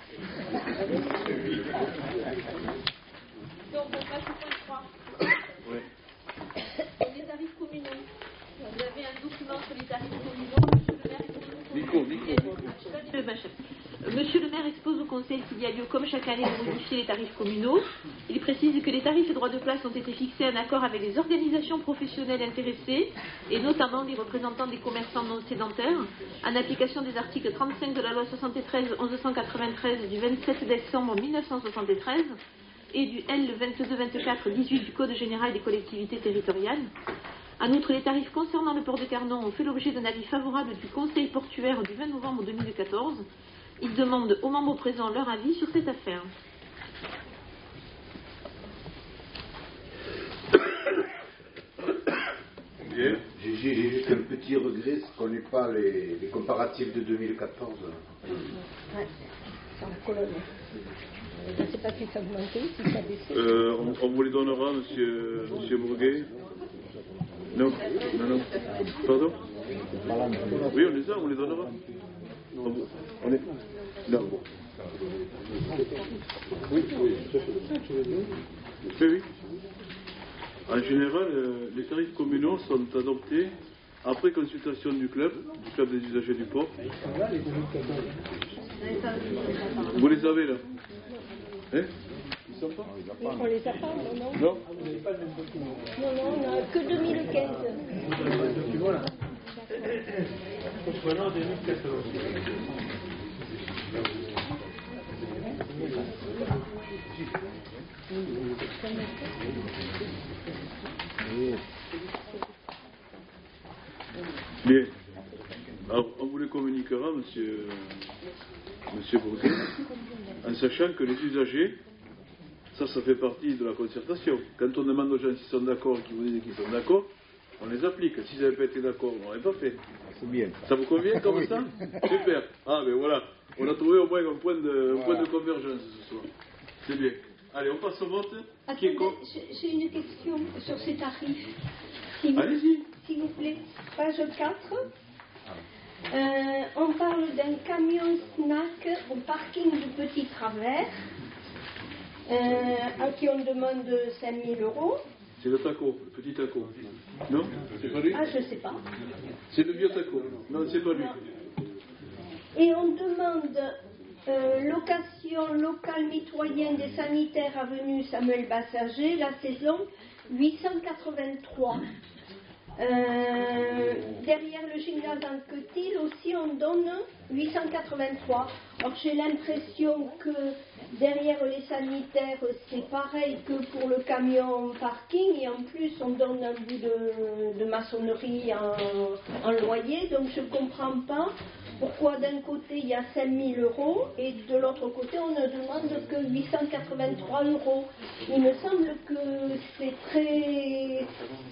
Donc on passe au point trois. Ouais. Les tarifs communaux. Vous avez un document sur les tarifs communaux. Micro, micro. Monsieur le maire expose au Conseil qu'il y a lieu, comme chaque année, de modifier les tarifs communaux. Il précise que les tarifs et droits de place ont été fixés en accord avec les organisations professionnelles intéressées, et notamment les représentants des commerçants non sédentaires, en application des articles trente-cinq de la loi soixante-treize mille onze cent quatre-vingt-treize du vingt-sept décembre mille neuf cent soixante-treize et du L vingt-deux vingt-quatre dix-huit du Code général des collectivités territoriales. En outre, les tarifs concernant le port de Carnon ont fait l'objet d'un avis favorable du Conseil portuaire du vingt novembre deux mille quatorze. Ils demandent aux membres présents leur avis sur cette affaire. J'ai juste un petit regret, c'est qu'on n'ait pas les, les comparatifs de deux mille quatorze. Ouais, sur la colonne. Je ne sais pas si ça a augmenté, si ça a baissé. Euh, on, on vous les donnera, monsieur, monsieur Bourguet. Non, non, non. Pardon? Oui, on les a, on les donnera. On, on est. Non. Oui, oui. Oui, oui. En général, euh, les tarifs communaux sont adoptés après consultation du club, du club des usagers du port. Vous les avez là? Hein? Ils sont pas? On les a pas, non, non. Non? Non, non, on n'a que deux mille quinze. Comprenant deux mille quatorze. Bien. Alors, on vous les communiquera, monsieur, monsieur Bourguet, en sachant que les usagers, ça, ça fait partie de la concertation. Quand on demande aux gens s'ils sont d'accord et qu'ils vous disent qu'ils sont d'accord, on les applique. S'ils n'avaient pas été d'accord, on ne l'avait pas fait. C'est bien. Ça vous convient comme oui. Ça? Super. Ah, ben voilà. On a trouvé au moins un point de, un point de convergence ce soir. C'est bien. Allez, on passe au vote. Qui est contre? J'ai une question sur ces tarifs. Si Allez-y. S'il vous plaît, page quatre. Euh, on parle d'un camion snack au parking du Petit Travers, euh, à qui on demande cinq mille euros. C'est le taco, le petit taco. Non? C'est pas lui? Ah, je sais pas. C'est le vieux taco. Non, c'est pas lui. Et on demande euh, location locale mitoyenne des sanitaires avenue Samuel Bassager, la saison huit cent quatre-vingt-trois. Euh, derrière le gymnase Anquetil aussi on donne huit cent quatre-vingt-trois. Or j'ai l'impression que derrière les sanitaires c'est pareil que pour le camion parking, et en plus on donne un bout de, de maçonnerie en, en loyer, donc je ne comprends pas pourquoi d'un côté il y a cinq mille euros et de l'autre côté on ne demande que huit cent quatre-vingt-trois euros. Il me semble que c'est très...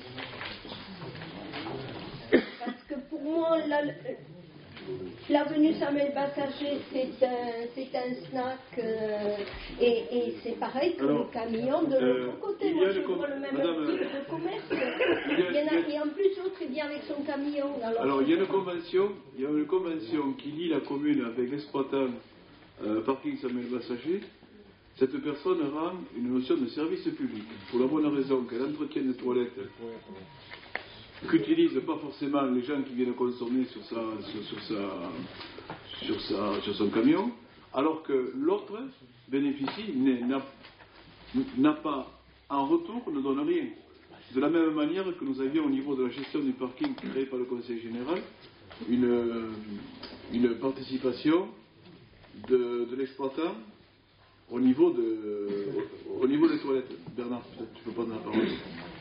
Parce que pour moi, la, l'avenue Samuel Bassager, c'est un, c'est un snack, euh, et, et c'est pareil que Alors, le camion de euh, l'autre côté. Moi, je com- vois le même Madame, type de commerce. il y a- Il y en a, il y a- et en plus, l'autre, il vient avec son camion. Alors, Alors, il y a une convention, il y a une convention qui lie la commune avec l'exploitant euh, parking Samuel Bassager. Cette personne rend une notion de service public, pour la bonne raison qu'elle entretient des toilettes qu'utilisent pas forcément les gens qui viennent consommer sur, sa, sur, sur, sa, sur, sa, sur son camion, alors que l'autre bénéficie, n'a, n'a pas, en retour, ne donne rien. De la même manière que nous avions au niveau de la gestion du parking créé par le Conseil général, une, une participation de, de l'exploitant au niveau, de, au, au niveau des toilettes. Bernard, peut-être tu peux prendre la parole.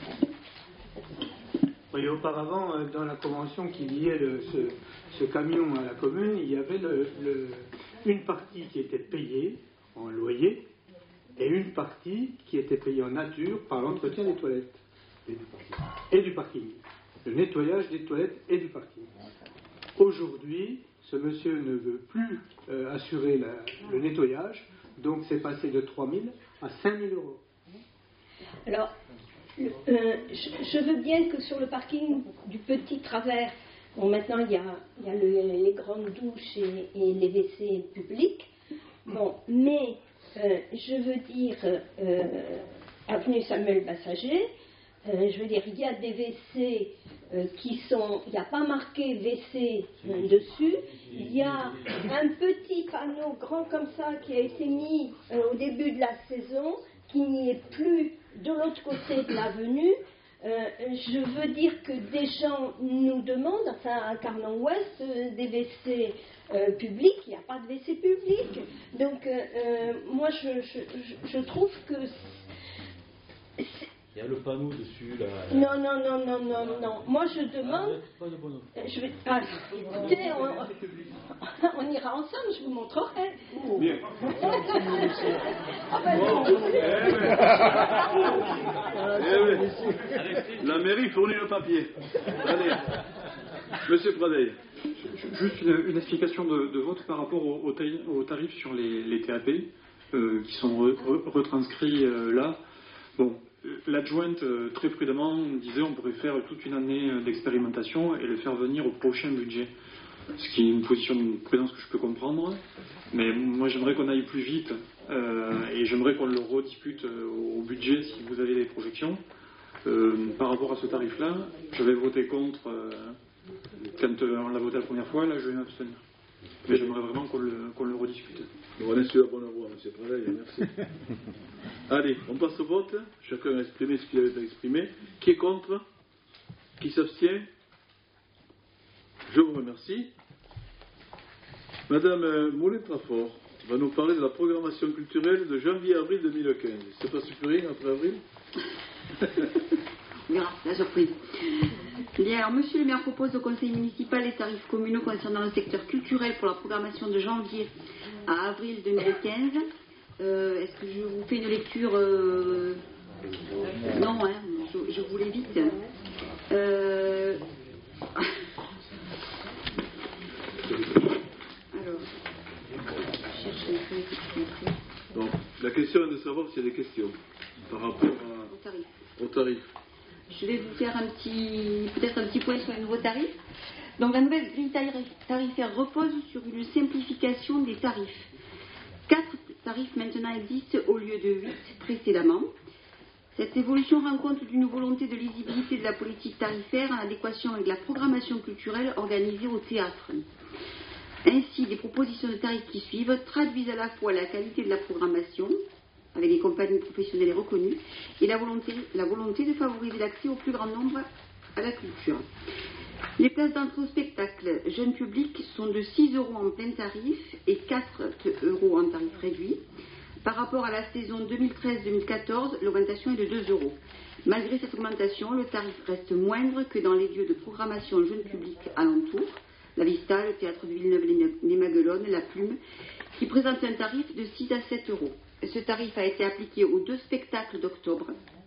Oui, auparavant, dans la convention qui liait le, ce, ce camion à la commune, il y avait le, le, une partie qui était payée en loyer et une partie qui était payée en nature par l'entretien des toilettes et du parking. Et du parking. Le nettoyage des toilettes et du parking. Aujourd'hui, ce monsieur ne veut plus euh, assurer la, le nettoyage, donc c'est passé de trois mille à cinq mille euros. alors euh, je, je veux bien que sur le parking du petit travers, bon, maintenant il y a, il y a le, les grandes douches et, et les W C publics, bon, mais euh, je veux dire, euh, avenue Samuel Bassager, euh, je veux dire, il y a des W C euh, qui sont, il n'y a pas marqué W C euh, dessus, il y a un petit panneau grand comme ça qui a été mis euh, au début de la saison, qui n'y est plus de l'autre côté de l'avenue. Euh, je veux dire que des gens nous demandent, enfin à Carnon-Ouest, euh, des W C euh, publics, il n'y a pas de W C public. Donc euh, euh, moi je, je, je, je trouve que c'est, il y a le panneau dessus là. Non, non, non, non, non, non. Moi je demande. Ah, pas de bonheur. Je vais. Ah, écoutez, on, on ira ensemble, je vous montrerai. Bien. Ah, ben, non. Eh oui. La mairie fournit le papier. Allez, Monsieur Pradey. Juste une, une explication de, de vote par rapport aux au tarifs au tarif sur les, les T A P euh, qui sont re, re, retranscrits euh, là. Bon, l'adjointe, euh, très prudemment, disait on pourrait faire toute une année d'expérimentation et le faire venir au prochain budget. Ce qui est une position de prudence que je peux comprendre. Mais moi, j'aimerais qu'on aille plus vite euh, et j'aimerais qu'on le rediscute euh, au budget si vous avez des projections. Euh, par rapport à ce tarif-là, je vais voter contre euh, quand euh, on l'a voté la première fois. Là, je vais m'abstenir. Mais j'aimerais vraiment qu'on le, qu'on le rediscute. On est sur la bonne voie, M. Pradey, merci. Allez, on passe au vote. Chacun a exprimé ce qu'il avait à exprimer. Qui est contre? Qui s'abstient? Je vous remercie. Madame Moulin-Trafort va nous parler de la programmation culturelle de janvier à avril deux mille quinze. C'est pas supérieur après avril? On verra, la surprise. Bien, alors, Monsieur le maire propose au conseil municipal les tarifs communaux concernant le secteur culturel pour la programmation de janvier à avril deux mille quinze. Euh, est-ce que je vous fais une lecture euh... Non, hein, je, je vous l'évite. Euh... Alors, je cherche un peu qui sont pris. Donc, la question est de savoir s'il y a des questions par rapport à... au tarif. Au tarif. Je vais vous faire un petit, peut-être un petit point sur les nouveaux tarifs. Donc, la nouvelle grille tarifaire repose sur une simplification des tarifs. Quatre tarifs maintenant existent au lieu de huit précédemment. Cette évolution rend compte d'une volonté de lisibilité de la politique tarifaire en adéquation avec la programmation culturelle organisée au théâtre. Ainsi, les propositions de tarifs qui suivent traduisent à la fois la qualité de la programmation, avec des compagnies professionnelles reconnues, et la volonté, la volonté de favoriser l'accès au plus grand nombre à la culture. Les places d'entrée au spectacle jeune public sont de six euros en plein tarif et quatre euros en tarif réduit. Par rapport à la saison deux mille treize deux mille quatorze, l'augmentation est de deux euros. Malgré cette augmentation, le tarif reste moindre que dans les lieux de programmation jeune public alentour, la Vista, le Théâtre de Villeneuve-les Maguelones, la Plume, qui présentent un tarif de six à sept euros. Ce tarif a été appliqué aux deux spectacles d'octobre.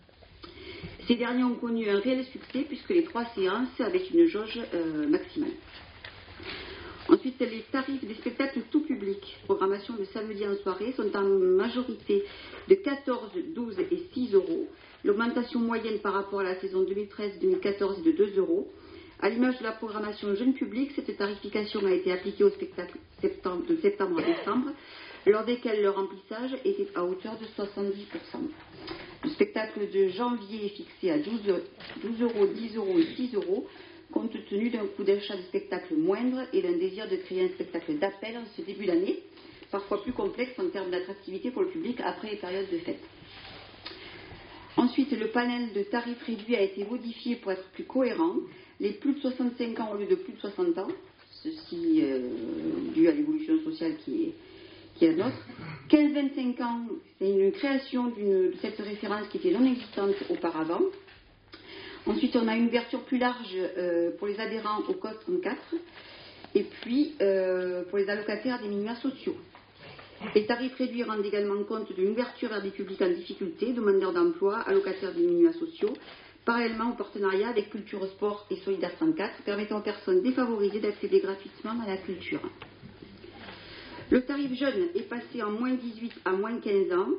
Ces derniers ont connu un réel succès puisque les trois séances avaient une jauge euh, maximale. Ensuite, les tarifs des spectacles tout public, programmation de samedi en soirée, sont en majorité de quatorze, douze et six euros. L'augmentation moyenne par rapport à la saison deux mille treize deux mille quatorze est de deux euros. À l'image de la programmation jeune public, cette tarification a été appliquée aux spectacles de septembre à décembre, lors desquels le remplissage était à hauteur de soixante-dix pour cent. Le spectacle de janvier est fixé à douze euros, dix euros et six euros, compte tenu d'un coût d'achat de spectacle moindre et d'un désir de créer un spectacle d'appel en ce début d'année, parfois plus complexe en termes d'attractivité pour le public après les périodes de fête. Ensuite, le panel de tarifs réduits a été modifié pour être plus cohérent. Les plus de soixante-cinq ans au lieu de plus de soixante ans, ceci euh, dû à l'évolution sociale qui est, qui est la nôtre. quinze vingt-cinq ans, c'est une création d'une, de cette référence qui était non existante auparavant. Ensuite, on a une ouverture plus large euh, pour les adhérents au code trente-quatre et puis euh, pour les allocataires des minima sociaux. Les tarifs réduits rendent également compte d'une ouverture vers des publics en difficulté, demandeurs d'emploi, allocataires des minima sociaux, parallèlement au partenariat avec Culture Sport et Solidaire trente-quatre, permettant aux personnes défavorisées d'accéder gratuitement à la culture. Le tarif jeune est passé en moins dix-huit à moins quinze ans.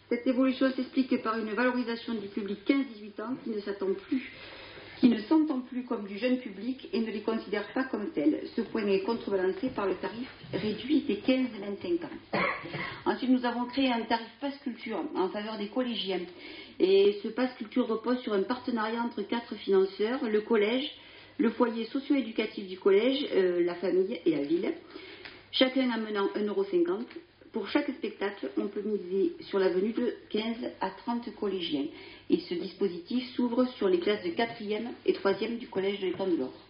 Cette évolution s'explique par une valorisation du public quinze à dix-huit ans qui ne s'attend plus, qui ne s'entend plus comme du jeune public et ne les considère pas comme tels. Ce point est contrebalancé par le tarif réduit des quinze à vingt-cinq ans. Ensuite, nous avons créé un tarif passe culture en faveur des collégiens. Et ce passe culture repose sur un partenariat entre quatre financeurs, le collège, le foyer socio-éducatif du collège, euh, la famille et la ville, chacun amenant un euro cinquante. Pour chaque spectacle, on peut miser sur la venue de quinze à trente collégiens. Et ce dispositif s'ouvre sur les classes de quatrième et troisième du collège de l'Étang de l'Or.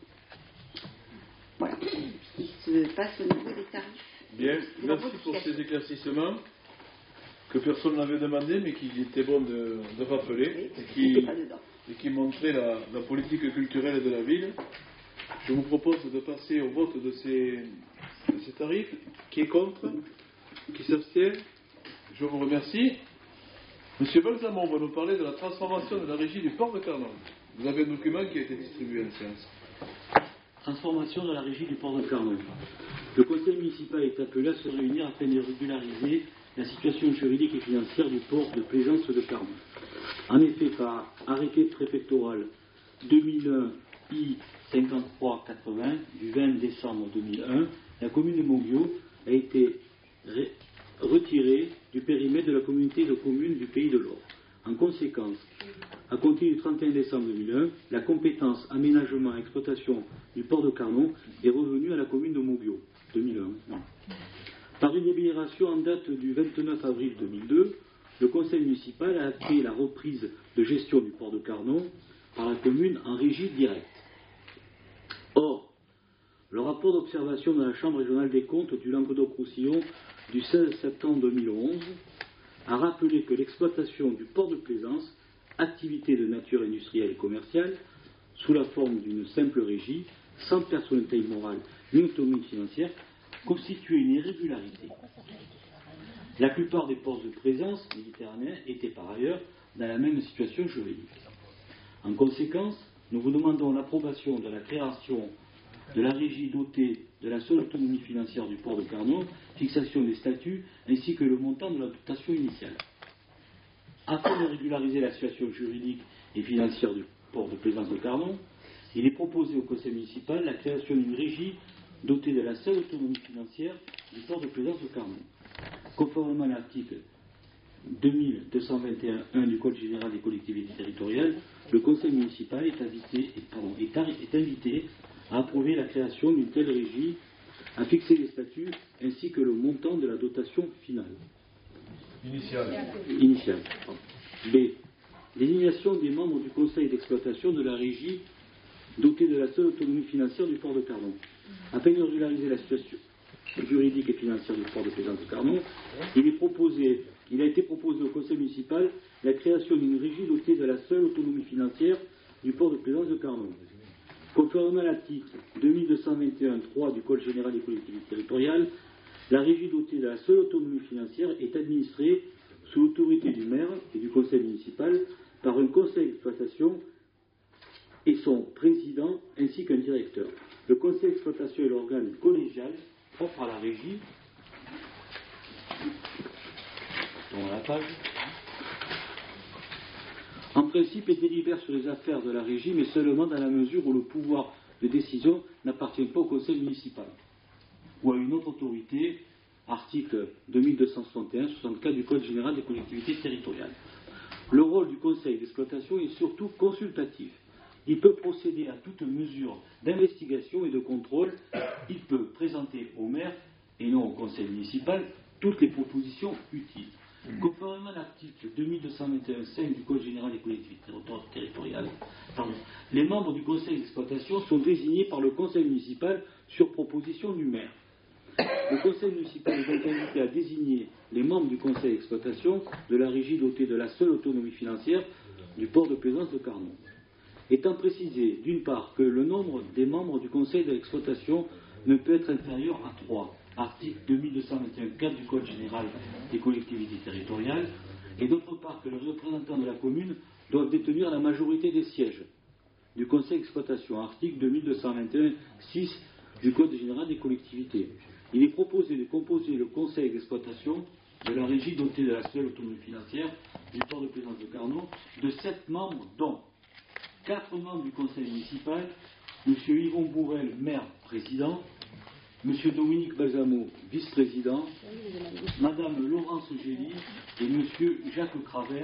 Voilà ce qui se passe au niveau des tarifs. Bien, merci pour ces éclaircissements que personne n'avait demandé, mais qu'il était bon de, de rappeler et qui, et qui montraient la, la politique culturelle de la ville. Je vous propose de passer au vote de ces, de ces tarifs. Qui est contre? Qui s'abstient? Je vous remercie. Monsieur Balsamon va nous parler de la transformation de la régie du port de Carnon. Vous avez un document qui a été distribué en séance. Transformation de la régie du port de Carnon. Le conseil municipal est appelé à se réunir afin de régulariser la situation juridique et financière du port de plaisance de Carnon. En effet, par arrêté préfectoral deux mille un I cinquante-trois quatre-vingts du vingt décembre deux mille un, la commune de Moguio a été ré- retirée du périmètre de la communauté de communes du Pays de l'Or. En conséquence, à compter du trente et un décembre deux mille un, la compétence aménagement et exploitation du port de Carnon est revenue à la commune de Moguio. deux mille un, non. Par une délibération en date du vingt-neuf avril deux mille deux, le conseil municipal a acté la reprise de gestion du port de Carnon par la commune en régie directe. Or, le rapport d'observation de la Chambre régionale des comptes du Languedoc-Roussillon du seize septembre deux mille onze a rappelé que l'exploitation du port de plaisance, activité de nature industrielle et commerciale, sous la forme d'une simple régie, sans personnalité morale ni autonomie financière, constituait une irrégularité. La plupart des ports de plaisance méditerranéens étaient par ailleurs dans la même situation juridique. En conséquence, nous vous demandons l'approbation de la création de la régie dotée de la seule autonomie financière du port de Carnon, fixation des statuts ainsi que le montant de la dotation initiale. Afin de régulariser la situation juridique et financière du port de plaisance de Carnon, il est proposé au conseil municipal la création d'une régie dotée de la seule autonomie financière du port de plaisance de Carnon. Conformément à l'article deux mille deux cent vingt et un point un du Code général des collectivités territoriales, le conseil municipal est invité, pardon, est, est invité à approuver la création d'une telle régie, à fixer les statuts ainsi que le montant de la dotation finale. Initiale. Initiale. B. L'élimination des membres du conseil d'exploitation de la régie dotée de la seule autonomie financière du port de Carnon. Afin de régulariser la situation juridique et financière du port de plaisance de Carnon, il, est proposé, il a été proposé au conseil municipal la création d'une régie dotée de la seule autonomie financière du port de plaisance de Carnon. Conformément à l'article deux mille deux cent vingt et un point trois du Code général des collectivités territoriales, la régie dotée de la seule autonomie financière est administrée sous l'autorité du maire et du conseil municipal par un conseil d'exploitation et son président ainsi qu'un directeur. Le conseil d'exploitation est l'organe collégial propre à la régie. Dans la page. En principe, il délibère sur les affaires de la régie, mais seulement dans la mesure où le pouvoir de décision n'appartient pas au conseil municipal ou à une autre autorité, article deux mille deux cent soixante et un soixante-quatre du Code général des collectivités territoriales. Le rôle du conseil d'exploitation est surtout consultatif. Il peut procéder à toute mesure d'investigation et de contrôle. Il peut présenter au maire, et non au conseil municipal, toutes les propositions utiles. Conformément à l'article deux mille deux cent vingt et un point cinq du Code général des collectivités territoriales, pardon, les membres du conseil d'exploitation sont désignés par le conseil municipal sur proposition du maire. Le conseil municipal est donc invité à désigner les membres du conseil d'exploitation de la régie dotée de la seule autonomie financière du port de plaisance de Carnon. Étant précisé, d'une part, que le nombre des membres du conseil d'exploitation ne peut être inférieur à trois, article deux mille deux cent vingt et un point quatre du Code général des collectivités territoriales, et d'autre part, que les représentants de la commune doivent détenir la majorité des sièges du conseil d'exploitation, article deux mille deux cent vingt et un point six du Code général des collectivités. Il est proposé de composer le conseil d'exploitation de la régie dotée de la seule autonomie financière du port de plaisance de Carnot de sept membres, dont quatre membres du conseil municipal, M. Yvon Bourrel, maire président, M. Dominique Balsamo, vice-président, Mme Laurence Gély et M. Jacques Cravert,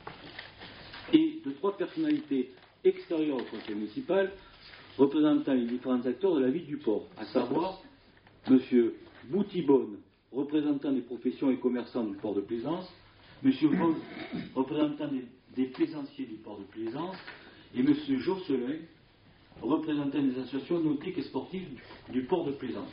et de trois personnalités extérieures au conseil municipal représentant les différents acteurs de la vie du port, à savoir M. Boutibonne, représentant des professions et commerçants du port de plaisance, M. Vos, représentant des, des plaisanciers du port de plaisance, et M. Josselin, représentant des associations nautiques et sportives du, du port de plaisance.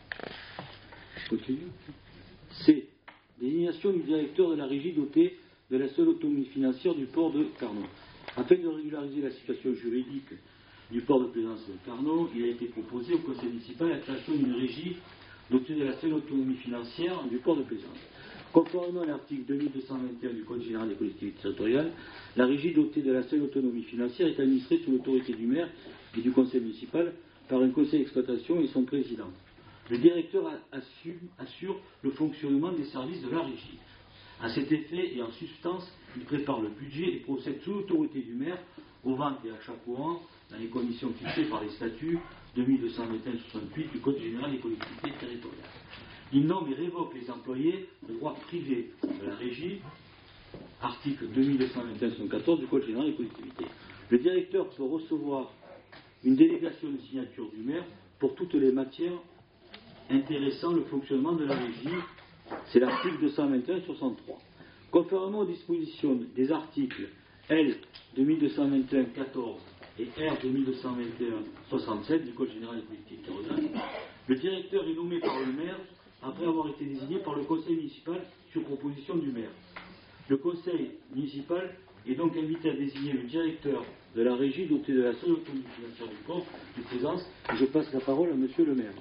Continue. C. Désignation du directeur de la régie dotée de la seule autonomie financière du port de Carnot. Afin de régulariser la situation juridique du port de plaisance de Carnot, il a été proposé au conseil municipal la création d'une régie dotée de la seule autonomie financière du port de plaisance. Conformément à l'article deux mille deux cent vingt et un du Code général des collectivités territoriales, la régie dotée de la seule autonomie financière est administrée sous l'autorité du maire et du conseil municipal par un conseil d'exploitation et son président. Le directeur assume, assure le fonctionnement des services de la régie. À cet effet et en substance, il prépare le budget et procède sous l'autorité du maire aux ventes et achats courants dans les conditions fixées par les statuts deux mille deux cent vingt et un soixante-huit du Code général des collectivités territoriales. Il nomme et révoque les employés de droit privé de la régie, article deux mille deux cent vingt et un soixante-quatorze du Code général des collectivités. Le directeur peut recevoir une délégation de signature du maire pour toutes les matières intéressant le fonctionnement de la régie. C'est l'article deux cent vingt et un soixante-trois. Conformément aux dispositions des articles L deux mille deux cent vingt et un quatorze et R deux mille deux cent vingt et un soixante-sept du Code général des collectivités territoriales, le directeur est nommé par le maire après avoir été désigné par le conseil municipal sur proposition du maire. Le conseil municipal est donc invité à désigner le directeur de la régie dotée de la seule autonomie financière du port de plaisance. Je passe la parole à monsieur le maire.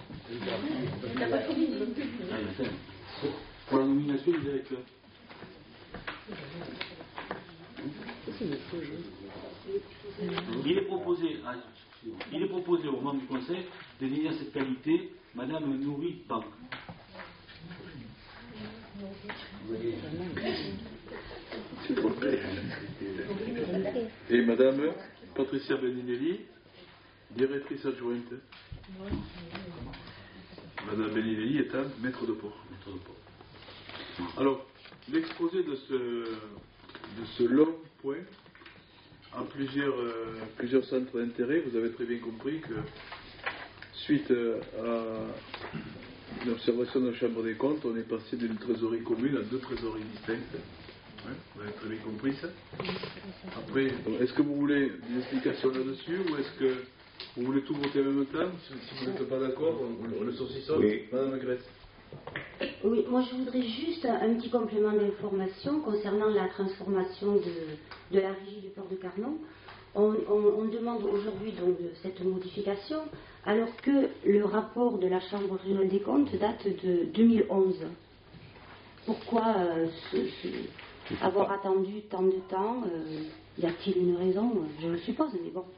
Pour la nomination du directeur. Il est proposé, à, il est proposé aux membres du conseil de désigner à cette qualité Madame Nouri Bank. Et Madame Patricia Beninelli, directrice adjointe. Madame Beninelli est un maître de port. Maître de port. Alors, l'exposé de ce, de ce long point a plusieurs, euh, plusieurs centres d'intérêt. Vous avez très bien compris que suite à l'observation de la Chambre des comptes, on est passé d'une trésorerie commune à deux trésoreries distinctes. Ouais, vous avez très bien compris ça. Après, est-ce que vous voulez des explications là-dessus ou est-ce que vous voulez tout voter en même temps? Si vous n'êtes pas d'accord, on, on le saucissonne. Oui. Madame Grèce. Oui, moi je voudrais juste un, un petit complément d'information concernant la transformation de, de la régie du port de Carnot. On, on, on demande aujourd'hui donc de cette modification alors que le rapport de la Chambre régionale des comptes date de deux mille onze. Pourquoi euh, ce, ce, avoir attendu tant de temps euh, y a-t-il une raison? Je le suppose, mais bon.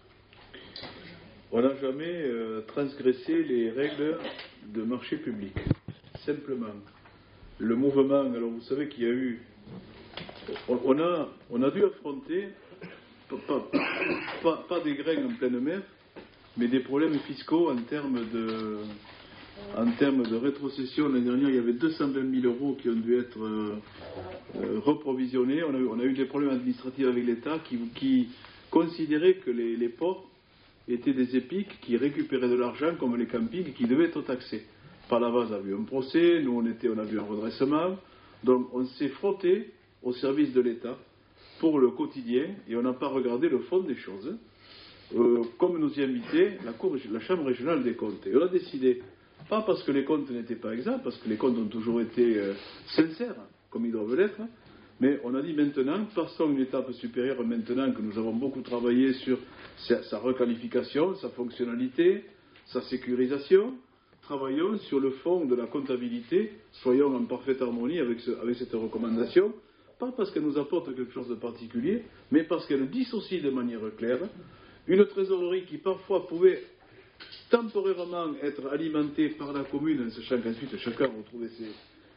On n'a jamais euh, transgressé les règles de marché public. Simplement. Le mouvement, alors vous savez qu'il y a eu. On, on, a, on a dû affronter, pas, pas, pas des grains en pleine mer, mais des problèmes fiscaux en termes de, en termes de rétrocession. L'année dernière, il y avait deux cent vingt mille euros qui ont dû être euh, euh, reprovisionnés. On a, eu, on a eu des problèmes administratifs avec l'État qui, qui considérait que les, les ports étaient des épiques qui récupéraient de l'argent comme les campings et qui devaient être taxés. Palavas a vu un procès, nous on, était, on a vu un redressement, donc on s'est frotté au service de l'État pour le quotidien et on n'a pas regardé le fond des choses, euh, comme nous y invitait la, cour, la Chambre régionale des comptes. Et on a décidé, pas parce que les comptes n'étaient pas exacts, parce que les comptes ont toujours été euh, sincères, comme ils doivent l'être, mais on a dit maintenant, passons une étape supérieure maintenant que nous avons beaucoup travaillé sur sa, sa requalification, sa fonctionnalité, sa sécurisation. Travaillons sur le fond de la comptabilité, soyons en parfaite harmonie avec, ce, avec cette recommandation, pas parce qu'elle nous apporte quelque chose de particulier, mais parce qu'elle dissocie de manière claire une trésorerie qui parfois pouvait temporairement être alimentée par la commune, en sachant qu'ensuite chacun retrouvait ses,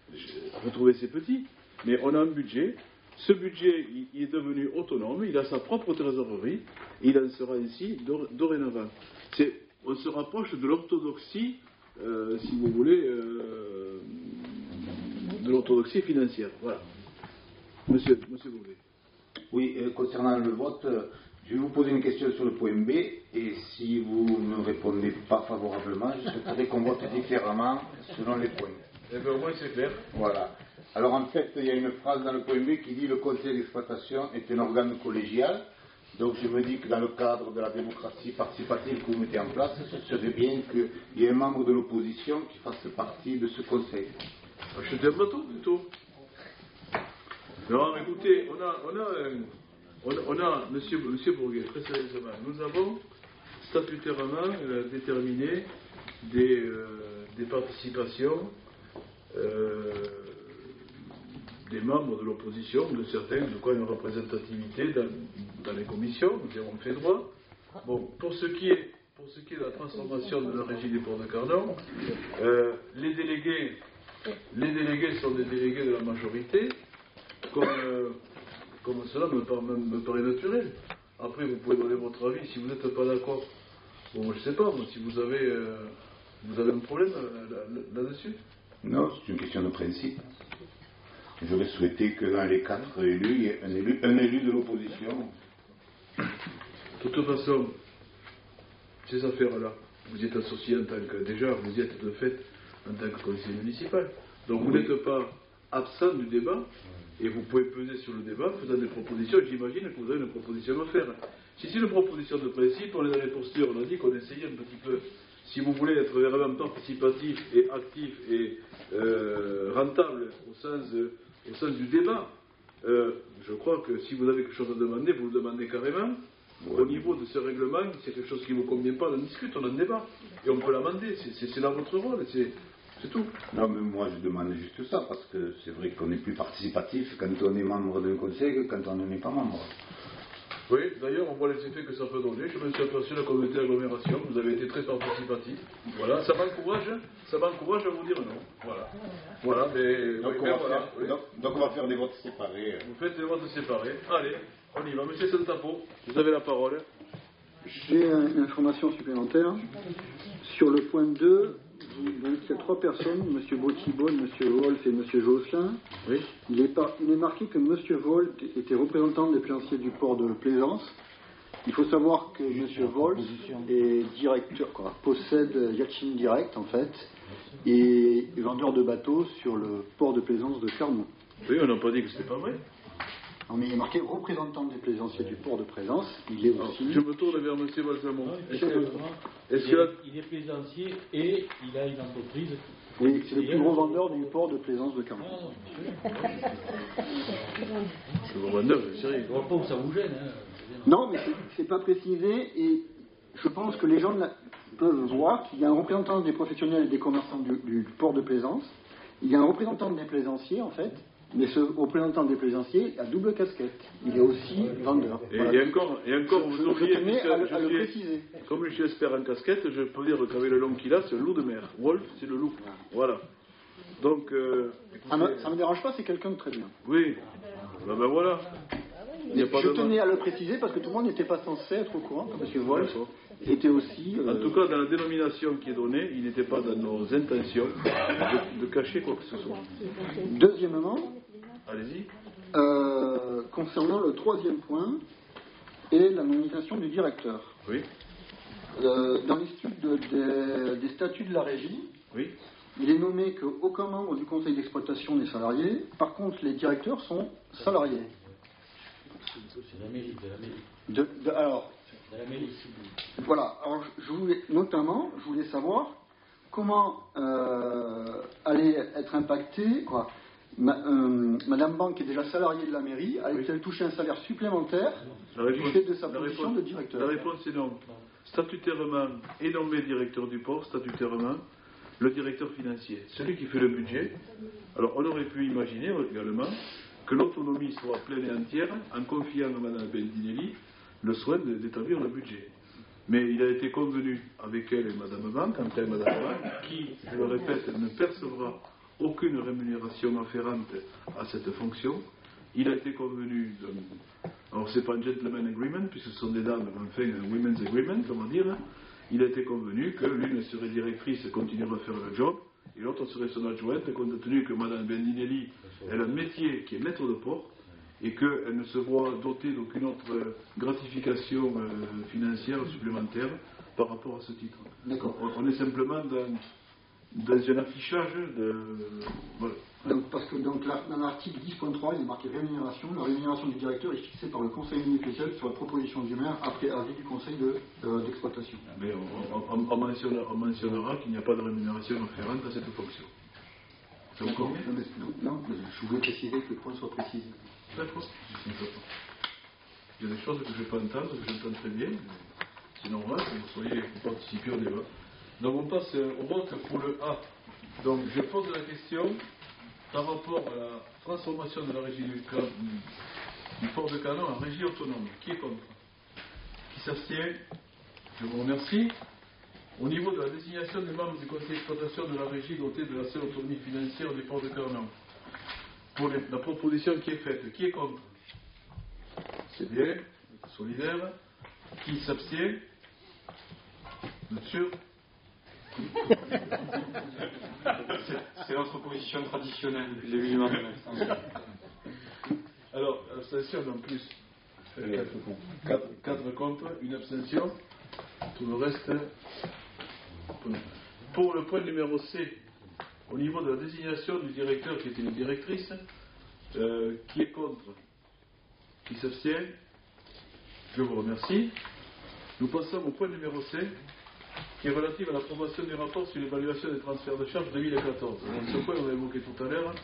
je trouvais c'est petit, mais on a un budget. Ce budget, il, il est devenu autonome, il a sa propre trésorerie, et il en sera ainsi dor, dorénavant. C'est, on se rapproche de l'orthodoxie, euh, si vous voulez, euh, de l'orthodoxie financière. Voilà. Monsieur, monsieur Bouvet. Oui, euh, concernant le vote, euh, je vais vous poser une question sur le point B, et si vous ne répondez pas favorablement, je souhaiterais qu'on vote différemment selon les points. Eh bien, au moins c'est clair. Voilà. Alors en fait, il y a une phrase dans le point B qui dit « Le conseil d'exploitation est un organe collégial ». Donc je me dis que dans le cadre de la démocratie participative que vous mettez en place, ce serait bien qu'il y ait un membre de l'opposition qui fasse partie de ce conseil. Achetez un bateau plutôt. Non, écoutez, on a, on a, on a, on a monsieur, monsieur Bourguet, très sérieusement, nous avons statutairement euh, déterminé des, euh, des participations euh, des membres de l'opposition, de certains, de quoi une représentativité dans, dans les commissions, nous y avons fait droit. Bon, pour ce qui est, pour ce qui est de la transformation de la régie du port de Carnon, euh, les délégués, les délégués sont des délégués de la majorité, comme, euh, comme cela me, par, me, me paraît naturel. Après, vous pouvez donner votre avis si vous n'êtes pas d'accord. Bon, je ne sais pas, moi, si vous avez, euh, vous avez un problème là, là, là-dessus. Non, c'est une question de principe. J'aurais souhaité que dans les quatre élus, il y ait un élu, un élu de l'opposition. De toute façon, ces affaires-là, vous êtes associé en tant que... Déjà, vous y êtes de fait en tant que conseiller municipal. Donc vous n'êtes pas absent du débat, et vous pouvez peser sur le débat, faisant des propositions. J'imagine que vous avez une proposition à faire. Si c'est une proposition de principe, on est dans les postures, on a dit qu'on essayait un petit peu. Si vous voulez être vraiment participatif et actif et euh, rentable au sens, euh, au sens du débat, euh, je crois que si vous avez quelque chose à demander, vous le demandez carrément. Ouais. Au niveau de ce règlement, si c'est quelque chose qui ne vous convient pas, on en discute, on en débat. Et on peut l'amender, c'est, c'est là votre rôle, c'est, c'est tout. Non, mais moi je demande juste ça, parce que c'est vrai qu'on est plus participatif quand on est membre d'un conseil que quand on n'en est pas membre. Oui, d'ailleurs, on voit les effets que ça peut donner. Je me suis aperçu de la communauté d'agglomération, vous avez été très participatif. Voilà, ça m'encourage, ça m'encourage à vous dire non. Voilà. Voilà, mais. Donc, oui, on, mais va voilà, faire, oui. donc, donc on va faire des votes séparés. Vous faites des votes séparés. Allez, on y va. Monsieur Santapo, vous avez la parole. J'ai une information supplémentaire. Sur le point deux, donc il y a trois personnes, M. Bautibon, M. Wolf et M. Josselin. Oui. Il est, par, il est marqué que M. Wolf était représentant des plaisanciers du port de Plaisance. Il faut savoir que M. Wolf est directeur, quoi, possède Yachin Direct en fait, et est vendeur de bateaux sur le port de Plaisance de Carnon. Oui, on n'a pas dit que c'était pas vrai. Non, mais il est marqué représentant des plaisanciers du port de Plaisance. Il est aussi. Alors, je me tourne vers M. Balsamon. Est-ce que, est-ce il, est, il est plaisancier et il a une entreprise. Oui, c'est le plus gros vendeur du port de Plaisance de Carnon. Non, c'est le gros vendeur, je sais rien. Je ne vois pas où ça vous gêne. Hein. Non, mais c'est, c'est pas précisé et je pense que les gens peuvent voir qu'il y a un représentant des professionnels et des commerçants du, du port de Plaisance. Il y a un représentant des plaisanciers en fait. Mais ce représentant des plaisanciers a double casquette. Il est aussi vendeur. Et, voilà. et encore, et encore je, vous oubliez, je tenais à, le, à le suis, préciser. Comme je suis expert en casquette, je peux dire qu'avec le long qu'il a, c'est le loup de mer. Wolf, c'est le loup. Voilà. Donc. Euh, écoutez, ça ne me dérange pas, c'est quelqu'un de très bien. Oui. Ben, ben voilà. Il y a pas je de tenais à le préciser parce que tout le monde n'était pas censé être au courant. M. Wolf était aussi. Euh... En tout cas, dans la dénomination qui est donnée, il n'était pas dans nos intentions de, de cacher quoi que ce soit. Deuxièmement. Allez-y. Euh, concernant le troisième point et la nomination du directeur. Oui. Euh, dans les de, de, des statuts de la régie, oui. Il est nommé qu'aucun membre du conseil d'exploitation n'est salarié. Par contre, les directeurs sont salariés. C'est la mairie, de la mairie. De, de, alors, de la mairie. Voilà. Alors, je voulais, notamment, je voulais savoir comment euh, allait être impacté, quoi. Ma, euh, Madame Banque est déjà salariée de la mairie, allait-elle oui. toucher un salaire supplémentaire du fait de sa position réponse, de directeur? La réponse est non. Statutairement est nommé directeur du port, statutairement, le directeur financier, celui qui fait le budget. Alors on aurait pu imaginer également que l'autonomie soit pleine et entière en confiant à Mme Bendinelli le soin d'établir le budget. Mais il a été convenu avec elle et Mme Banque, en tant que Mme Banque, qui, je le répète, ne percevra aucune rémunération afférente à cette fonction. Il a été convenu, de, alors c'est pas un gentleman agreement, puisque ce sont des dames, mais enfin un women's agreement, comment dire, il a été convenu que l'une serait directrice et continuerait à faire le job, et l'autre serait son adjointe, compte tenu que Mme Bendinelli, elle a un métier qui est maître de port, et qu'elle ne se voit dotée d'aucune autre gratification euh, financière supplémentaire par rapport à ce titre. D'accord. On, on est simplement dans, dans un affichage de... Voilà. Donc, parce que donc, là, dans l'article dix point trois, il est marqué rémunération. La rémunération du directeur est fixée par le conseil municipal sur la proposition du maire après avis du conseil de, de, d'exploitation. Mais on, on, on, mentionnera, on mentionnera qu'il n'y a pas de rémunération afférente à cette fonction. Ça vous convient ? Non, non, je voulais préciser que le point soit précisé. D'accord. Il y a des choses que je ne vais pas entendre, que j'entends très bien. C'est normal que vous soyez vous participiez au débat. Donc on passe au vote pour le A. Donc je pose la question par rapport à la transformation de la régie du, du port de Canon en régie autonome. Qui est contre? Qui s'abstient? Je vous remercie. Au niveau de la désignation des membres du conseil d'exploitation de la régie dotée de la seule autonomie financière du port de Canon, pour les, la proposition qui est faite, qui est contre? C'est bien, solidaire. Qui s'abstient? Bien sûr. C'est notre position traditionnelle depuis le début du mandat. Alors, abstention en plus. quatre contre, une abstention. Tout le reste. Pour le point numéro C, au niveau de la désignation du directeur qui était une directrice, euh, qui est contre? Qui s'abstient? Je vous remercie. Nous passons au point numéro C, qui est relatif à l'approbation du rapport sur l'évaluation des transferts de charges deux mille quatorze. Donc, ce point, on l'a évoqué tout à l'heure.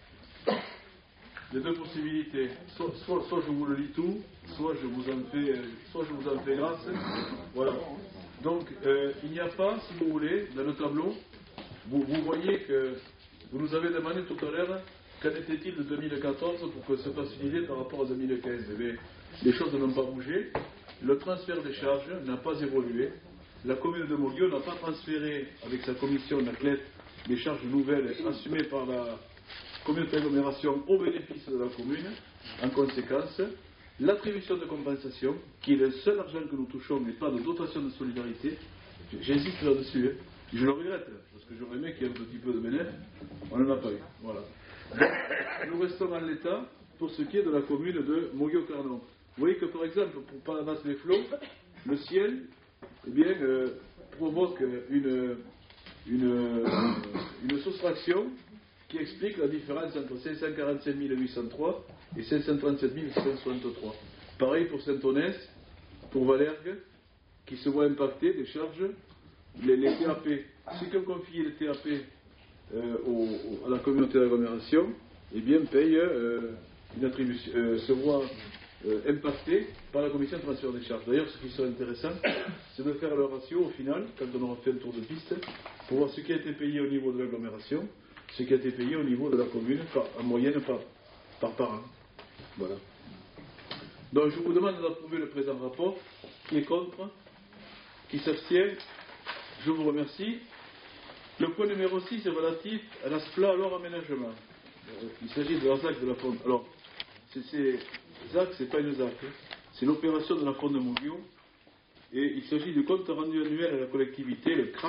Les deux possibilités, soit, soit, soit je vous le lis tout, soit je vous en fais, soit je vous en fais grâce. Voilà. Donc, euh, il n'y a pas, si vous voulez, dans le tableau, vous, vous voyez que vous nous avez demandé tout à l'heure qu'en était-il de deux mille quatorze pour que se fasse une idée par rapport à deux mille quinze. Eh bien, les choses n'ont pas bougé. Le transfert des charges n'a pas évolué. La commune de Moguio n'a pas transféré avec sa commission d'A C L E T les charges nouvelles assumées par la communauté d'agglomération au bénéfice de la commune. En conséquence, l'attribution de compensation, qui est le seul argent que nous touchons, mais pas de dotation de solidarité, j'insiste là-dessus, hein. Je le regrette, parce que j'aurais aimé qu'il y ait un petit peu de bénéfice, on n'en a pas eu. Voilà. Donc, nous restons en l'état pour ce qui est de la commune de Moguio-Carnon. Vous voyez que par exemple, pour Palamas les Flots, le ciel eh bien, euh, provoque une, une, une soustraction qui explique la différence entre cinq cent quarante-cinq mille huit cent trois et cinq cent trente-sept mille six cent soixante-trois. Pareil pour Saint-Onès, pour Valergue, qui se voit impacter des charges, les, les T A P. Ceux qui ont confié les T A P euh, au, au, à la communauté d'agglomération, eh bien, payent euh, une attribution, euh, se voient euh, impactés par la commission de transfert des charges. D'ailleurs, ce qui serait intéressant, c'est de faire le ratio au final, quand on aura fait un tour de piste, pour voir ce qui a été payé au niveau de l'agglomération, ce qui a été payé au niveau de la commune, par, en moyenne par, par parent. Voilà. Donc, je vous demande d'approuver le présent rapport. Qui est contre? Qui s'abstient? Je vous remercie. Le point numéro six est relatif à la S P L A alors aménagement. Euh, il s'agit de la Z A C de la Fonde. Alors, c'est, c'est, Z A C, c'est pas une Z A C, hein. C'est l'opération de la Fonde de Moguio. Et il s'agit du compte rendu annuel à la collectivité, le C R A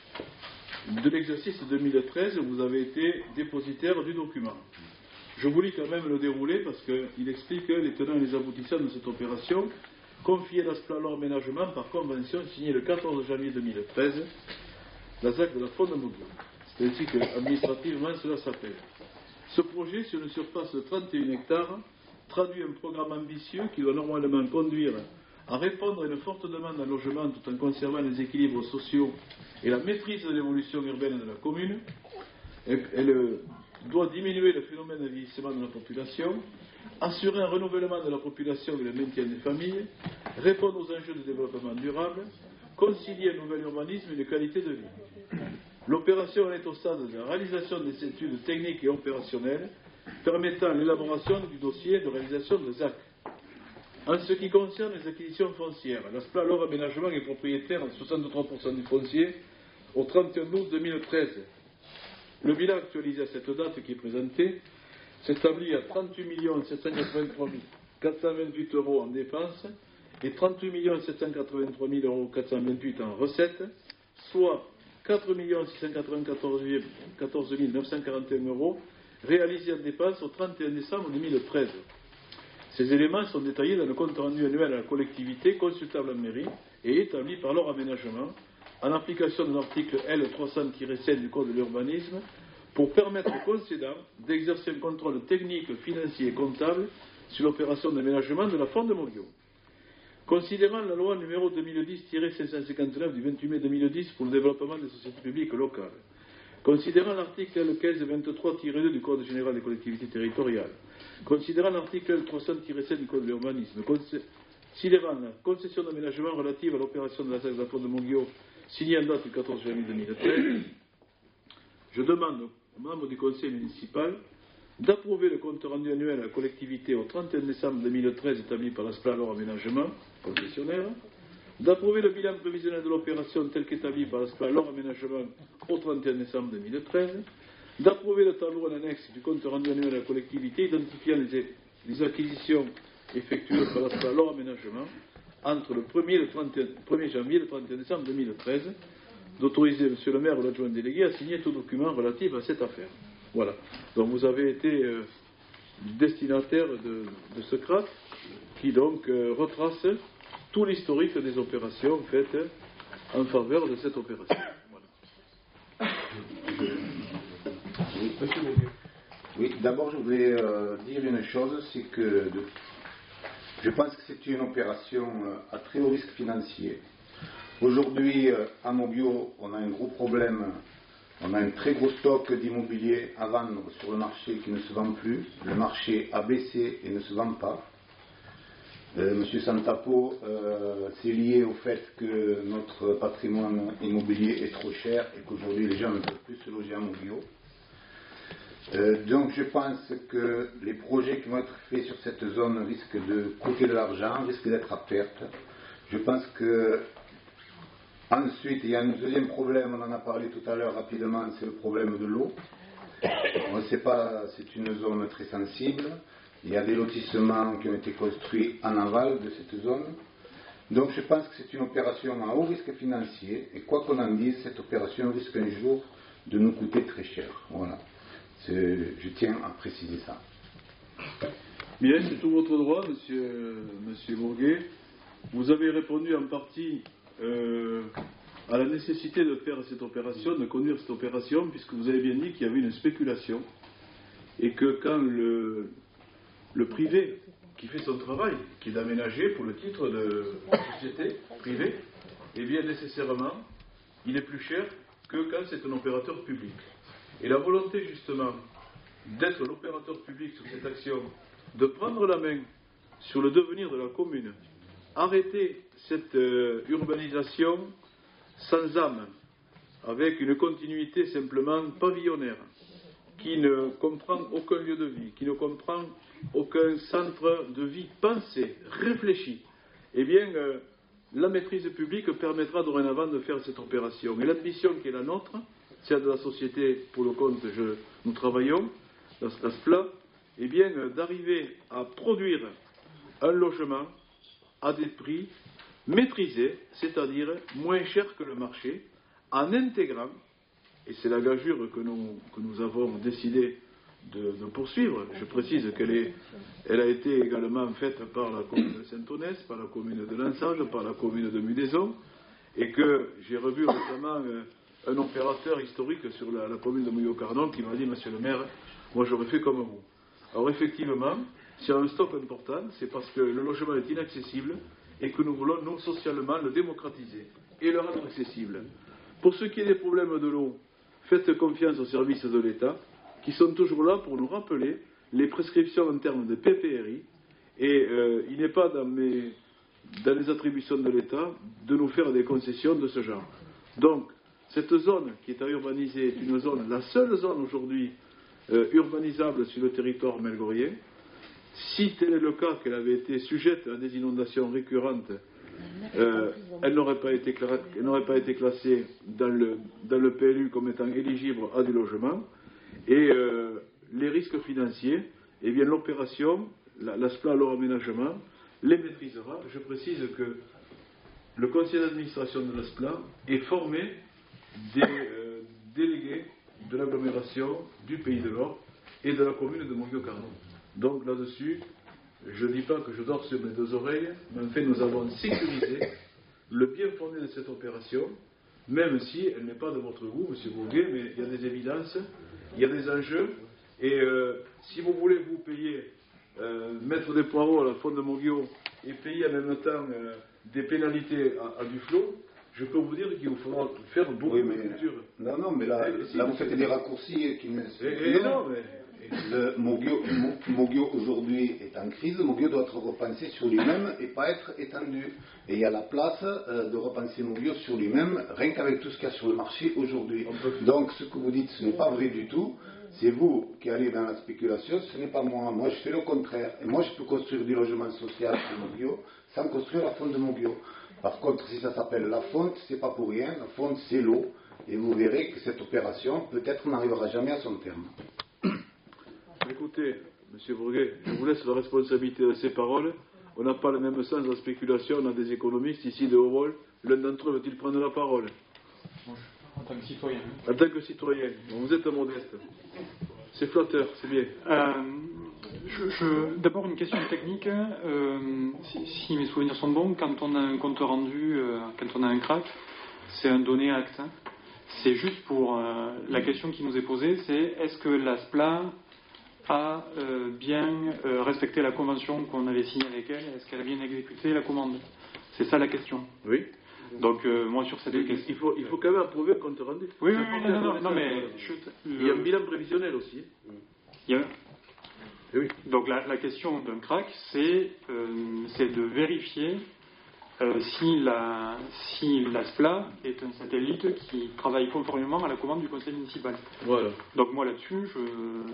C, de l'exercice deux mille treize. Vous avez été dépositaire du document. Je vous lis quand même le déroulé parce qu'il explique les tenants et les aboutissants de cette opération, confiée à la S P L A alors aménagement par convention signée le quatorze janvier deux mille treize. La Z A C de la Fonde de Moguio. C'est ainsi que, administrativement, cela s'appelle. Ce projet, sur une surface de trente et un hectares, traduit un programme ambitieux qui doit normalement conduire à répondre à une forte demande en logement tout en conservant les équilibres sociaux et la maîtrise de l'évolution urbaine de la commune. Elle doit diminuer le phénomène de vieillissement de la population, assurer un renouvellement de la population et le maintien des familles, répondre aux enjeux de développement durable, concilier un nouvel urbanisme et une qualité de vie. L'opération est au stade de la réalisation des études techniques et opérationnelles permettant l'élaboration du dossier de réalisation de Z A C. En ce qui concerne les acquisitions foncières, la S P L A alors aménagement est propriétaire de soixante-trois pour cent du foncier au trente et un août deux mille treize. Le bilan actualisé à cette date qui est présenté s'établit à trente-huit millions sept cent quatre-vingt-trois mille quatre cent vingt-huit euros en dépenses et trente-huit millions sept cent quatre-vingt-trois mille quatre cent vingt-huit euros en recettes, soit quatre millions six cent quatre-vingt-quatorze mille neuf cent quarante et un euros réalisés en dépenses au trente et un décembre deux mille treize. Ces éléments sont détaillés dans le compte rendu annuel à la collectivité consultable en mairie et établi par leur aménagement en application de l'article L trois cents tiret sept du Code de l'urbanisme pour permettre aux concédants d'exercer un contrôle technique, financier et comptable sur l'opération d'aménagement de la Font de Moguio. Considérant la loi numéro deux mille dix tiret cinq cent cinquante-neuf du vingt-huit mai deux mille dix pour le développement des sociétés publiques locales, considérant l'article L quinze vingt-trois tiret deux du Code général des collectivités territoriales, considérant l'article L trois cents tiret sept du Code de l'urbanisme, considérant la concession d'aménagement relative à l'opération de la taxe de la Font de Moguio signée en date du quatorze janvier deux mille treize, je demande aux membres du conseil municipal d'approuver le compte rendu annuel à la collectivité au trente et un décembre deux mille treize établi par l'ASPLA leur aménagement concessionnaire, d'approuver le bilan prévisionnel de l'opération tel qu'établi par l'ASPLA leur aménagement au trente et un décembre deux mille treize, d'approuver le tableau en annexe du compte rendu annuel à la collectivité identifiant les, les acquisitions effectuées par l'ASPLA leur aménagement entre le premier janvier et le trente et un décembre deux mille treize, d'autoriser M. le maire ou l'adjoint délégué à signer tout document relatif à cette affaire. Voilà. Donc vous avez été euh, destinataire de, de ce C R A T qui donc euh, retrace tout l'historique des opérations faites en faveur de cette opération. Voilà. Oui, d'abord je voudrais euh, dire une chose, c'est que de, je pense que c'est une opération euh, à très haut risque financier. Aujourd'hui, euh, à Moguio, on a un gros problème. On a un très gros stock d'immobilier à vendre sur le marché qui ne se vend plus. Le marché a baissé et ne se vend pas. Euh, Monsieur Santapo, euh, c'est lié au fait que notre patrimoine immobilier est trop cher et qu'aujourd'hui les gens ne peuvent plus se loger à Moguio. Euh, donc je pense que les projets qui vont être faits sur cette zone risquent de coûter de l'argent, risquent d'être à perte. Je pense que ensuite, il y a un deuxième problème, on en a parlé tout à l'heure rapidement, c'est le problème de l'eau. On ne sait pas, c'est une zone très sensible. Il y a des lotissements qui ont été construits en aval de cette zone. Donc je pense que c'est une opération à haut risque financier. Et quoi qu'on en dise, cette opération risque un jour de nous coûter très cher. Voilà. C'est, je tiens à préciser ça. Bien, c'est tout votre droit, monsieur, monsieur Bourguet. Vous avez répondu en partie Euh, à la nécessité de faire cette opération, de conduire cette opération, puisque vous avez bien dit qu'il y avait une spéculation et que quand le, le privé qui fait son travail, qui est d'aménager pour le titre de société privée, eh bien nécessairement il est plus cher que quand c'est un opérateur public. Et la volonté justement d'être l'opérateur public sur cette action, de prendre la main sur le devenir de la commune, arrêter cette euh, urbanisation sans âme, avec une continuité simplement pavillonnaire, qui ne comprend aucun lieu de vie, qui ne comprend aucun centre de vie pensé, réfléchi, eh bien, euh, la maîtrise publique permettra dorénavant de faire cette opération. Et l'ambition qui est la nôtre, celle de la société pour le compte que je, nous travaillons, dans ce cas-là, eh bien, euh, d'arriver à produire un logement à des prix maîtrisés, c'est-à-dire moins chers que le marché, en intégrant, et c'est la gageure que nous, que nous avons décidé de, de poursuivre, je précise qu'elle est, elle a été également faite par la commune de Saint-Onès, par la commune de Lansage, par la commune de Mudaison, et que j'ai revu récemment euh, un opérateur historique sur la, la commune de Moguio-Carnon qui m'a dit, monsieur le maire, moi j'aurais fait comme vous. Alors effectivement, s'il y a un stock important, c'est parce que le logement est inaccessible et que nous voulons, nous, socialement, le démocratiser et le rendre accessible. Pour ce qui est des problèmes de l'eau, faites confiance aux services de l'État qui sont toujours là pour nous rappeler les prescriptions en termes de P P R I et euh, il n'est pas dans, mes, dans les attributions de l'État de nous faire des concessions de ce genre. Donc, cette zone qui est à urbaniser est une zone, la seule zone aujourd'hui euh, urbanisable sur le territoire melgorien. Si tel est le cas qu'elle avait été sujette à des inondations récurrentes euh, elle n'aurait pas été, elle n'aurait pas été classée dans le, dans le P L U comme étant éligible à du logement. Et euh, les risques financiers, eh bien l'opération, la, la S P L A, leur aménagement, les maîtrisera. Je précise que le conseil d'administration de la S P L A est formé des euh, délégués de l'agglomération du Pays de l'Or et de la commune de Montguillot-Carnon. Donc là-dessus, je ne dis pas que je dors sur mes deux oreilles, mais en fait nous avons sécurisé le bien fondé de cette opération, même si elle n'est pas de votre goût, M. Bourguet, mais il y a des évidences, il y a des enjeux, et euh, si vous voulez vous payer, euh, mettre des poireaux à la faune de Montguillot et payer en même temps euh, des pénalités à, à Duflot, je peux vous dire qu'il vous faudra faire beaucoup oui, de mais, culture. Non, non, mais là, si, là vous faites des raccourcis qui ne... Et, et non, mais... Le Montguillot, Montguillot aujourd'hui est en crise. Montguillot doit être repensé sur lui-même et pas être étendu. Et il y a la place euh, de repenser Montguillot sur lui-même, rien qu'avec tout ce qu'il y a sur le marché aujourd'hui. Donc ce que vous dites, ce n'est pas vrai du tout. C'est vous qui allez dans la spéculation, ce n'est pas moi. Moi, je fais le contraire. Et moi, je peux construire du logement social sur Montguillot sans construire la fonte de Montguillot. Par contre, si ça s'appelle la fonte, c'est pas pour rien. La fonte, c'est l'eau. Et vous verrez que cette opération, peut-être, n'arrivera jamais à son terme. Écoutez, M. Bourguet, je vous laisse la responsabilité de ces paroles. On n'a pas le même sens de la spéculation, on a des économistes ici de haut rôle. L'un d'entre eux veut-il prendre la parole? En tant que citoyen. En tant que citoyen, bon, vous êtes modeste. C'est flatteur, c'est bien. Euh, je, je, D'abord une question technique. Euh, si, si mes souvenirs sont bons, quand on a un compte rendu, euh, quand on a un C R A C, c'est un donné acte. Hein. C'est juste pour euh, la question qui nous est posée, c'est est-ce que la S P L A a euh, bien euh, respecté la convention qu'on avait signée avec elle? Est-ce qu'elle a bien exécuté la commande? C'est ça la question. Oui. Donc euh, moi sur cette question, il faut, il faut quand même approuver le compte rendu. Oui, oui, oui, non, non, non, non, mais je, il y a un bilan prévisionnel aussi. Il y a... oui. Donc la, la question d'un C R A C, c'est euh, de vérifier euh, si la si la S P L A est un satellite qui travaille conformément à la commande du conseil municipal. Voilà. Donc moi là-dessus, je,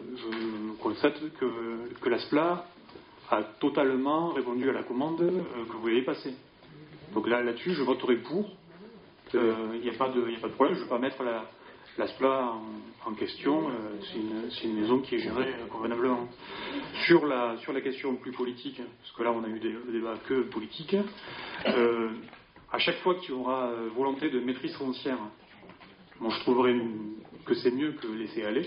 je constate que, que la S P L A a totalement répondu à la commande euh, que vous avez passée. Donc là, là-dessus, je voterai pour. Il euh, n'y a, a pas de problème. Je ne vais pas mettre la, la S P L A en, en question. Euh, c'est une, une maison qui est gérée euh, convenablement. Sur la, sur la question plus politique, parce que là, on a eu des, le débat que politique, euh, à chaque fois qu'il y aura euh, volonté de maîtrise foncière, bon, je trouverai que c'est mieux que laisser aller.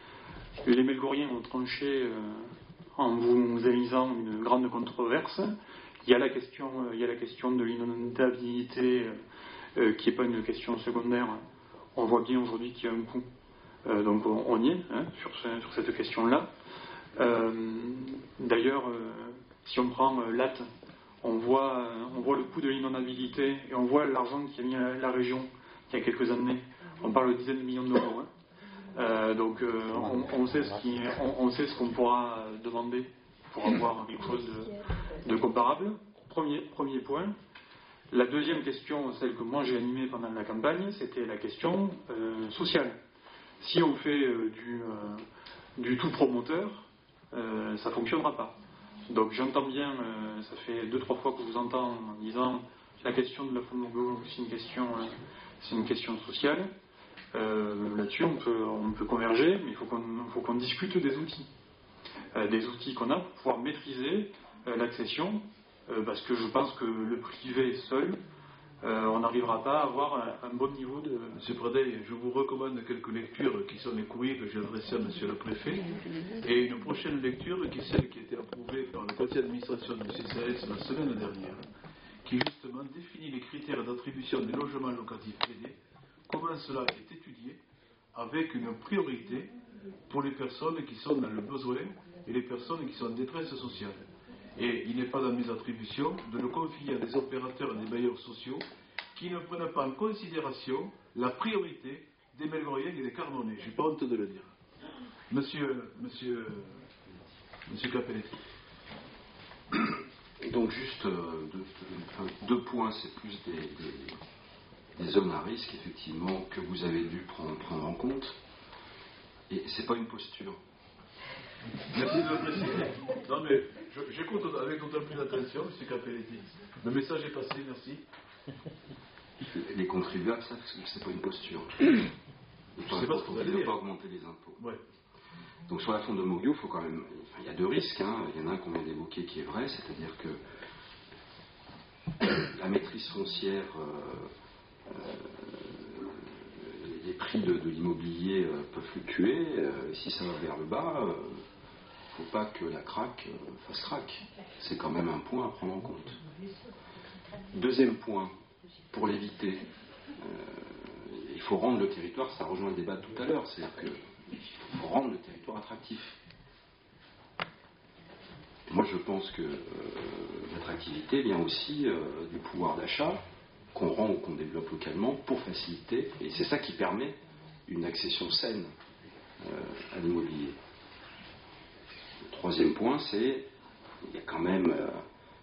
Les Melgoriens ont tranché euh, en vous élisant une grande controverse. Il y a la question, euh, il y a la question de l'inondabilité euh, qui n'est pas une question secondaire. On voit bien aujourd'hui qu'il y a un coût. Euh, donc on, on y est hein, sur, ce, sur cette question-là. Euh, D'ailleurs, euh, si on prend euh, Latte, on voit, euh, on voit le coût de l'inondabilité et on voit l'argent qu'a mis la, la région il y a quelques années. On parle de dizaines de millions d'euros. Hein. Euh, donc euh, on, on sait ce qui, on, on sait ce qu'on pourra demander pour avoir quelque chose de, de comparable. Premier, premier point. La deuxième question, celle que moi j'ai animée pendant la campagne, c'était la question euh, sociale. Si on fait euh, du, euh, du tout promoteur, euh, ça ne fonctionnera pas. Donc j'entends bien, euh, ça fait deux trois fois que je vous entends en disant la question de la faune Montguillot, c'est une question, euh, c'est une question sociale. Euh, Là-dessus, on peut, on peut converger, mais il faut qu'on, faut qu'on discute des outils. Euh, des outils qu'on a pour pouvoir maîtriser euh, l'accession, euh, parce que je pense que le privé seul, euh, on n'arrivera pas à avoir un, un bon niveau de... Monsieur Pradet, je vous recommande quelques lectures qui sont les courriers que j'ai adressés à Monsieur le Préfet, et une prochaine lecture qui est celle qui a été approuvée par le conseil d'administration du C C A S la semaine dernière, qui justement définit les critères d'attribution des logements locatifs aidés, comment cela est étudié, avec une priorité pour les personnes qui sont dans le besoin et les personnes qui sont en détresse sociale. Et il n'est pas dans mes attributions de le confier à des opérateurs et des bailleurs sociaux qui ne prennent pas en considération la priorité des Melgoriens et des Carnonnais. Je n'ai pas honte de le dire. Monsieur, monsieur, monsieur Capelletti. Donc juste euh, deux, deux, deux points, c'est plus des, des, des zones à risque, effectivement, que vous avez dû prendre, prendre en compte. Et c'est pas une posture. Merci de le préciser. Non mais j'écoute avec d'autant plus d'attention, M. Capelletti. Le message est passé, merci. Les contribuables savent que c'est pas une posture. Je ne sais pas ce qu'on va dire. Il ne faut pas augmenter les impôts. Ouais. Donc sur la fonte de Mogio, faut quand même, enfin, il y a deux risques. Hein. Il y en a un qu'on vient d'évoquer qui est vrai, c'est-à-dire que la maîtrise foncière, euh, euh, les prix de, de l'immobilier euh, peuvent fluctuer. Euh, et si ça va vers le bas, il euh, ne faut pas que la craque euh, fasse craque. C'est quand même un point à prendre en compte. Deuxième point, pour l'éviter, euh, il faut rendre le territoire, ça rejoint le débat de tout à l'heure, c'est-à-dire qu'il faut rendre le territoire attractif. Et moi je pense que euh, l'attractivité vient aussi euh, du pouvoir d'achat qu'on rend ou qu'on développe localement pour faciliter, et c'est ça qui permet une accession saine euh, à l'immobilier. Le troisième point, c'est il y a quand même, euh,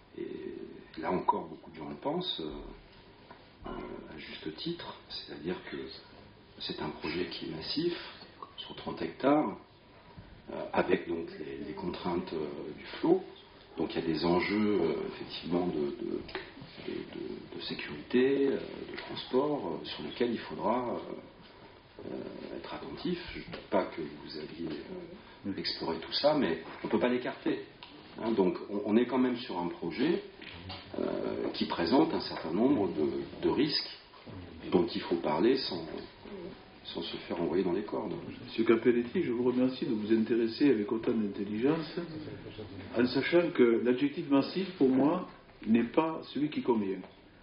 et là encore beaucoup de gens le pensent, euh, à juste titre, c'est-à-dire que c'est un projet qui est massif, sur trente hectares, euh, avec donc les, les contraintes euh, du flot. Donc il y a des enjeux euh, effectivement de, de, de, de, de sécurité, euh, de transport, euh, sur lesquels il faudra euh, euh, être attentif. Je ne dis pas que vous alliez euh, explorer tout ça, mais on ne peut pas l'écarter. Hein, donc on, on est quand même sur un projet Euh, qui présente un certain nombre de, de risques dont il faut parler sans, sans se faire envoyer dans les cordes. Monsieur Capelletti, je vous remercie de vous intéresser avec autant d'intelligence, en sachant que l'adjectif massif, pour moi, n'est pas celui qui convient.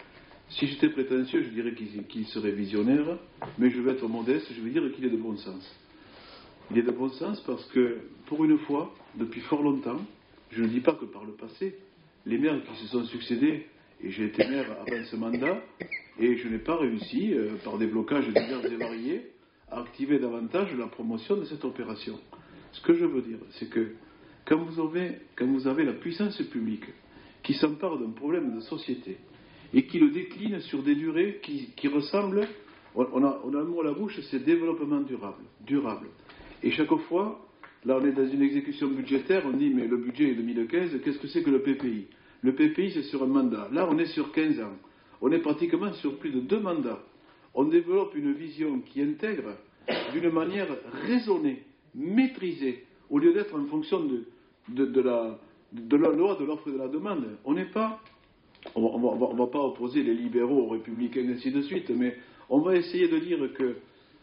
Si j'étais prétentieux, je dirais qu'il, qu'il serait visionnaire, mais je vais être modeste, je vais dire qu'il est de bon sens. Il est de bon sens parce que, pour une fois, depuis fort longtemps, je ne dis pas que par le passé, les maires qui se sont succédés, et j'ai été maire avant ce mandat, et je n'ai pas réussi, euh, par des blocages divers et variés, à activer davantage la promotion de cette opération. Ce que je veux dire, c'est que quand vous avez, quand vous avez la puissance publique qui s'empare d'un problème de société et qui le décline sur des durées qui, qui ressemblent, on a, on a le mot à la bouche, c'est développement durable, durable. Et chaque fois, là, on est dans une exécution budgétaire, on dit, mais le budget est deux mille quinze, qu'est-ce que c'est que le P P I? Le P P I, c'est sur un mandat. Là, on est sur quinze ans. On est pratiquement sur plus de deux mandats. On développe une vision qui intègre d'une manière raisonnée, maîtrisée, au lieu d'être en fonction de, de, de, la, de la loi, de l'offre et de la demande. On n'est pas, on ne va pas opposer les libéraux aux républicains, ainsi de suite, mais on va essayer de dire que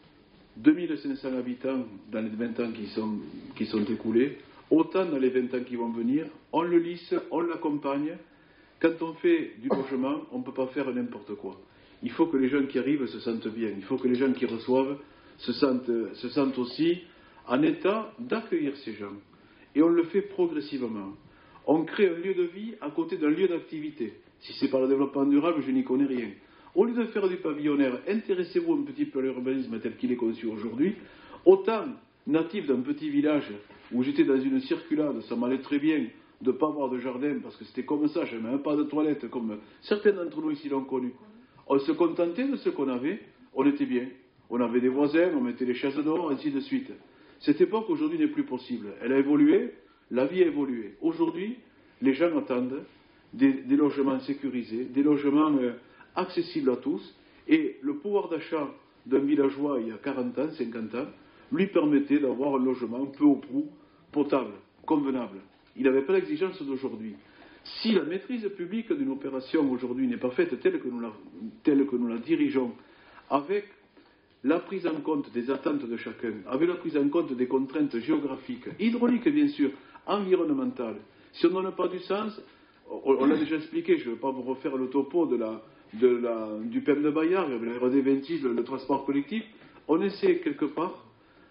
deux mille cinq cents habitants dans les vingt ans qui sont, qui sont écoulés, autant dans les vingt ans qui vont venir, on le lisse, on l'accompagne. Quand on fait du logement, on ne peut pas faire n'importe quoi. Il faut que les gens qui arrivent se sentent bien, il faut que les gens qui reçoivent se sentent, se sentent aussi en état d'accueillir ces gens. Et on le fait progressivement. On crée un lieu de vie à côté d'un lieu d'activité. Si c'est par le développement durable, je n'y connais rien. Au lieu de faire du pavillonnaire, intéressez-vous un petit peu à l'urbanisme tel qu'il est conçu aujourd'hui. Autant natif d'un petit village où j'étais dans une circulade, ça m'allait très bien de ne pas avoir de jardin parce que c'était comme ça, je n'avais même pas de toilette comme certains d'entre nous ici l'ont connu. On se contentait de ce qu'on avait, on était bien. On avait des voisins, on mettait les chaises dehors, ainsi de suite. Cette époque aujourd'hui n'est plus possible. Elle a évolué, la vie a évolué. Aujourd'hui, les gens attendent des, des logements sécurisés, des logements euh, accessible à tous, et le pouvoir d'achat d'un villageois il y a quarante ans, cinquante ans, lui permettait d'avoir un logement peu ou prou potable, convenable. Il n'avait pas l'exigence d'aujourd'hui. Si la maîtrise publique d'une opération aujourd'hui n'est pas faite telle que nous la, telle que nous la dirigeons, avec la prise en compte des attentes de chacun, avec la prise en compte des contraintes géographiques, hydrauliques bien sûr, environnementales, si on ne donne pas du sens, on, on l'a déjà expliqué, je ne vais pas vous refaire le topo de la De la, du P E M de Bayard, la R D vingt-six, le, le transport collectif, on essaie quelque part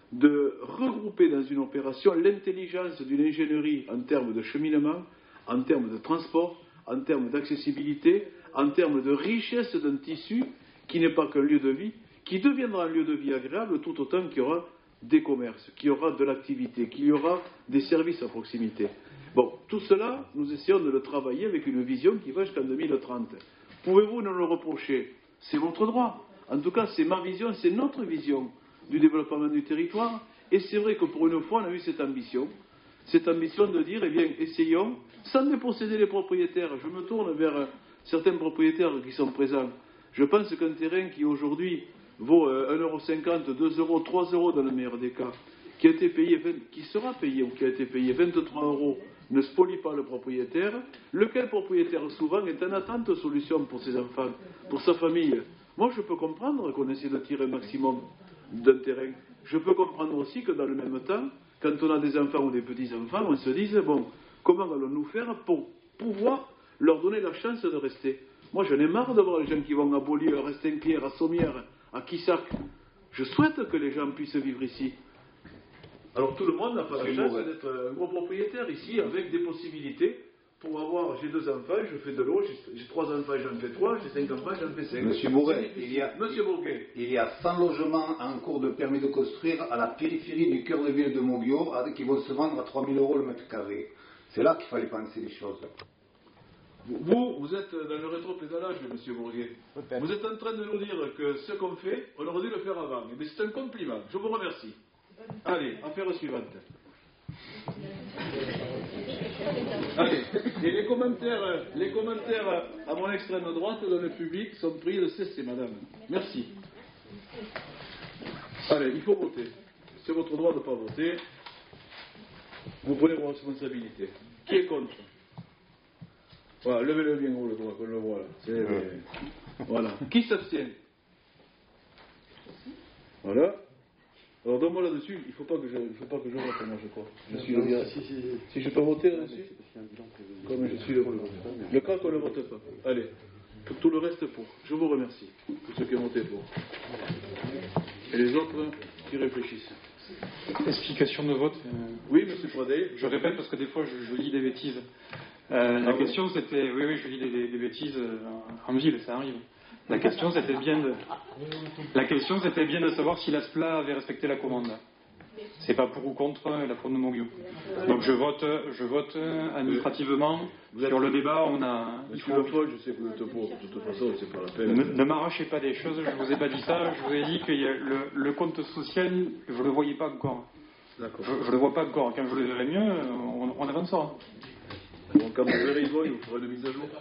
de regrouper dans une opération l'intelligence d'une ingénierie en termes de cheminement, en termes de transport, en termes d'accessibilité, en termes de richesse d'un tissu qui n'est pas qu'un lieu de vie, qui deviendra un lieu de vie agréable tout autant qu'il y aura des commerces, qu'il y aura de l'activité, qu'il y aura des services à proximité. Bon, tout cela, nous essayons de le travailler avec une vision qui va jusqu'en deux mille trente. Pouvez-vous nous le reprocher? C'est votre droit. En tout cas, c'est ma vision, c'est notre vision du développement du territoire. Et c'est vrai que pour une fois, on a eu cette ambition cette ambition de dire, eh bien, essayons, sans déposséder les propriétaires. Je me tourne vers certains propriétaires qui sont présents. Je pense qu'un terrain qui aujourd'hui vaut un euro cinquante, deux euros, trois euros dans le meilleur des cas, qui, a été payé, qui sera payé ou qui a été payé vingt-trois euros, ne spolie pas le propriétaire, lequel propriétaire souvent est en attente de solution pour ses enfants, pour sa famille. Moi, je peux comprendre qu'on essaie de tirer un maximum d'un terrain. Je peux comprendre aussi que dans le même temps, quand on a des enfants ou des petits-enfants, on se dise, bon, comment allons-nous faire pour pouvoir leur donner la chance de rester? Moi, j'en ai marre de voir les gens qui vont à Beaulieu, à Restinquières, à Sommières, à Quissac. Je souhaite que les gens puissent vivre ici. Alors tout le monde n'a pas la chance d'être un gros propriétaire ici, avec des possibilités pour avoir, j'ai deux enfants, je fais de l'eau, j'ai, j'ai trois enfants, j'en fais trois, j'ai cinq enfants, j'en fais cinq. Monsieur Bourret, il y a, Monsieur Bourguet. il y a cent logements en cours de permis de construire à la périphérie du cœur de ville de Moguio, qui vont se vendre à trois mille euros le mètre carré. C'est là qu'il fallait penser les choses. Vous, vous êtes dans le rétro-pédalage, monsieur Bourguet. Vous êtes en train de nous dire que ce qu'on fait, on aurait dû le faire avant. Mais c'est un compliment. Je vous remercie. Allez, affaire suivante. Allez, et les commentaires, les commentaires à mon extrême droite dans le public sont priés de cesser, madame. Merci. Allez, il faut voter. C'est votre droit de ne pas voter. Vous prenez vos responsabilités. Qui est contre? Voilà, levez-le bien gros le doigt, qu'on le voit là. C'est, euh, voilà. Qui s'abstient? Voilà. Alors donne-moi là-dessus, il ne faut pas que je, il faut pas que je vote, moi je crois. Je suis le gars. Si, si, si. si je peux voter là-dessus, comme je suis le gros. Le cas qu'on ne vote pas. Allez, pour tout le reste pour. Je vous remercie, pour ceux qui ont voté pour. Et les autres qui réfléchissent. Explication de vote. Euh, oui, monsieur Pradey. Je répète parce que des fois je, je lis des bêtises. Euh, la ah question ouais. c'était, oui, oui, je lis des, des, des bêtises euh, en ville, ça arrive. La question c'était bien de, la question c'était bien de savoir si l'A S P L A avait respecté la commande. C'est pas pour ou contre la commande de Moguio. Donc je vote, je vote administrativement. Vous sur le débat, on a. Il faut le fois, je sais que vous êtes pour. De toute façon, c'est pas la peine. Ne, ne m'arrachez pas des choses. Je vous ai pas dit ça. Je vous ai dit que le, le compte social, je le voyais pas encore. D'accord. Je, je le vois pas encore. Quand je le verrai mieux, on, on avancera. Donc quand vous verrez, il vous ferez une mise à jour.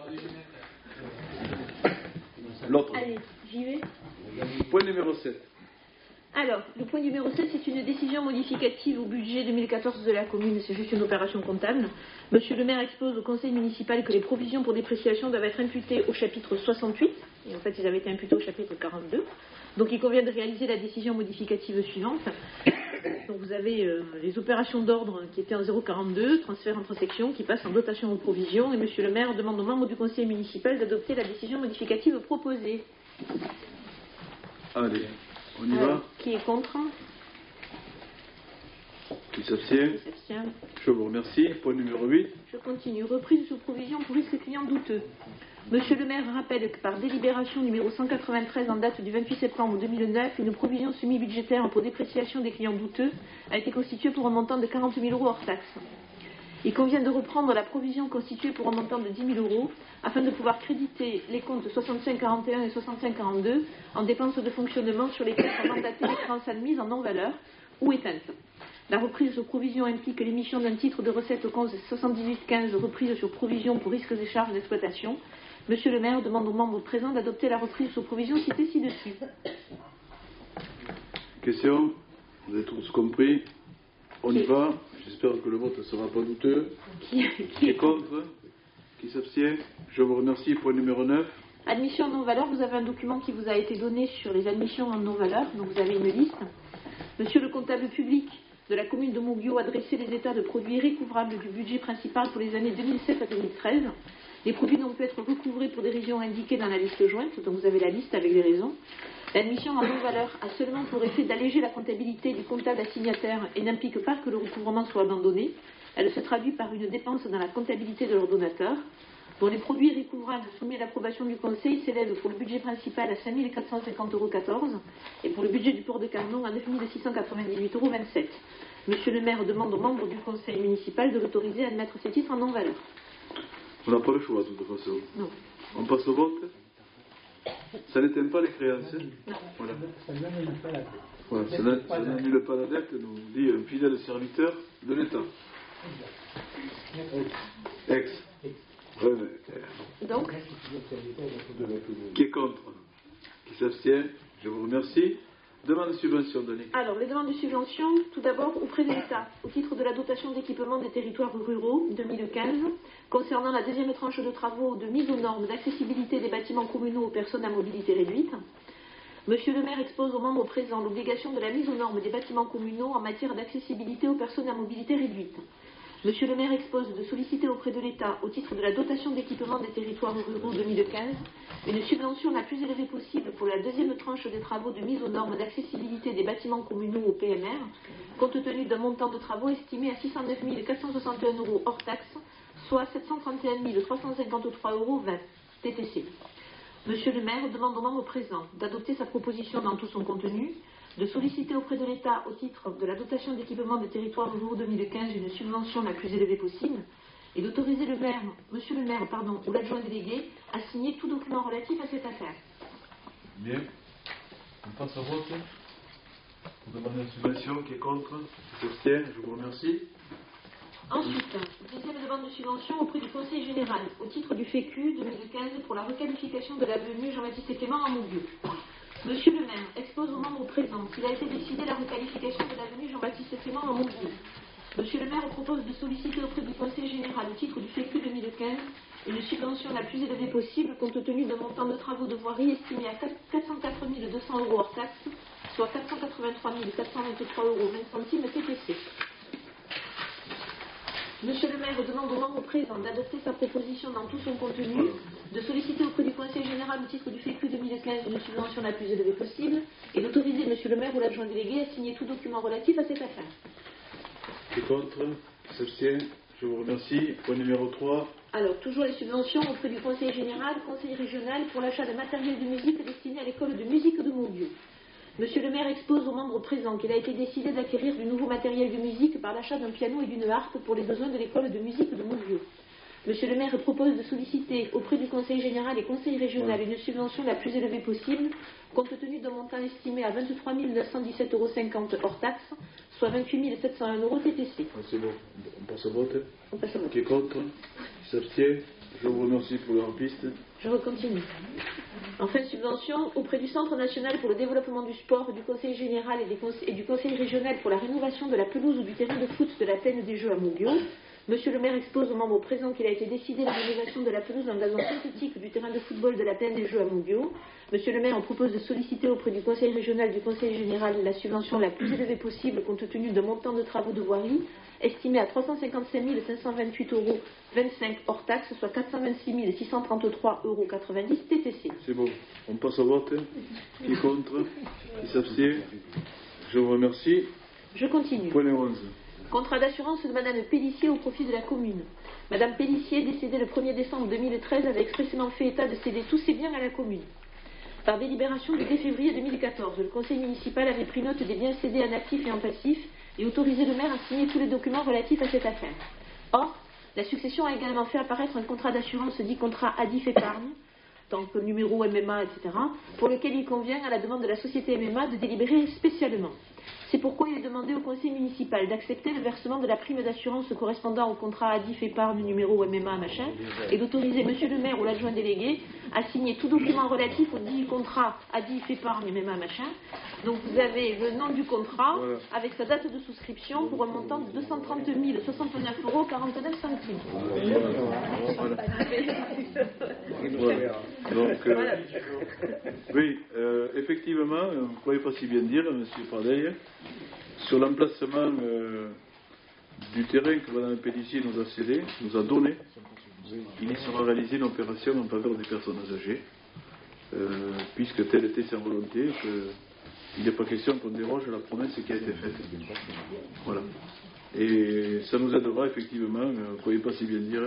L'autre. Allez, j'y vais. Point numéro sept. Alors, le point numéro sept, c'est une décision modificative au budget deux mille quatorze de la commune, c'est juste une opération comptable. Monsieur le maire expose au conseil municipal que les provisions pour dépréciation doivent être imputées au chapitre soixante-huit, et en fait ils avaient été imputés au chapitre quarante-deux. Donc il convient de réaliser la décision modificative suivante. Donc vous avez euh, les opérations d'ordre qui étaient en zéro virgule quarante-deux, transfert entre sections, qui passent en dotation aux provisions, et monsieur le maire demande aux membres du conseil municipal d'adopter la décision modificative proposée. Allez. On y Alors, va. Qui est contre? Qui s'abstient? Je vous remercie. Point numéro huit. Je continue. Reprise sous provision pour risques clients douteux. Monsieur le maire rappelle que par délibération numéro cent quatre-vingt-treize en date du vingt-huit septembre deux mille neuf, une provision semi-budgétaire pour dépréciation des clients douteux a été constituée pour un montant de quarante mille euros hors taxe. Il convient de reprendre la provision constituée pour un montant de dix mille euros afin de pouvoir créditer les comptes soixante-cinq quarante et un et soixante-cinq quarante-deux en dépenses de fonctionnement sur lesquels sont mandatées les créances admises en non-valeur ou éteintes. La reprise sur provision implique l'émission d'un titre de recette au compte soixante-dix-huit quinze reprise sur provision pour risques et charges d'exploitation. Monsieur le maire demande aux membres présents d'adopter la reprise sur provision citée ci-dessus. Question? Vous avez tous compris? On y va. J'espère que le vote ne sera pas douteux. Qui, qui, qui est contre? Qui s'abstient? Je vous remercie. Point numéro neuf. Admission en non-valeur. Vous avez un document qui vous a été donné sur les admissions en non-valeur. Donc vous avez une liste. Monsieur le comptable public de la commune de Moguio a dressé les états de produits recouvrables du budget principal pour les années deux mille sept à deux mille treize. Les produits n'ont pu être recouvrés pour des raisons indiquées dans la liste jointe. Donc vous avez la liste avec les raisons. L'admission en non-valeur a seulement pour effet d'alléger la comptabilité du comptable assignataire et n'implique pas que le recouvrement soit abandonné. Elle se traduit par une dépense dans la comptabilité de l'ordonnateur, dont les produits recouvrables soumis à l'approbation du Conseil s'élèvent pour le budget principal à cinq mille quatre cent cinquante euros quatorze et pour le budget du port de Carnon à neuf mille six cent quatre-vingt-dix-huit euros vingt-sept. Monsieur le maire demande aux membres du Conseil municipal de l'autoriser à admettre ces titres en non-valeur. On n'a pas le choix de toute façon. Non. On passe au vote. Ça n'éteint pas les créances. Non. Voilà. Ça n'annule pas la dette. Voilà, ça n'annule pas la dette, nous dit un fidèle serviteur de l'État. Ex. Donc, qui est contre? Qui s'abstient? Je vous remercie. Demande de subvention, Denis. Alors, les demandes de subvention, tout d'abord auprès de l'État, au titre de la dotation d'équipement des territoires ruraux deux mille quinze, concernant la deuxième tranche de travaux de mise aux normes d'accessibilité des bâtiments communaux aux personnes à mobilité réduite. Monsieur le maire expose aux membres présents l'obligation de la mise aux normes des bâtiments communaux en matière d'accessibilité aux personnes à mobilité réduite. Monsieur le maire expose de solliciter auprès de l'État, au titre de la dotation d'équipement des territoires ruraux deux mille quinze, une subvention la plus élevée possible pour la deuxième tranche des travaux de mise aux normes d'accessibilité des bâtiments communaux au P M R, compte tenu d'un montant de travaux estimé à six cent neuf mille quatre cent soixante et un euros hors taxe, soit sept cent trente et un mille trois cent cinquante-trois euros vingt T T C. Monsieur le maire demande aux membres présents d'adopter sa proposition dans tout son contenu, de solliciter auprès de l'État, au titre de la dotation d'équipement des territoires ruraux deux mille quinze, une subvention la plus élevée possible, et d'autoriser le maire, monsieur le maire, pardon, ou l'adjoint délégué à signer tout document relatif à cette affaire. Bien. On passe au vote. Pour demander la subvention, qui est contre? Qui s'abstient? Je vous remercie. Ensuite, deuxième demande de subvention auprès du Conseil général, au titre du F E C U deux mille quinze, pour la requalification de l'avenue Jean-Baptiste Clément à Montbieu. Monsieur le maire expose aux membres présents qu'il a été décidé la requalification de l'avenue Jean-Baptiste Clément à Montbieu. Monsieur le maire propose de solliciter auprès du Conseil général, au titre du F E C U deux mille quinze, une subvention la plus élevée possible, compte tenu d'un montant de travaux de voirie estimé à quatre cent quatre mille deux cents euros hors taxe, soit quatre cent quatre-vingt-trois mille quatre cent vingt-trois euros vingt centimes T T C. Monsieur le maire demande aux membres présents d'adopter sa proposition dans tout son contenu, de solliciter auprès du Conseil général au titre du F E C U deux mille quinze une subvention la plus élevée possible et d'autoriser monsieur le maire ou l'adjoint délégué à signer tout document relatif à cette affaire. Qui est contre? Qui s'abstient? Je vous remercie. Point numéro trois. Alors, toujours les subventions auprès du Conseil général, Conseil régional pour l'achat de matériel de musique destiné à l'école de musique de Montbieu. Monsieur le maire expose aux membres présents qu'il a été décidé d'acquérir du nouveau matériel de musique par l'achat d'un piano et d'une harpe pour les besoins de l'école de musique de Montbieu. Monsieur le maire propose de solliciter auprès du Conseil général et Conseil régional une subvention la plus élevée possible, compte tenu d'un montant estimé à vingt-trois mille neuf cent dix-sept euros cinquante hors taxe, soit vingt-huit mille sept cent un euros T T C. Ah, c'est bon. On passe au vote. On passe au vote. Qui est contre? Qui s'abstient? Je vous remercie pour leur piste. Je recontinue. Enfin, subvention auprès du Centre national pour le développement du sport, du Conseil général et, des conse- et du Conseil régional pour la rénovation de la pelouse ou du terrain de foot de la plaine des Jeux à Montbieu. Monsieur le maire expose aux membres présents qu'il a été décidé la rénovation de la pelouse en gazon synthétique du terrain de football de la plaine des Jeux à Montbieu. Monsieur le maire en propose de solliciter auprès du Conseil régional et du Conseil général la subvention la plus élevée possible compte tenu d'un montant de travaux de voirie estimé à trois cent cinquante-cinq mille cinq cent vingt-huit euros vingt-cinq hors taxe, soit quatre cent vingt-six mille six cent trente-trois euros quatre-vingt-dix T T C. C'est bon. On passe au vote. Qui est contre? Qui s'abstient? Je vous remercie. Je continue. Point onze. Contrat d'assurance de Madame Pellissier au profit de la commune. Madame Pellissier, décédée le premier décembre deux mille treize, avait expressément fait état de céder tous ses biens à la commune. Par délibération du deux février deux mille quatorze, le conseil municipal avait pris note des biens cédés en actif et en passif et autorisé le maire à signer tous les documents relatifs à cette affaire. Or, la succession a également fait apparaître un contrat d'assurance dit contrat Adif Épargne, tant que numéro M M A, et cetera, pour lequel il convient, à la demande de la société M M A, de délibérer spécialement. C'est pourquoi il est demandé au conseil municipal d'accepter le versement de la prime d'assurance correspondant au contrat Adif Épargne numéro M M A machin et d'autoriser monsieur le maire ou l'adjoint délégué à signer tout document relatif au dit contrat Adif Épargne M M A machin. Donc vous avez le nom du contrat voilà, avec sa date de souscription pour un montant de deux cent trente mille soixante-neuf euros quarante-neuf centimes. Voilà. Voilà. Donc, euh, oui, euh, effectivement, vous ne croyez pas si bien dire, monsieur Pardeil, sur l'emplacement euh, du terrain que Mme Pellissier nous a cédé, nous a donné, il y sera réalisé une opération en faveur des personnes âgées, euh, puisque telle était sa volonté, qu'il n'est pas question qu'on déroge à la promesse qui a été faite. Voilà. Et ça nous aidera effectivement, vous ne croyez pas si bien dire,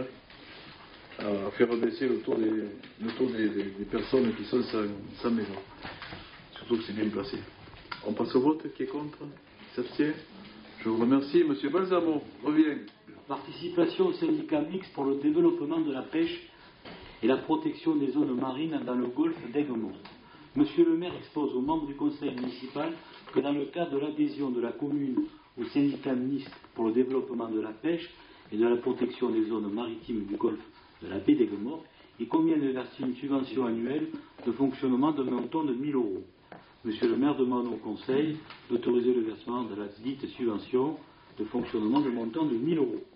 à faire baisser le taux des, le taux des, des, des personnes qui sont sans, sans maison. Surtout que c'est bien placé. On passe au vote. Qui est contre? Qui s'abstient? Je vous remercie. Monsieur Balsamo, revient. Participation au syndicat mixte pour le développement de la pêche et la protection des zones marines dans le golfe d'Aiguemont. Monsieur le maire expose aux membres du conseil municipal que dans le cadre de l'adhésion de la commune au syndicat mixte pour le développement de la pêche et de la protection des zones maritimes du golfe de la baie d'Aigues Mortes, il convient de verser une subvention annuelle de fonctionnement d'un montant de mille euros. Monsieur le maire demande au conseil d'autoriser le versement de la dite subvention de fonctionnement de montant de mille euros.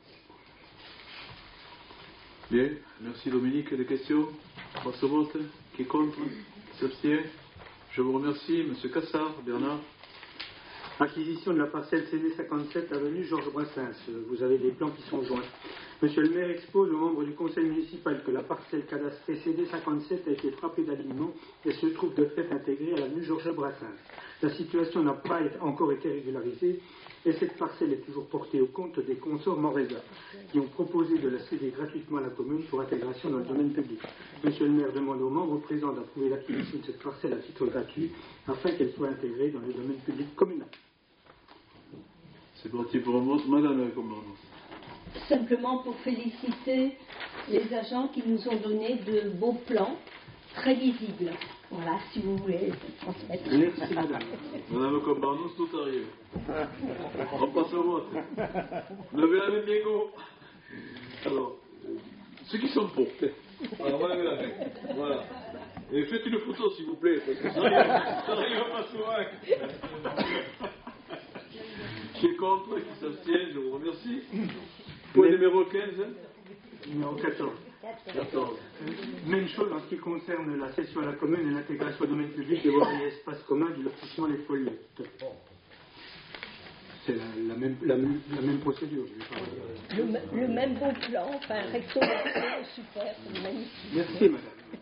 Bien, merci Dominique. Des questions? On passe au vote. Qui est contre? Qui s'abstient? Je vous remercie. Monsieur Cassard, Bernard. Acquisition de la parcelle C D cinquante-sept avenue Georges Brassens. Vous avez des plans qui sont joints. Monsieur le maire expose aux membres du conseil municipal que la parcelle cadastrée C D cinquante-sept a été frappée d'alignement et se trouve de fait intégrée à l'avenue Georges Brassens. La situation n'a pas encore été régularisée et cette parcelle est toujours portée au compte des consorts Moreza qui ont proposé de la céder gratuitement à la commune pour intégration dans le domaine public. Monsieur le maire demande aux membres présents d'approuver l'acquisition de cette parcelle à titre gratuit afin qu'elle soit intégrée dans le domaine public communal. C'est parti pour un vote. Madame la commandante. Simplement pour féliciter les agents qui nous ont donné de beaux plans très visibles. Voilà, si vous voulez transmettre. Merci, madame. Madame la commandante, tout arrive. On passe au vote. Levez la main bien haut. Alors, ceux qui sont pour. Alors, on va lever la main. Voilà. Et faites une photo, s'il vous plaît, parce que ça n'arrive pas souvent. Qui est contre, qui s'abstient, je vous remercie. Point numéro quinze. Numéro quatorze. quatorze. Même chose en ce qui concerne la cession à la commune et l'intégration au domaine public des voiries et espaces communs du lotissement Les Foliettes. C'est la, la, même, la, la même procédure. Le, le même beau plan, enfin recto verso, super, c'est magnifique. Merci madame.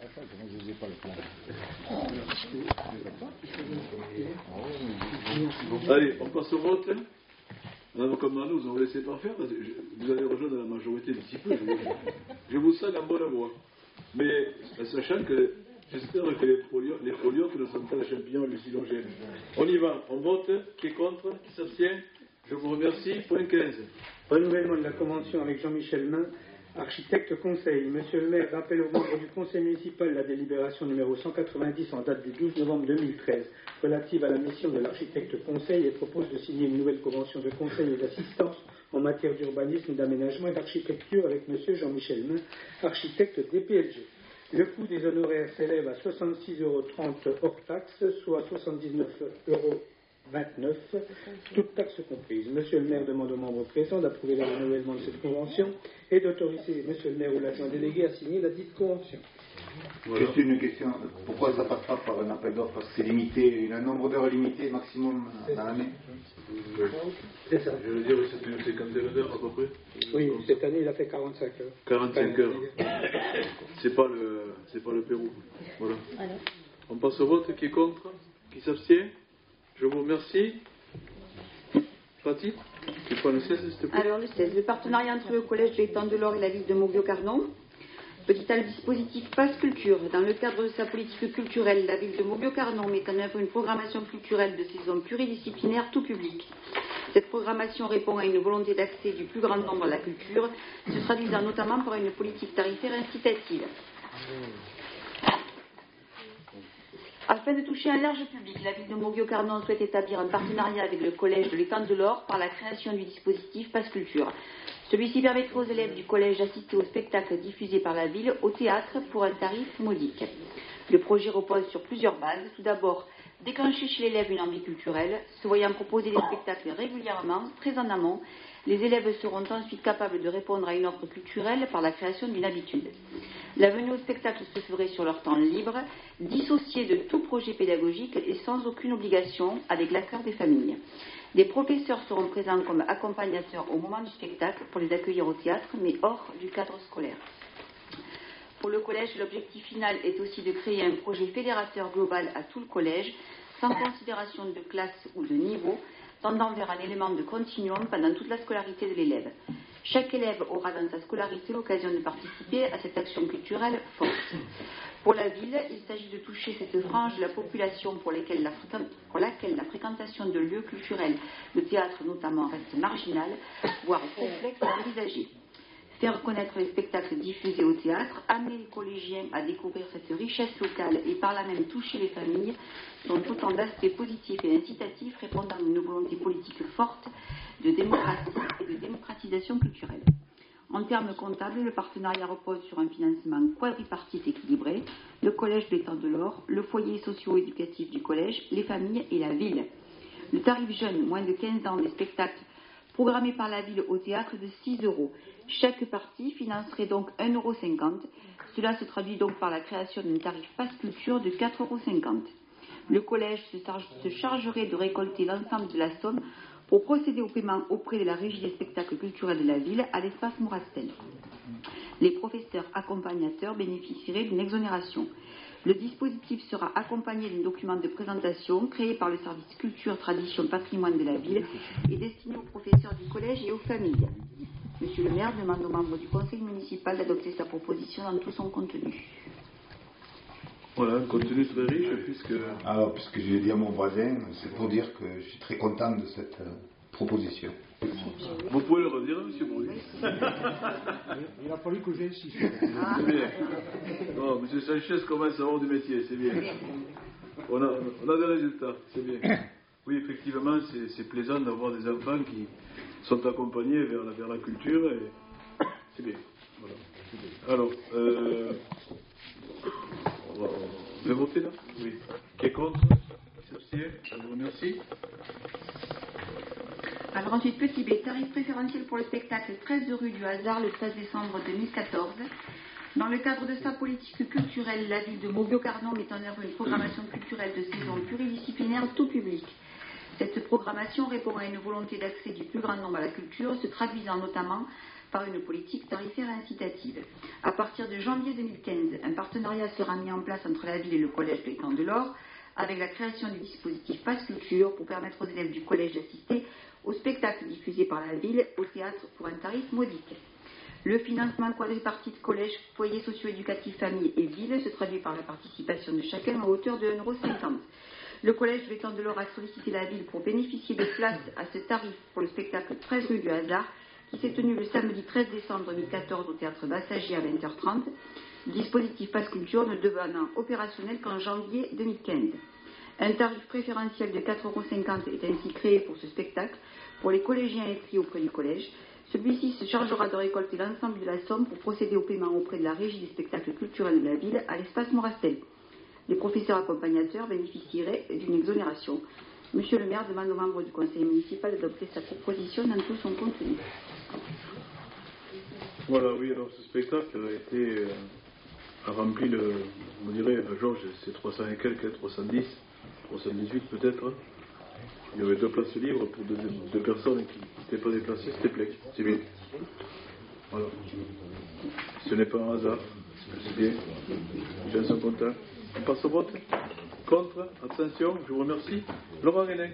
Allez, on passe au vote. Madame Commandant, nous allons laisser pas faire. Vous allez rejoindre la majorité d'ici peu. Je, je vous sens en bonne voie. Mais sachant que j'espère que les foliotes les foliotes ne sont pas les champignons hallucinogènes. On y va. On vote. Qui est contre? Qui s'abstient? Je vous remercie. Point quinze. Renouvellement de la convention avec Jean-Michel Main, architecte conseil. Monsieur le maire rappelle aux membres du conseil municipal la délibération numéro cent quatre-vingt-dix en date du douze novembre deux mille treize relative à la mission de l'architecte conseil et propose de signer une nouvelle convention de conseil et d'assistance en matière d'urbanisme, d'aménagement et d'architecture avec monsieur Jean-Michel Main, architecte D P L G. Le coût des honoraires s'élève à soixante-six euros trente hors taxes, soit soixante-dix-neuf euros vingt-neuf, toutes taxes comprises. Monsieur le maire demande aux membres présents d'approuver le renouvellement de cette convention et d'autoriser monsieur le maire ou l'adjoint délégué à signer la dite convention. Voilà. Juste une question, pourquoi ça ne passe pas par un appel d'offres? Parce que c'est limité, il y a un nombre d'heures limité maximum dans l'année. C'est ça. Je veux dire, c'est une cinquantaine d'heures à peu près. Oui, cette année il a fait quarante-cinq heures. quarante-cinq heures. C'est pas le, c'est pas le Pérou. Voilà. On passe au vote. Qui est contre? Qui s'abstient? Je vous remercie. Fatih, tu prends le seize, s'il te plaît. Alors, le seize, le partenariat entre le Collège de l'Étang de l'Or et la ville de Moguio-Carnon. Petit A, le dispositif Passe Culture. Dans le cadre de sa politique culturelle, la ville de Moguio-Carnon met en œuvre une programmation culturelle de saison pluridisciplinaire tout public. Cette programmation répond à une volonté d'accès du plus grand nombre à la culture, se traduisant notamment par une politique tarifaire incitative. Afin de toucher un large public, la ville de Moguio-Carnon souhaite établir un partenariat avec le Collège de l'Étang de l'Or par la création du dispositif Passe Culture. Celui-ci permettra aux élèves du collège d'assister aux spectacles diffusés par la ville au théâtre pour un tarif modique. Le projet repose sur plusieurs bases. Tout d'abord, déclencher chez l'élève une envie culturelle. Se voyant proposer des spectacles régulièrement, très en amont, les élèves seront ensuite capables de répondre à une offre culturelle par la création d'une habitude. La venue au spectacle se ferait sur leur temps libre, dissocié de tout projet pédagogique et sans aucune obligation, avec l'accord des familles. Des professeurs seront présents comme accompagnateurs au moment du spectacle pour les accueillir au théâtre, mais hors du cadre scolaire. Pour le collège, l'objectif final est aussi de créer un projet fédérateur global à tout le collège, sans considération de classe ou de niveau, tendant vers un élément de continuum pendant toute la scolarité de l'élève. Chaque élève aura dans sa scolarité l'occasion de participer à cette action culturelle forte. Pour la ville, il s'agit de toucher cette frange de la population pour laquelle la, pour laquelle la fréquentation de lieux culturels, le théâtre notamment, reste marginale, voire complexe à envisager. faire connaître les spectacles diffusés au théâtre, amener les collégiens à découvrir cette richesse locale et par là même toucher les familles sont autant d'aspects positifs et incitatifs répondant à une volonté politique forte de démocratie et de démocratisation culturelle. En termes comptables, le partenariat repose sur un financement quadripartite équilibré, le collège de l'Étang de l'Or, le foyer socio-éducatif du collège, les familles et la ville. Le tarif jeune, moins de quinze ans, des spectacles programmés par la ville au théâtre de six euros. Chaque partie financerait donc un euro cinquante. Cela se traduit donc par la création d'un tarif passe culture de quatre euros cinquante. Le collège se, charge, se chargerait de récolter l'ensemble de la somme pour procéder au paiement auprès de la régie des spectacles culturels de la ville à l'espace Mourastel. Les professeurs accompagnateurs bénéficieraient d'une exonération. Le dispositif sera accompagné d'un document de présentation créé par le service culture, tradition, patrimoine de la ville et destiné aux professeurs du collège et aux familles. Monsieur le maire demande aux membres du conseil municipal d'adopter sa proposition dans tout son contenu. Voilà, un contenu très riche, puisque... Alors, puisque j'ai dit à mon voisin, c'est pour dire que je suis très content de cette euh, proposition. Vous pouvez le redire, monsieur Bruy. Il a fallu que j'insiste. C'est bien. Non, monsieur Sanchez commence à avoir du métier, c'est bien. On a, on a des résultats, c'est bien. Oui, effectivement, c'est, c'est plaisant d'avoir des enfants qui sont accompagnés vers la, vers la culture, et c'est bien. Voilà. C'est bien. Alors, euh... on va, on va voter là? Oui. Qui est contre? Qui s'abstient? Je vous remercie. Alors ensuite, petit B, tarif préférentiel pour le spectacle treize rue du Hasard le treize décembre deux mille quatorze. Dans le cadre de sa politique culturelle, la ville de Mauguio-Carnon met en œuvre une programmation culturelle de saison pluridisciplinaire tout public. Cette programmation répond à une volonté d'accès du plus grand nombre à la culture, se traduisant notamment par une politique tarifaire incitative. À partir de janvier deux mille quinze, un partenariat sera mis en place entre la ville et le collège de l'Étang de l'Or, avec la création du dispositif Passe Culture pour permettre aux élèves du collège d'assister aux spectacles diffusés par la ville au théâtre pour un tarif modique. Le financement quadripartite collège, foyer socio-éducatif, famille et ville se traduit par la participation de chacun à hauteur de un euro cinquante. Le collège de l'Étang de l'Or a sollicité la ville pour bénéficier de places à ce tarif pour le spectacle treize rue du Hasard qui s'est tenu le samedi treize décembre deux mille quatorze au théâtre Bassagier à vingt heures trente. Le dispositif Passe Culture ne devenant opérationnel qu'en janvier deux mille quinze. Un tarif préférentiel de quatre euros cinquante est ainsi créé pour ce spectacle pour les collégiens inscrits auprès du collège. Celui-ci se chargera de récolter l'ensemble de la somme pour procéder au paiement auprès de la régie des spectacles culturels de la ville à l'espace Mourastel. Les professeurs accompagnateurs bénéficieraient d'une exonération. Monsieur le maire demande aux membres du conseil municipal d'adopter sa proposition dans tout son contenu. Voilà, oui, alors ce spectacle a été euh, a rempli le, on dirait, Georges, c'est trois cents et quelques, trois cent dix, trois cent dix-huit peut-être. Il y avait deux places libres pour deux, deux personnes qui n'étaient pas déplacées, c'était plein, c'est bien. Voilà. Ce n'est pas un hasard, c'est bien. Les gens sont contents. On passe au vote. Contre, abstention, je vous remercie. Laurent Hélène.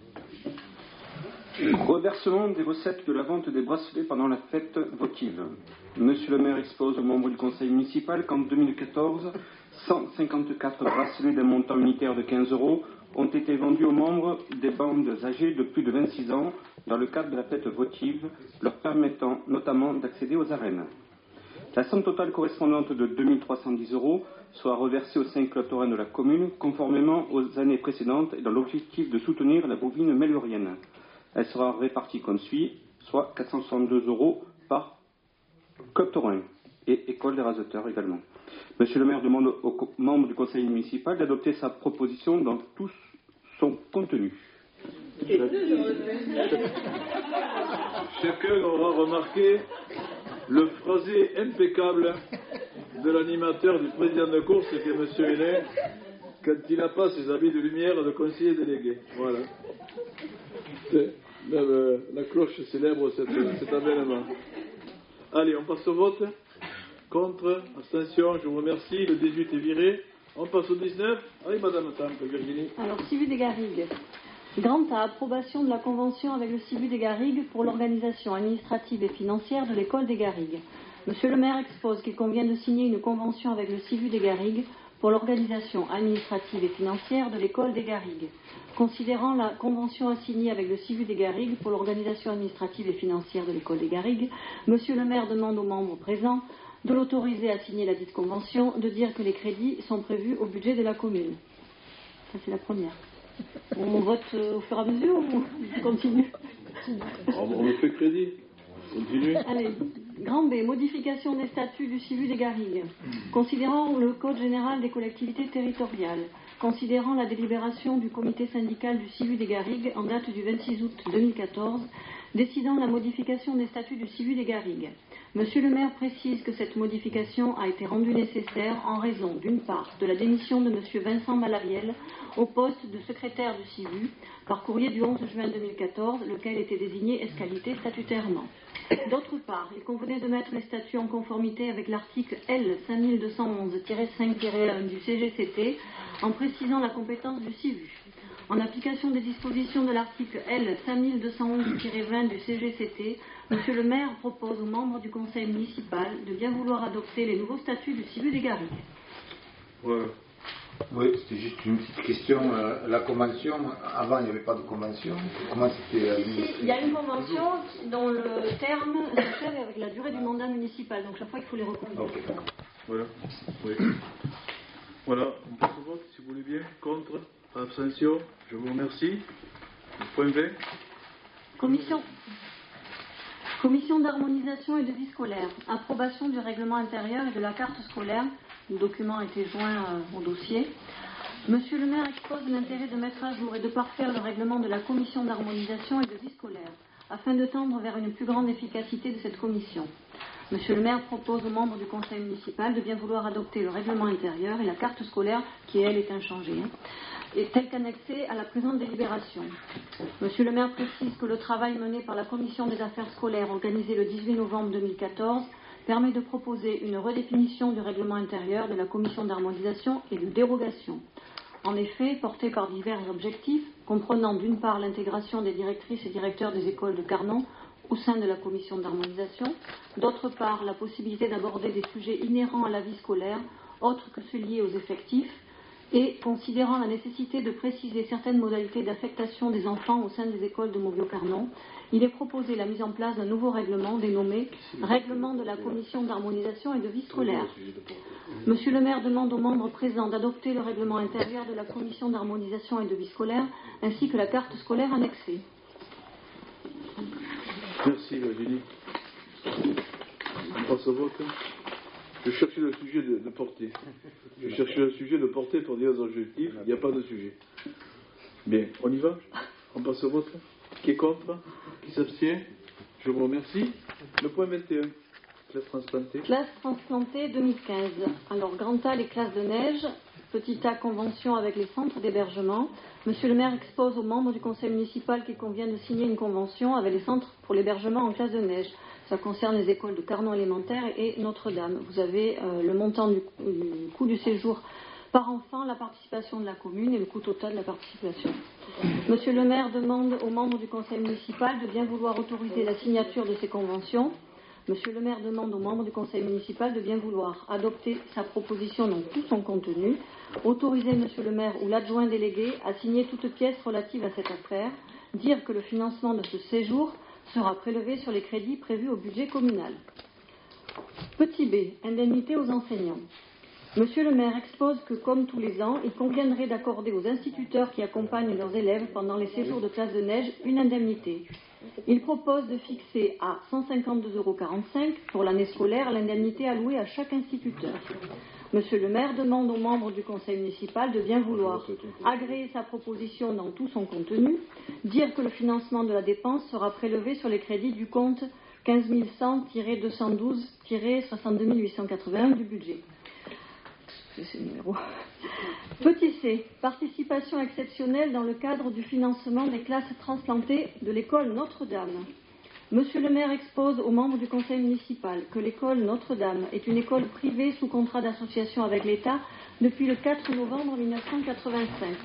Reversement des recettes de la vente des bracelets pendant la fête votive. Monsieur le maire expose aux membres du conseil municipal qu'en deux mille quatorze, cent cinquante-quatre bracelets d'un montant unitaire de quinze euros ont été vendus aux membres des bandes âgées de plus de vingt-six ans dans le cadre de la fête votive, leur permettant notamment d'accéder aux arènes. La somme totale correspondante de deux mille trois cent dix euros soit reversée aux cinq clubs taurins de la commune, conformément aux années précédentes et dans l'objectif de soutenir la bovine mélurienne. Elle sera répartie comme suit, soit quatre cent soixante-deux euros par club taurin et école des raseteurs également. Monsieur le maire demande aux membres du conseil municipal d'adopter sa proposition dans tout son contenu. Chacun aura remarqué le phrasé impeccable de l'animateur du président de course qui est M. Hélène quand il n'a pas ses habits de lumière de conseiller délégué. Voilà. C'est, la, la cloche célèbre cet, cet avènement. Allez, on passe au vote. Contre, abstention, je vous remercie. Le dix-huit est viré. On passe au dix-neuf. Allez, madame Tampe, Virginie. Alors, Civu des Garrigues. Grant à approbation de la convention avec le Civu des Garrigues pour l'organisation administrative et financière de l'école des Garrigues. Monsieur le maire expose qu'il convient de signer une convention avec le Civu des Garrigues pour l'organisation administrative et financière de l'école des Garrigues. Considérant la convention assignée avec le C I V U des Garrigues pour l'organisation administrative et financière de l'école des Garrigues, Monsieur le maire demande aux membres présents de l'autoriser à signer la dite convention, de dire que les crédits sont prévus au budget de la commune. Ça, c'est la première. On vote au fur et à mesure ou on continue? On me fait crédit. Continue. Allez, grand B, modification des statuts du C I V U des Garrigues. Considérant le Code général des collectivités territoriales, considérant la délibération du comité syndical du C I V U des Garrigues en date du vingt-six août deux mille quatorze, décidant la modification des statuts du C I V U des Garrigues. Monsieur le maire précise que cette modification a été rendue nécessaire en raison, d'une part, de la démission de Monsieur Vincent Malariel au poste de secrétaire du C I V U par courrier du onze juin deux mille quatorze, lequel était désigné escalité statutairement. D'autre part, il convenait de mettre les statuts en conformité avec l'article L cinq deux un un tiret cinq tiret un du C G C T en précisant la compétence du C I V U. En application des dispositions de l'article L cinq deux un un tiret vingt du C G C T, Monsieur le maire propose aux membres du conseil municipal de bien vouloir adopter les nouveaux statuts du C I V U des Garrigues. Ouais. Oui, c'était juste une petite question. Euh, la convention, avant il n'y avait pas de convention. Comment c'était euh, Il y a une convention dont le terme s'achève avec la durée du mandat municipal. Donc chaque fois il faut les reconduire. Okay. Voilà. Oui. Voilà, on passe au vote si vous voulez bien. Contre, abstention, je vous remercie. Point vingt. Commission. Commission d'harmonisation et de vie scolaire. Approbation du règlement intérieur et de la carte scolaire. Le document a été joint euh, au dossier. Monsieur le maire expose l'intérêt de mettre à jour et de parfaire le règlement de la commission d'harmonisation et de vie scolaire, afin de tendre vers une plus grande efficacité de cette commission. Monsieur le maire propose aux membres du conseil municipal de bien vouloir adopter le règlement intérieur et la carte scolaire, qui elle est inchangée, hein, et telle qu'annexée à la présente délibération. Monsieur le maire précise que le travail mené par la commission des affaires scolaires, organisé le dix-huit novembre deux mille quatorze, permet de proposer une redéfinition du règlement intérieur de la commission d'harmonisation et de dérogation. En effet, porté par divers objectifs, comprenant d'une part l'intégration des directrices et directeurs des écoles de Carnon au sein de la commission d'harmonisation, d'autre part la possibilité d'aborder des sujets inhérents à la vie scolaire, autres que ceux liés aux effectifs, et considérant la nécessité de préciser certaines modalités d'affectation des enfants au sein des écoles de Mauvio-Carnon, il est proposé la mise en place d'un nouveau règlement dénommé Règlement de la commission d'harmonisation et de vie scolaire. Monsieur le maire demande aux membres présents d'adopter le règlement intérieur de la commission d'harmonisation et de vie scolaire, ainsi que la carte scolaire annexée. Merci Virginie. On passe au vote. Je cherchais le sujet de, de portée. Je cherchais le sujet de portée pour dire les objectifs. Il n'y a pas de sujet. Bien, on y va. On passe au vote. Qui est contre? Qui s'abstient? Je vous remercie. Le point vingt et un. Classe transplantée. Classe transplantée deux mille quinze. Alors, grand A, les classes de neige. Petit A, convention avec les centres d'hébergement. Monsieur le maire expose aux membres du conseil municipal qu'il convient de signer une convention avec les centres pour l'hébergement en classe de neige. Ça concerne les écoles de Carnon élémentaire et Notre-Dame. Vous avez euh, le montant du, du coût du séjour par enfant, la participation de la commune et le coût total de la participation. Monsieur le maire demande aux membres du conseil municipal de bien vouloir autoriser la signature de ces conventions. Monsieur le maire demande aux membres du conseil municipal de bien vouloir adopter sa proposition dans tout son contenu, autoriser monsieur le maire ou l'adjoint délégué à signer toute pièce relative à cette affaire, dire que le financement de ce séjour sera prélevé sur les crédits prévus au budget communal. Petit B, indemnité aux enseignants. Monsieur le maire expose que, comme tous les ans, il conviendrait d'accorder aux instituteurs qui accompagnent leurs élèves pendant les séjours de classe de neige une indemnité. Il propose de fixer à cent cinquante-deux euros quarante-cinq pour l'année scolaire l'indemnité allouée à chaque instituteur. Monsieur le maire demande aux membres du conseil municipal de bien vouloir agréer sa proposition dans tout son contenu, dire que le financement de la dépense sera prélevé sur les crédits du compte quinze mille cent deux cent douze soixante-deux mille huit cent quatre-vingt-un du budget. C'est le numéro. Petit C, participation exceptionnelle dans le cadre du financement des classes transplantées de l'école Notre-Dame. Monsieur le maire expose aux membres du conseil municipal que l'école Notre-Dame est une école privée sous contrat d'association avec l'État depuis le quatre novembre mille neuf cent quatre-vingt-cinq.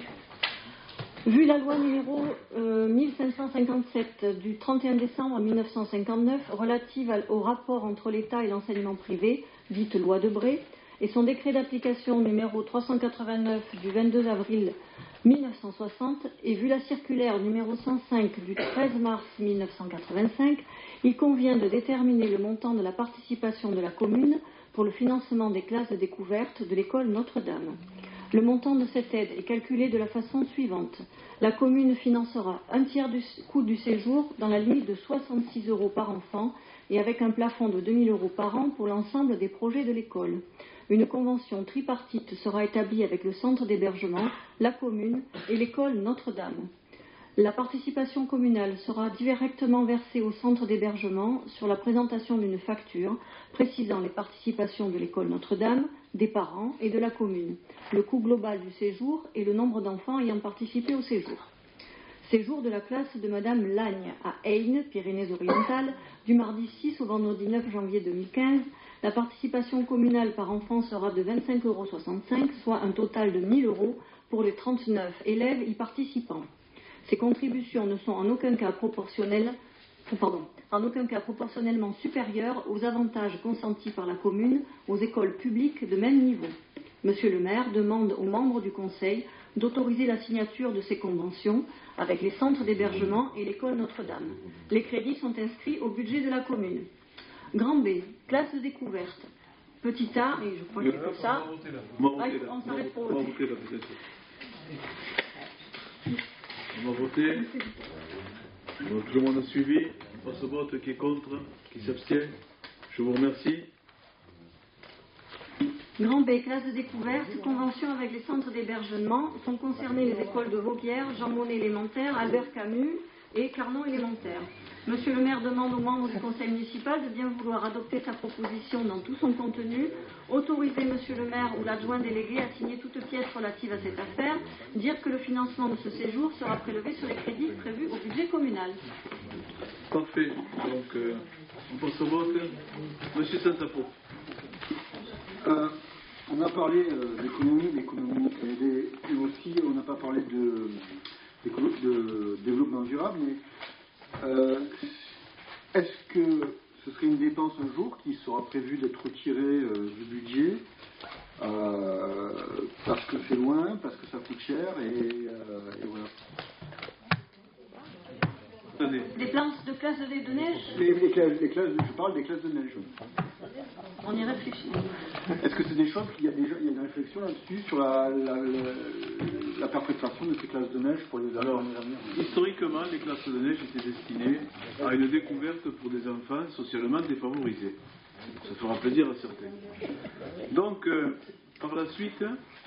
Vu la loi numéro euh, mille cinq cent cinquante-sept du trente et un décembre mille neuf cent cinquante-neuf relative au rapport entre l'État et l'enseignement privé, dite loi Debré, et son décret d'application numéro trois cent quatre-vingt-neuf du vingt-deux avril mille neuf cent soixante et vu la circulaire numéro cent cinq du treize mars mille neuf cent quatre-vingt-cinq, il convient de déterminer le montant de la participation de la commune pour le financement des classes de découverte de l'école Notre-Dame. Le montant de cette aide est calculé de la façon suivante. La commune financera un tiers du coût du séjour dans la limite de soixante-six euros par enfant et avec un plafond de deux mille euros par an pour l'ensemble des projets de l'école. Une convention tripartite sera établie avec le centre d'hébergement, la commune et l'école Notre-Dame. La participation communale sera directement versée au centre d'hébergement sur la présentation d'une facture précisant les participations de l'école Notre-Dame, des parents et de la commune, le coût global du séjour et le nombre d'enfants ayant participé au séjour. Séjour de la classe de Madame Lagne à Eyne, Pyrénées-Orientales, du mardi six au vendredi neuf janvier deux mille quinze. La participation communale par enfant sera de vingt-cinq euros soixante-cinq, soit un total de mille euros pour les trente-neuf élèves y participant. Ces contributions ne sont en aucun cas proportionnelles, pardon, en aucun cas proportionnellement supérieures aux avantages consentis par la commune aux écoles publiques de même niveau. Monsieur le maire demande aux membres du Conseil d'autoriser la signature de ces conventions avec les centres d'hébergement et l'école Notre-Dame. Les crédits sont inscrits au budget de la commune. Grand B, classe de découverte. Petit A, et je crois que c'est pour ça. On s'arrête pour voter. On va voter. Donc, tout le monde a suivi. On passe au vote. Qui est contre? Qui s'abstient? Je vous remercie. Grand B, classe de découverte, convention avec les centres d'hébergement. Sont concernées les écoles de Vaubière, Jean Monnet élémentaire, Albert Camus et Carnon élémentaire. Monsieur le maire demande aux membres du conseil municipal de bien vouloir adopter sa proposition dans tout son contenu, autoriser monsieur le maire ou l'adjoint délégué à signer toute pièce relative à cette affaire, dire que le financement de ce séjour sera prélevé sur les crédits prévus au budget communal. Parfait. Donc, euh, on passe au vote. Monsieur Saint-Apo. Euh, on a parlé euh, d'économie, d'économie et, des, et aussi on n'a pas parlé de, de développement durable, mais euh, est-ce que ce serait une dépense un jour qui sera prévue d'être retirée euh, du budget euh, parce que c'est loin, parce que ça coûte cher et, euh, et voilà. Des plans de classes de, de neige les, les, classes, les classes, je parle des classes de neige. On y réfléchit. Est-ce que c'est des choses qu'il y a déjà il y a une réflexion là-dessus sur la, la, la, la perpétuation de ces classes de neige pour les années à venir? Historiquement, les classes de neige étaient destinées à une découverte pour des enfants socialement défavorisés. Ça fera plaisir à certains. Donc, euh, par la suite,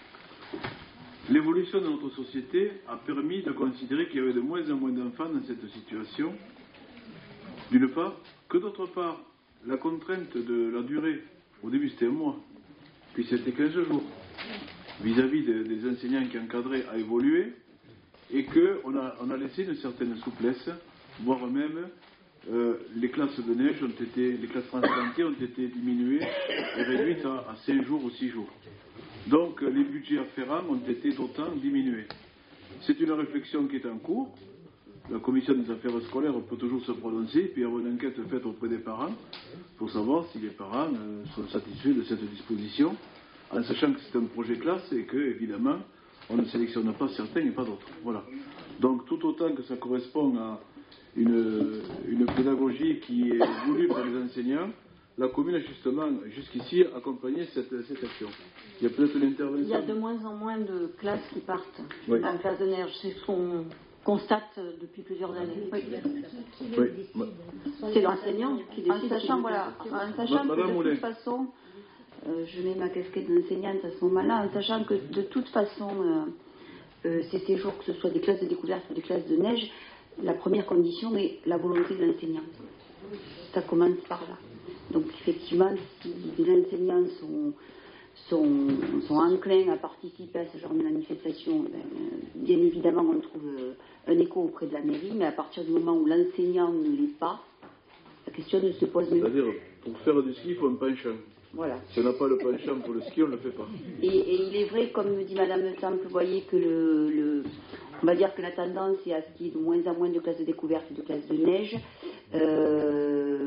l'évolution de notre société a permis de considérer qu'il y avait de moins en moins d'enfants dans cette situation, d'une part, que d'autre part, la contrainte de la durée, au début c'était un mois, puis c'était quinze jours, vis-à-vis des, des enseignants qui encadraient, a évolué, et qu'on a, on a laissé une certaine souplesse, voire même euh, les classes de neige ont été, les classes transplantées ont été diminuées et réduites à, à cinq jours ou six jours. Donc les budgets afférents ont été d'autant diminués. C'est une réflexion qui est en cours. La commission des affaires scolaires peut toujours se prononcer, puis avoir une enquête faite auprès des parents pour savoir si les parents euh, sont satisfaits de cette disposition, en sachant que c'est un projet classe et que, évidemment, on ne sélectionne pas certains et pas d'autres. Voilà. Donc tout autant que ça correspond à une, une pédagogie qui est voulue par les enseignants, la commune a justement, jusqu'ici, accompagné cette, cette action. Il y a peut-être une intervention. Il y a de moins en moins de classes qui partent oui. en classe de neige. C'est ce qu'on constate depuis plusieurs années. Oui. Oui. C'est l'enseignant qui décide. En sachant, voilà, en sachant que de toute façon, euh, je mets ma casquette d'enseignante à ce moment-là, en sachant que de toute façon, euh, euh, ces séjours, que ce soit des classes de découverte ou des classes de neige, la première condition est la volonté de l'enseignant. Ça commence par là. Donc effectivement, si les enseignants sont, sont, sont enclins à participer à ce genre de manifestation, ben, bien évidemment on trouve un écho auprès de la mairie, mais à partir du moment où l'enseignant ne l'est pas, la question ne se pose même pas. C'est-à-dire, pour faire du ski, il faut un penchant. Voilà. Si on n'a pas le penchant pour le ski, on ne le fait pas. Et, et il est vrai, comme me dit Madame Le Temple, vous voyez que le, le, on va dire que la tendance est à ce qu'il y ait de moins en moins de classes de découverte et de classes de neige. Euh, et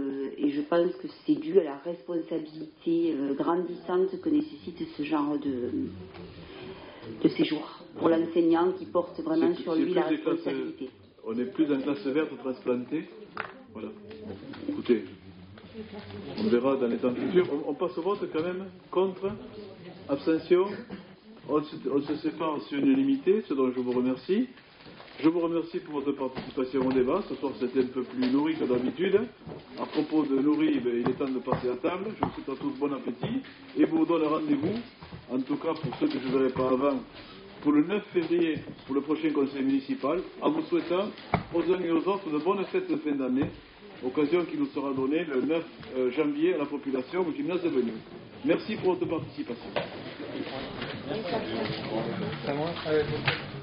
et je pense que c'est dû à la responsabilité euh, grandissante que nécessite ce genre de, de séjour pour l'enseignant qui porte vraiment sur lui la responsabilité. Classes, on est plus en classe verte transplantée. Voilà. Écoutez, on verra dans les temps futurs. On, on passe au vote quand même. Contre, abstention. On se, on se sépare sur une unanimité, ce dont je vous remercie. Je vous remercie pour votre participation au débat. Ce soir, c'était un peu plus nourri que d'habitude. À propos de nourri, ben, il est temps de passer à table. Je vous souhaite à tous bon appétit et vous donne rendez-vous, en tout cas pour ceux que je ne verrai pas avant, pour le neuf février, pour le prochain conseil municipal, en vous souhaitant aux uns et aux autres de bonnes fêtes de fin d'année, occasion qui nous sera donnée le neuf janvier à la population au gymnase de Venue. Merci pour votre participation.